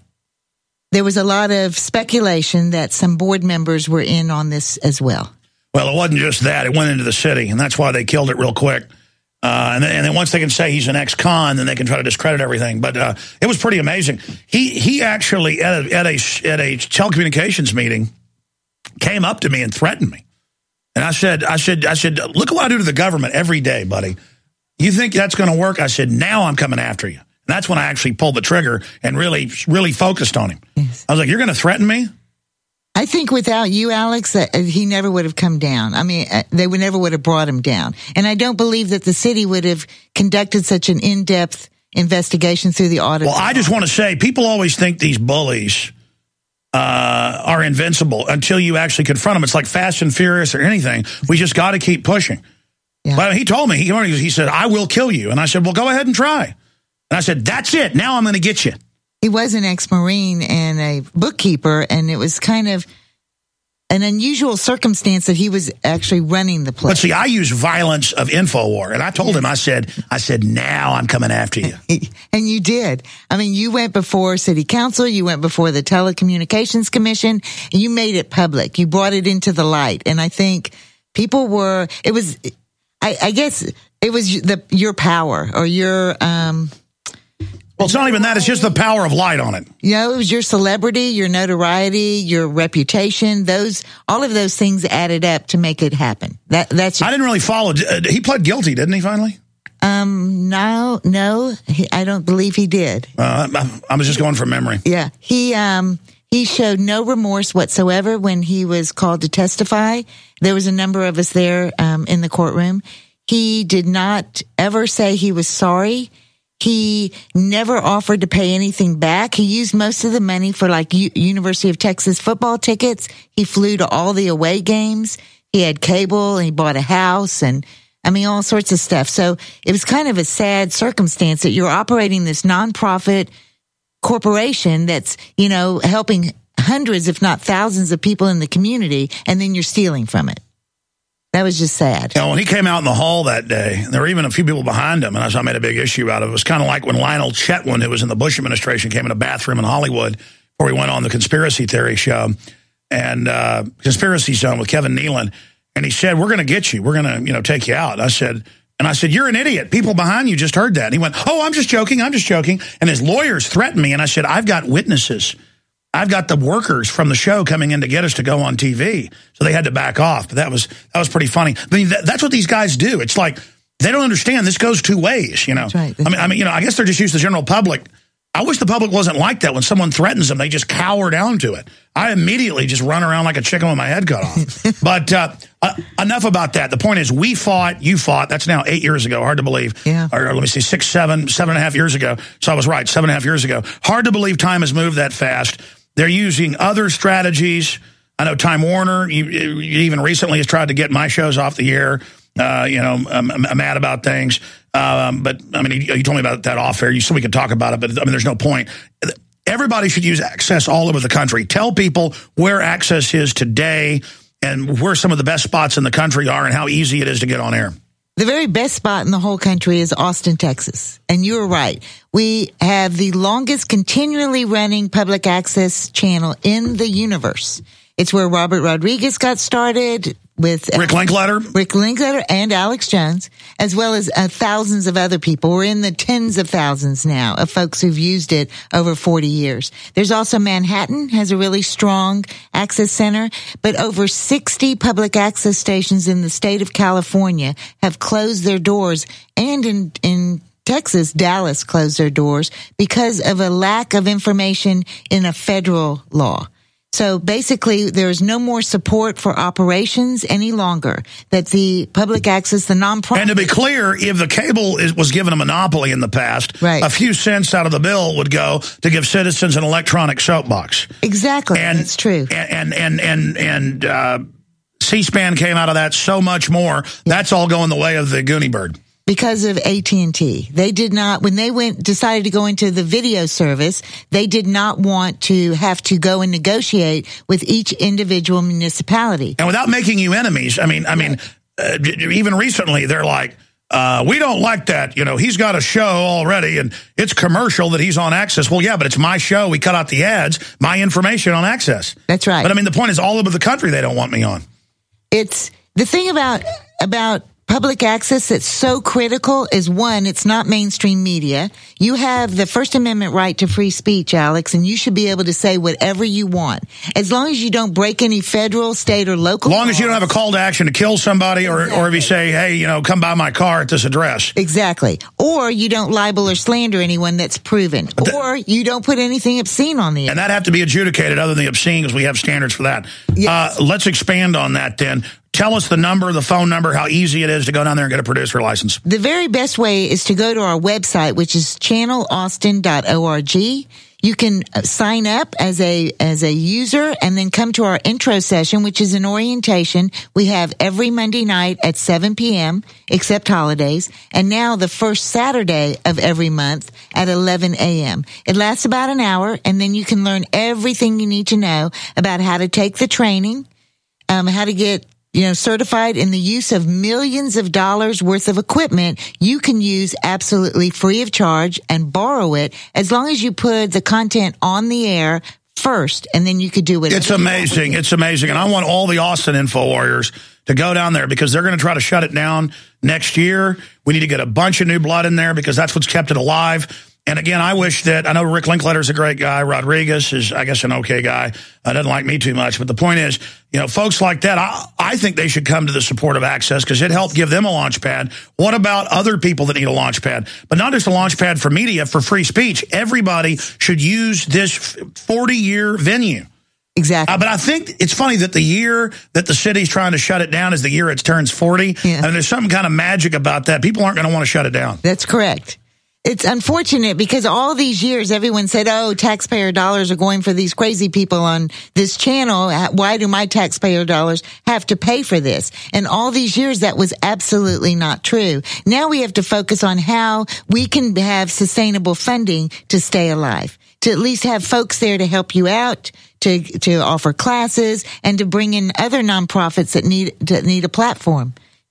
a lot of speculation that some board members were in on this as well. Well, it wasn't just that. It went into the city, and that's why they killed it real quick. And then once they can say he's an ex-con, then they can try to discredit everything. But it was pretty amazing. He actually, at a telecommunications meeting, came up to me and threatened me. And I said, look what I do to the government every day, buddy. You think that's going to work? I said, now I'm coming after you. And that's when I actually pulled the trigger and really focused on him. Yes. I was like, you're going to threaten me? I think without you, Alex, he never would have come down. They never would have brought him down. And I don't believe that the city would have conducted such an in-depth investigation through the audit. Well, I just want to say, people always think these bullies are invincible until you actually confront them. It's like Fast and Furious or anything. We just got to keep pushing. Yeah. But he told me, he said, I will kill you. And I said, well, go ahead and try. And I said, that's it. Now I'm going to get you. He was an ex-Marine and a bookkeeper, and it was kind of an unusual circumstance that he was actually running the place. But see, I use violence of InfoWar, and I told him, I said, now I'm coming after you. And you did. You went before City Council, you went before the Telecommunications Commission, and you made it public. You brought it into the light, and I think people were. It was, I guess, it was your power or your. Well, it's not even that. It's just the power of light on it. It was your celebrity, your notoriety, your reputation. All of those things added up to make it happen. I didn't really follow. He pled guilty, didn't he, finally? No, I don't believe he did. I was just going from memory. Yeah. He showed no remorse whatsoever when he was called to testify. There was a number of us there in the courtroom. He did not ever say he was sorry. He never offered to pay anything back. He used most of the money for University of Texas football tickets. He flew to all the away games. He had cable and he bought a house and all sorts of stuff. So it was kind of a sad circumstance that you're operating this nonprofit corporation that's, helping hundreds, if not thousands of people in the community, and then you're stealing from it. That was just sad. When he came out in the hall that day, there were even a few people behind him, and I made a big issue out of it. It was kind of like when Lionel Chetwynd, who was in the Bush administration, came in a bathroom in Hollywood before he went on the Conspiracy Theory show and Conspiracy Zone with Kevin Nealon, and he said, "We're going to get you. We're going to take you out." I said, "You're an idiot. People behind you just heard that." And he went, "Oh, I'm just joking. I'm just joking." And his lawyers threatened me, and I said, "I've got witnesses. I've got the workers from the show coming in to get us to go on TV." So they had to back off. But that was pretty funny. That's what these guys do. It's like they don't understand this goes two ways, That's right. I guess they're just used to the general public. I wish the public wasn't like that. When someone threatens them, they just cower down to it. I immediately just run around like a chicken with my head cut off. But enough about that. The point is, we fought, you fought. That's now 8 years ago. Hard to believe. Yeah. Or let me see, 7.5 years ago. So I was right, 7.5 years ago. Hard to believe time has moved that fast. They're using other strategies. I know Time Warner, you even recently has tried to get my shows off the air. I'm mad about things. But you told me about that off air. You said we could talk about it, but there's no point. Everybody should use Access all over the country. Tell people where Access is today and where some of the best spots in the country are and how easy it is to get on air. The very best spot in the whole country is Austin, Texas. And you're right. We have the longest continually running public access channel in the universe. It's where Robert Rodriguez got started Rick Linkletter and Alex Jones, as well as thousands of other people. We're in the tens of thousands now of folks who've used it over 40 years. There's also Manhattan has a really strong access center, but over 60 public access stations in the state of California have closed their doors, and in Texas, Dallas closed their doors because of a lack of information in a federal law. So basically, there's no more support for operations any longer. That the public access, the nonprofit. And to be clear, if the cable was given a monopoly in the past, a few cents out of the bill would go to give citizens an electronic soapbox. Exactly, that's true. And C-SPAN came out of that so much more. That's all going the way of the Goonie Bird. Because of AT&T. They did not, when they decided to go into the video service, they did not want to have to go and negotiate with each individual municipality. And without making you enemies, I mean, even recently, they're like, we don't like that. You know, he's got a show already and it's commercial that he's on Access. Well, yeah, but it's my show. We cut out the ads, my information on Access. That's right. But I mean, the point is all over the country, they don't want me on. It's the thing about public access that's so critical is, one, it's not mainstream media. You have the First Amendment right to free speech, Alex, and you should be able to say whatever you want. As long as you don't break any federal, state, or local laws. As long as you don't have a call to action to kill somebody, or if you say, hey, you know, come by my car at this address. Exactly. Or you don't libel or slander anyone that's proven. Or you don't put anything obscene on the air. And that have to be adjudicated other than the obscene, because we have standards for that. Yes. Let's expand on that then. Tell us the number, the phone number, how easy it is to go down there and get a producer license. The very best way is to go to our website, which is channelaustin.org. You can sign up as a user and then come to our intro session, which is an orientation we have every Monday night at 7 p.m., except holidays, and now the first Saturday of every month at 11 a.m. It lasts about an hour, and then you can learn everything you need to know about how to take the training, how to get certified in the use of millions of dollars worth of equipment you can use absolutely free of charge and borrow it as long as you put the content on the air first, and then you could do it. It's amazing. It's amazing. And I want all the Austin Info Warriors to go down there, because they're going to try to shut it down next year. We need to get a bunch of new blood in there, because that's what's kept it alive. And again, I wish that, I know Rick Linkletter's a great guy. Rodriguez is, I guess, an okay guy. Doesn't like me too much. But the point is, folks like that, I think they should come to the support of Access, because it helped give them a launch pad. What about other people that need a launch pad? But not just a launch pad for media, for free speech. Everybody should use this 40-year venue. Exactly. But I think it's funny that the year that the city's trying to shut it down is the year it turns 40. Yeah. And there's some kind of magic about that. People aren't going to want to shut it down. That's correct. It's unfortunate, because all these years everyone said, oh, taxpayer dollars are going for these crazy people on this channel. Why do my taxpayer dollars have to pay for this? And all these years that was absolutely not true. Now we have to focus on how we can have sustainable funding to stay alive, to at least have folks there to help you out, to offer classes, and to bring in other nonprofits that need a platform.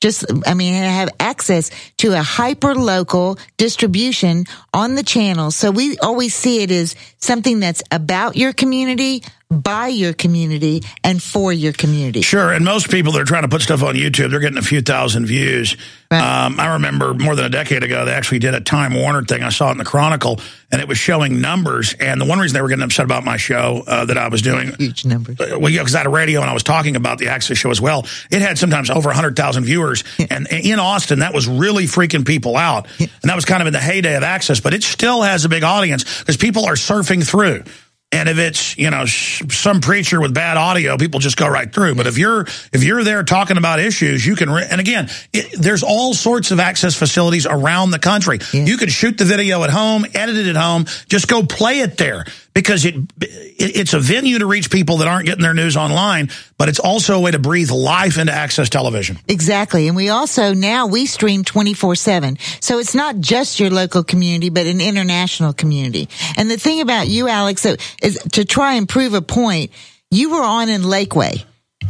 Have access to a hyper-local distribution on the channel. So we always see it as something that's about your community, by your community, and for your community. Sure, and most people that are trying to put stuff on YouTube, they're getting a few thousand views. Right. I remember more than a decade ago, they actually did a Time Warner thing. I saw it in the Chronicle, and it was showing numbers. And the one reason they were getting upset about my show that I was doing... Huge numbers. Well, yeah, because I had a radio, and I was talking about the Access show as well. It had sometimes over 100,000 viewers. Yeah. And in Austin, that was really freaking people out. Yeah. And that was kind of in the heyday of Access. But it still has a big audience, because people are surfing through. And if it's, some preacher with bad audio, people just go right through. But if you're there talking about issues, you can, and again, there's all sorts of Access facilities around the country. Yeah. You can shoot the video at home, edit it at home, just go play it there, because it's a venue to reach people that aren't getting their news online, but it's also a way to breathe life into Access television. Exactly. And we also, now we stream 24/7. So it's not just your local community, but an international community. And the thing about you, Alex, is to try and prove a point, you were on in Lakeway.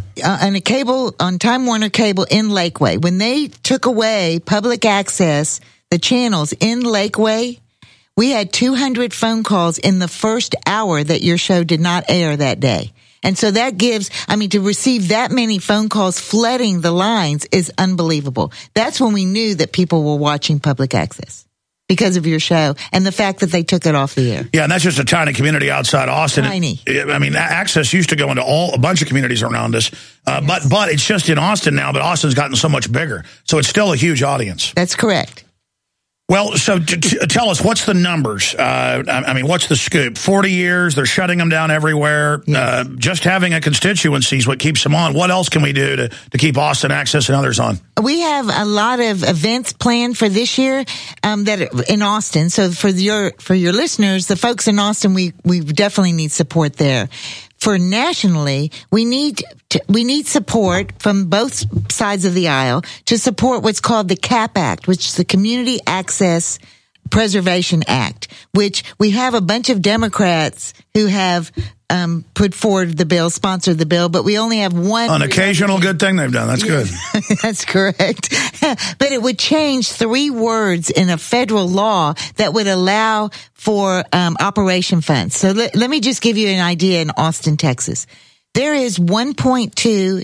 On Time Warner Cable in Lakeway. When they took away public access, the channels in Lakeway, we had 200 phone calls in the first hour that your show did not air that day. And so that gives, to receive that many phone calls flooding the lines is unbelievable. That's when we knew that people were watching public access because of your show and the fact that they took it off the air. Yeah, and that's just a tiny community outside Austin. Tiny. Access used to go into a bunch of communities around us, yes. but it's just in Austin now, but Austin's gotten so much bigger. So it's still a huge audience. That's correct. Well, so tell us, what's the numbers? What's the scoop? 40 years, they're shutting them down everywhere. Yes. Just having a constituency is what keeps them on. What else can we do to keep Austin Access and others on? We have a lot of events planned for this year that are in Austin. So for your listeners, the folks in Austin, we definitely need support there. For nationally, we need support from both sides of the aisle to support what's called the CAP Act, which is the Community Access Preservation Act, which we have a bunch of Democrats who have put forward the bill, sponsored the bill, but we only have one. An occasional good thing they've done. That's good. That's correct. But it would change 3 words in a federal law that would allow for operation funds. So let me just give you an idea in Austin, Texas. There is $1.2 to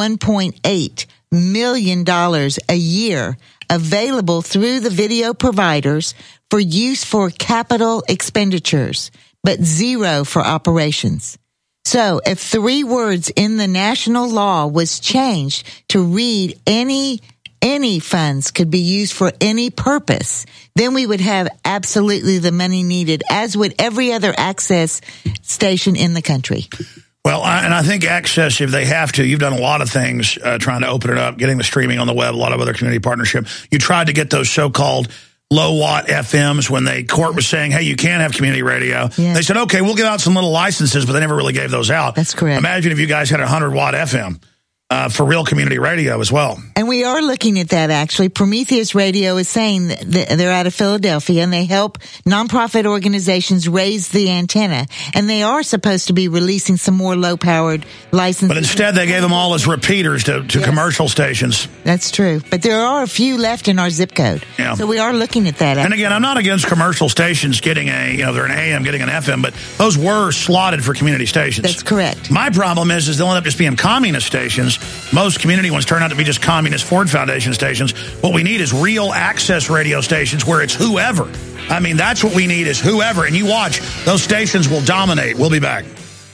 $1.8 million a year available through the video providers for use for capital expenditures, but 0 for operations. So if 3 words in the national law was changed to read any funds could be used for any purpose, then we would have absolutely the money needed, as would every other access station in the country. Well, I think Access, if they have to, you've done a lot of things trying to open it up, getting the streaming on the web, a lot of other community partnership. You tried to get those so-called low-watt FMs when the court was saying, hey, you can't have community radio. Yes. They said, okay, we'll give out some little licenses, but they never really gave those out. That's correct. Imagine if you guys had a 100-watt FM. For real community radio as well. And we are looking at that, actually. Prometheus Radio is saying that they're out of Philadelphia, and they help nonprofit organizations raise the antenna. And they are supposed to be releasing some more low-powered licenses. But instead, they gave them all as repeaters to yes. commercial stations. That's true. But there are a few left in our zip code. Yeah. So we are looking at that. And again, I'm not against commercial stations getting they're an AM, getting an FM, but those were slotted for community stations. That's correct. My problem is they'll end up just being communist stations. Most community ones turn out to be just communist Ford Foundation stations. What we need is real access radio stations where it's whoever. That's what we need is whoever. And you watch, those stations will dominate. We'll be back.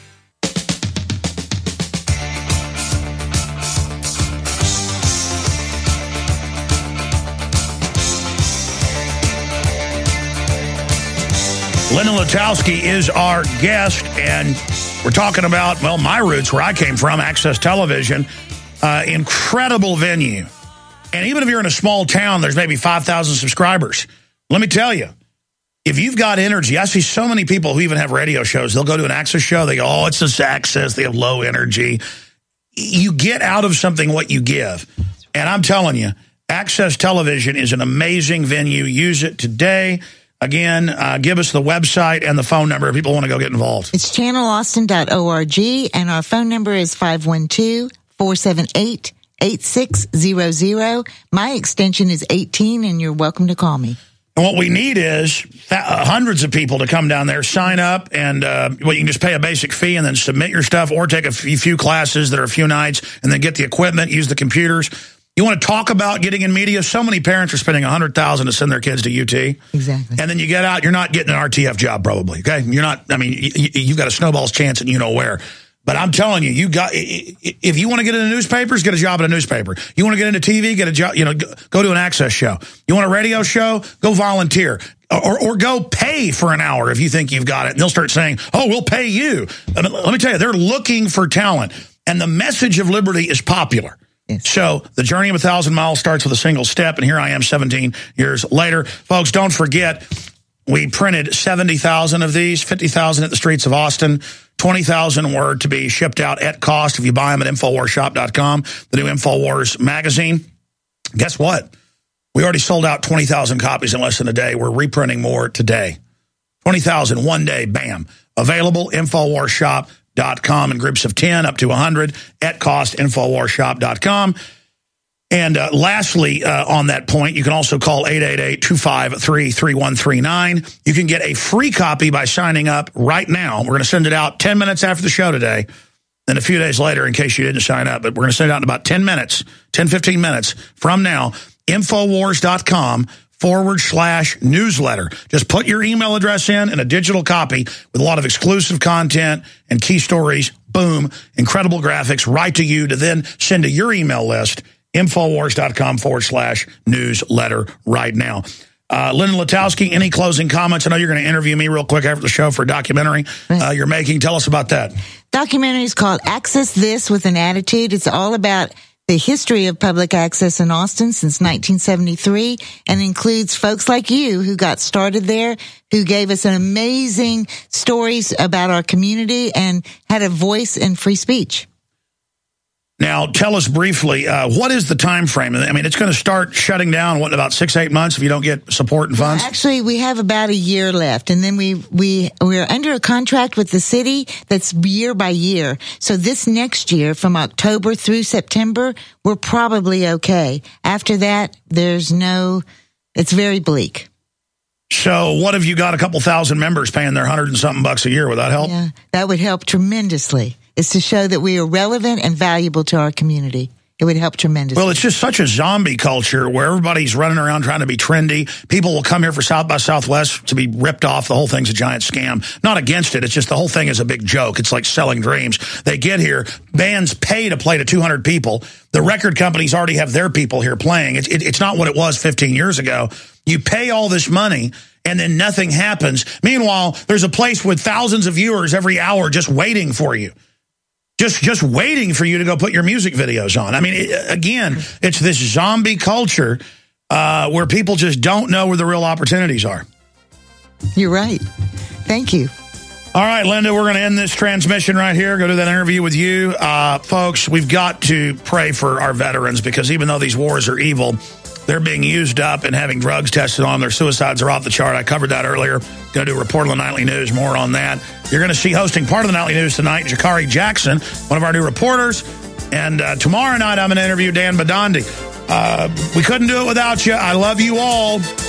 Linda Lutowski is our guest, and we're talking about, my roots, where I came from, Access Television. Incredible venue. And even if you're in a small town, there's maybe 5,000 subscribers. Let me tell you, if you've got energy, I see so many people who even have radio shows. They'll go to an Access show. They go, oh, it's this Access. They have low energy. You get out of something what you give. And I'm telling you, Access Television is an amazing venue. Use it today. Again, give us the website and the phone number if people want to go get involved. It's channelaustin.org, and our phone number is 512-478-8600. My extension is 18, and you're welcome to call me. And what we need is hundreds of people to come down there, sign up, and you can just pay a basic fee and then submit your stuff, or take a few classes that are a few nights, and then get the equipment, use the computers. You want to talk about getting in media? So many parents are spending $100,000 to send their kids to UT. Exactly. And then you get out, you're not getting an RTF job probably, okay? You're not, you've got a snowball's chance and you know where. But I'm telling you, if you want to get into newspapers, get a job at a newspaper. You want to get into TV, get a job, go to an Access show. You want a radio show? Go volunteer. Or go pay for an hour if you think you've got it. And they'll start saying, oh, we'll pay you. Let me tell you, they're looking for talent. And the message of liberty is popular. Yes. So the journey of 1,000 miles starts with a single step, and here I am 17 years later. Folks, don't forget, we printed 70,000 of these, 50,000 at the streets of Austin, 20,000 were to be shipped out at cost if you buy them at InfoWarsShop.com, the new InfoWars magazine. Guess what? We already sold out 20,000 copies in less than a day. We're reprinting more today. 20,000 one day, bam. Available, InfoWarsShop.com in groups of 10 up to 100 at cost, InfoWarsShop.com. And lastly, on that point, you can also call 888-253-3139. You can get a free copy by signing up right now. We're going to send it out 10 minutes after the show today. Then a few days later, in case you didn't sign up, but we're going to send it out in about 10 minutes, 10, 15 minutes from now, Infowars.com/newsletter. Just put your email address in a digital copy with a lot of exclusive content and key stories. Boom. Incredible graphics right to you to then send to your email list. Infowars.com/newsletter right now. Lyndon Letowski, any closing comments? I know you're going to interview me real quick after the show for a documentary you're making. Tell us about that. Documentary is called Access This with an Attitude. It's all about the history of public access in Austin since 1973 and includes folks like you who got started there, who gave us an amazing stories about our community and had a voice in free speech. Now, tell us briefly, what is the time frame? I mean, it's going to start shutting down, in about 6-8 months if you don't get support and funds? Actually, we have about a year left, and then we're under a contract with the city that's year by year. So this next year, from October through September, we're probably okay. After that, it's very bleak. So what have you got? A couple thousand members paying their $100 and something bucks a year? Would that help? Yeah, that would help tremendously. Is to show that we are relevant and valuable to our community. It would help tremendously. Well, it's just such a zombie culture where everybody's running around trying to be trendy. People will come here for South by Southwest to be ripped off. The whole thing's a giant scam. Not against it. It's just the whole thing is a big joke. It's like selling dreams. They get here. Bands pay to play to 200 people. The record companies already have their people here playing. It's not what it was 15 years ago. You pay all this money, and then nothing happens. Meanwhile, there's a place with thousands of viewers every hour just waiting for you. Just waiting for you to go put your music videos on. I mean, it's this zombie culture where people just don't know where the real opportunities are. You're right. Thank you. All right, Linda, we're going to end this transmission right here. Go do that interview with you. Folks, we've got to pray for our veterans because even though these wars are evil, they're being used up and having drugs tested on them. Their suicides are off the chart. I covered that earlier. Going to do a report on the Nightly News. More on that. You're going to see hosting part of the Nightly News tonight, Jakari Jackson, one of our new reporters. And tomorrow night, I'm going to interview Dan Badandi. We couldn't do it without you. I love you all.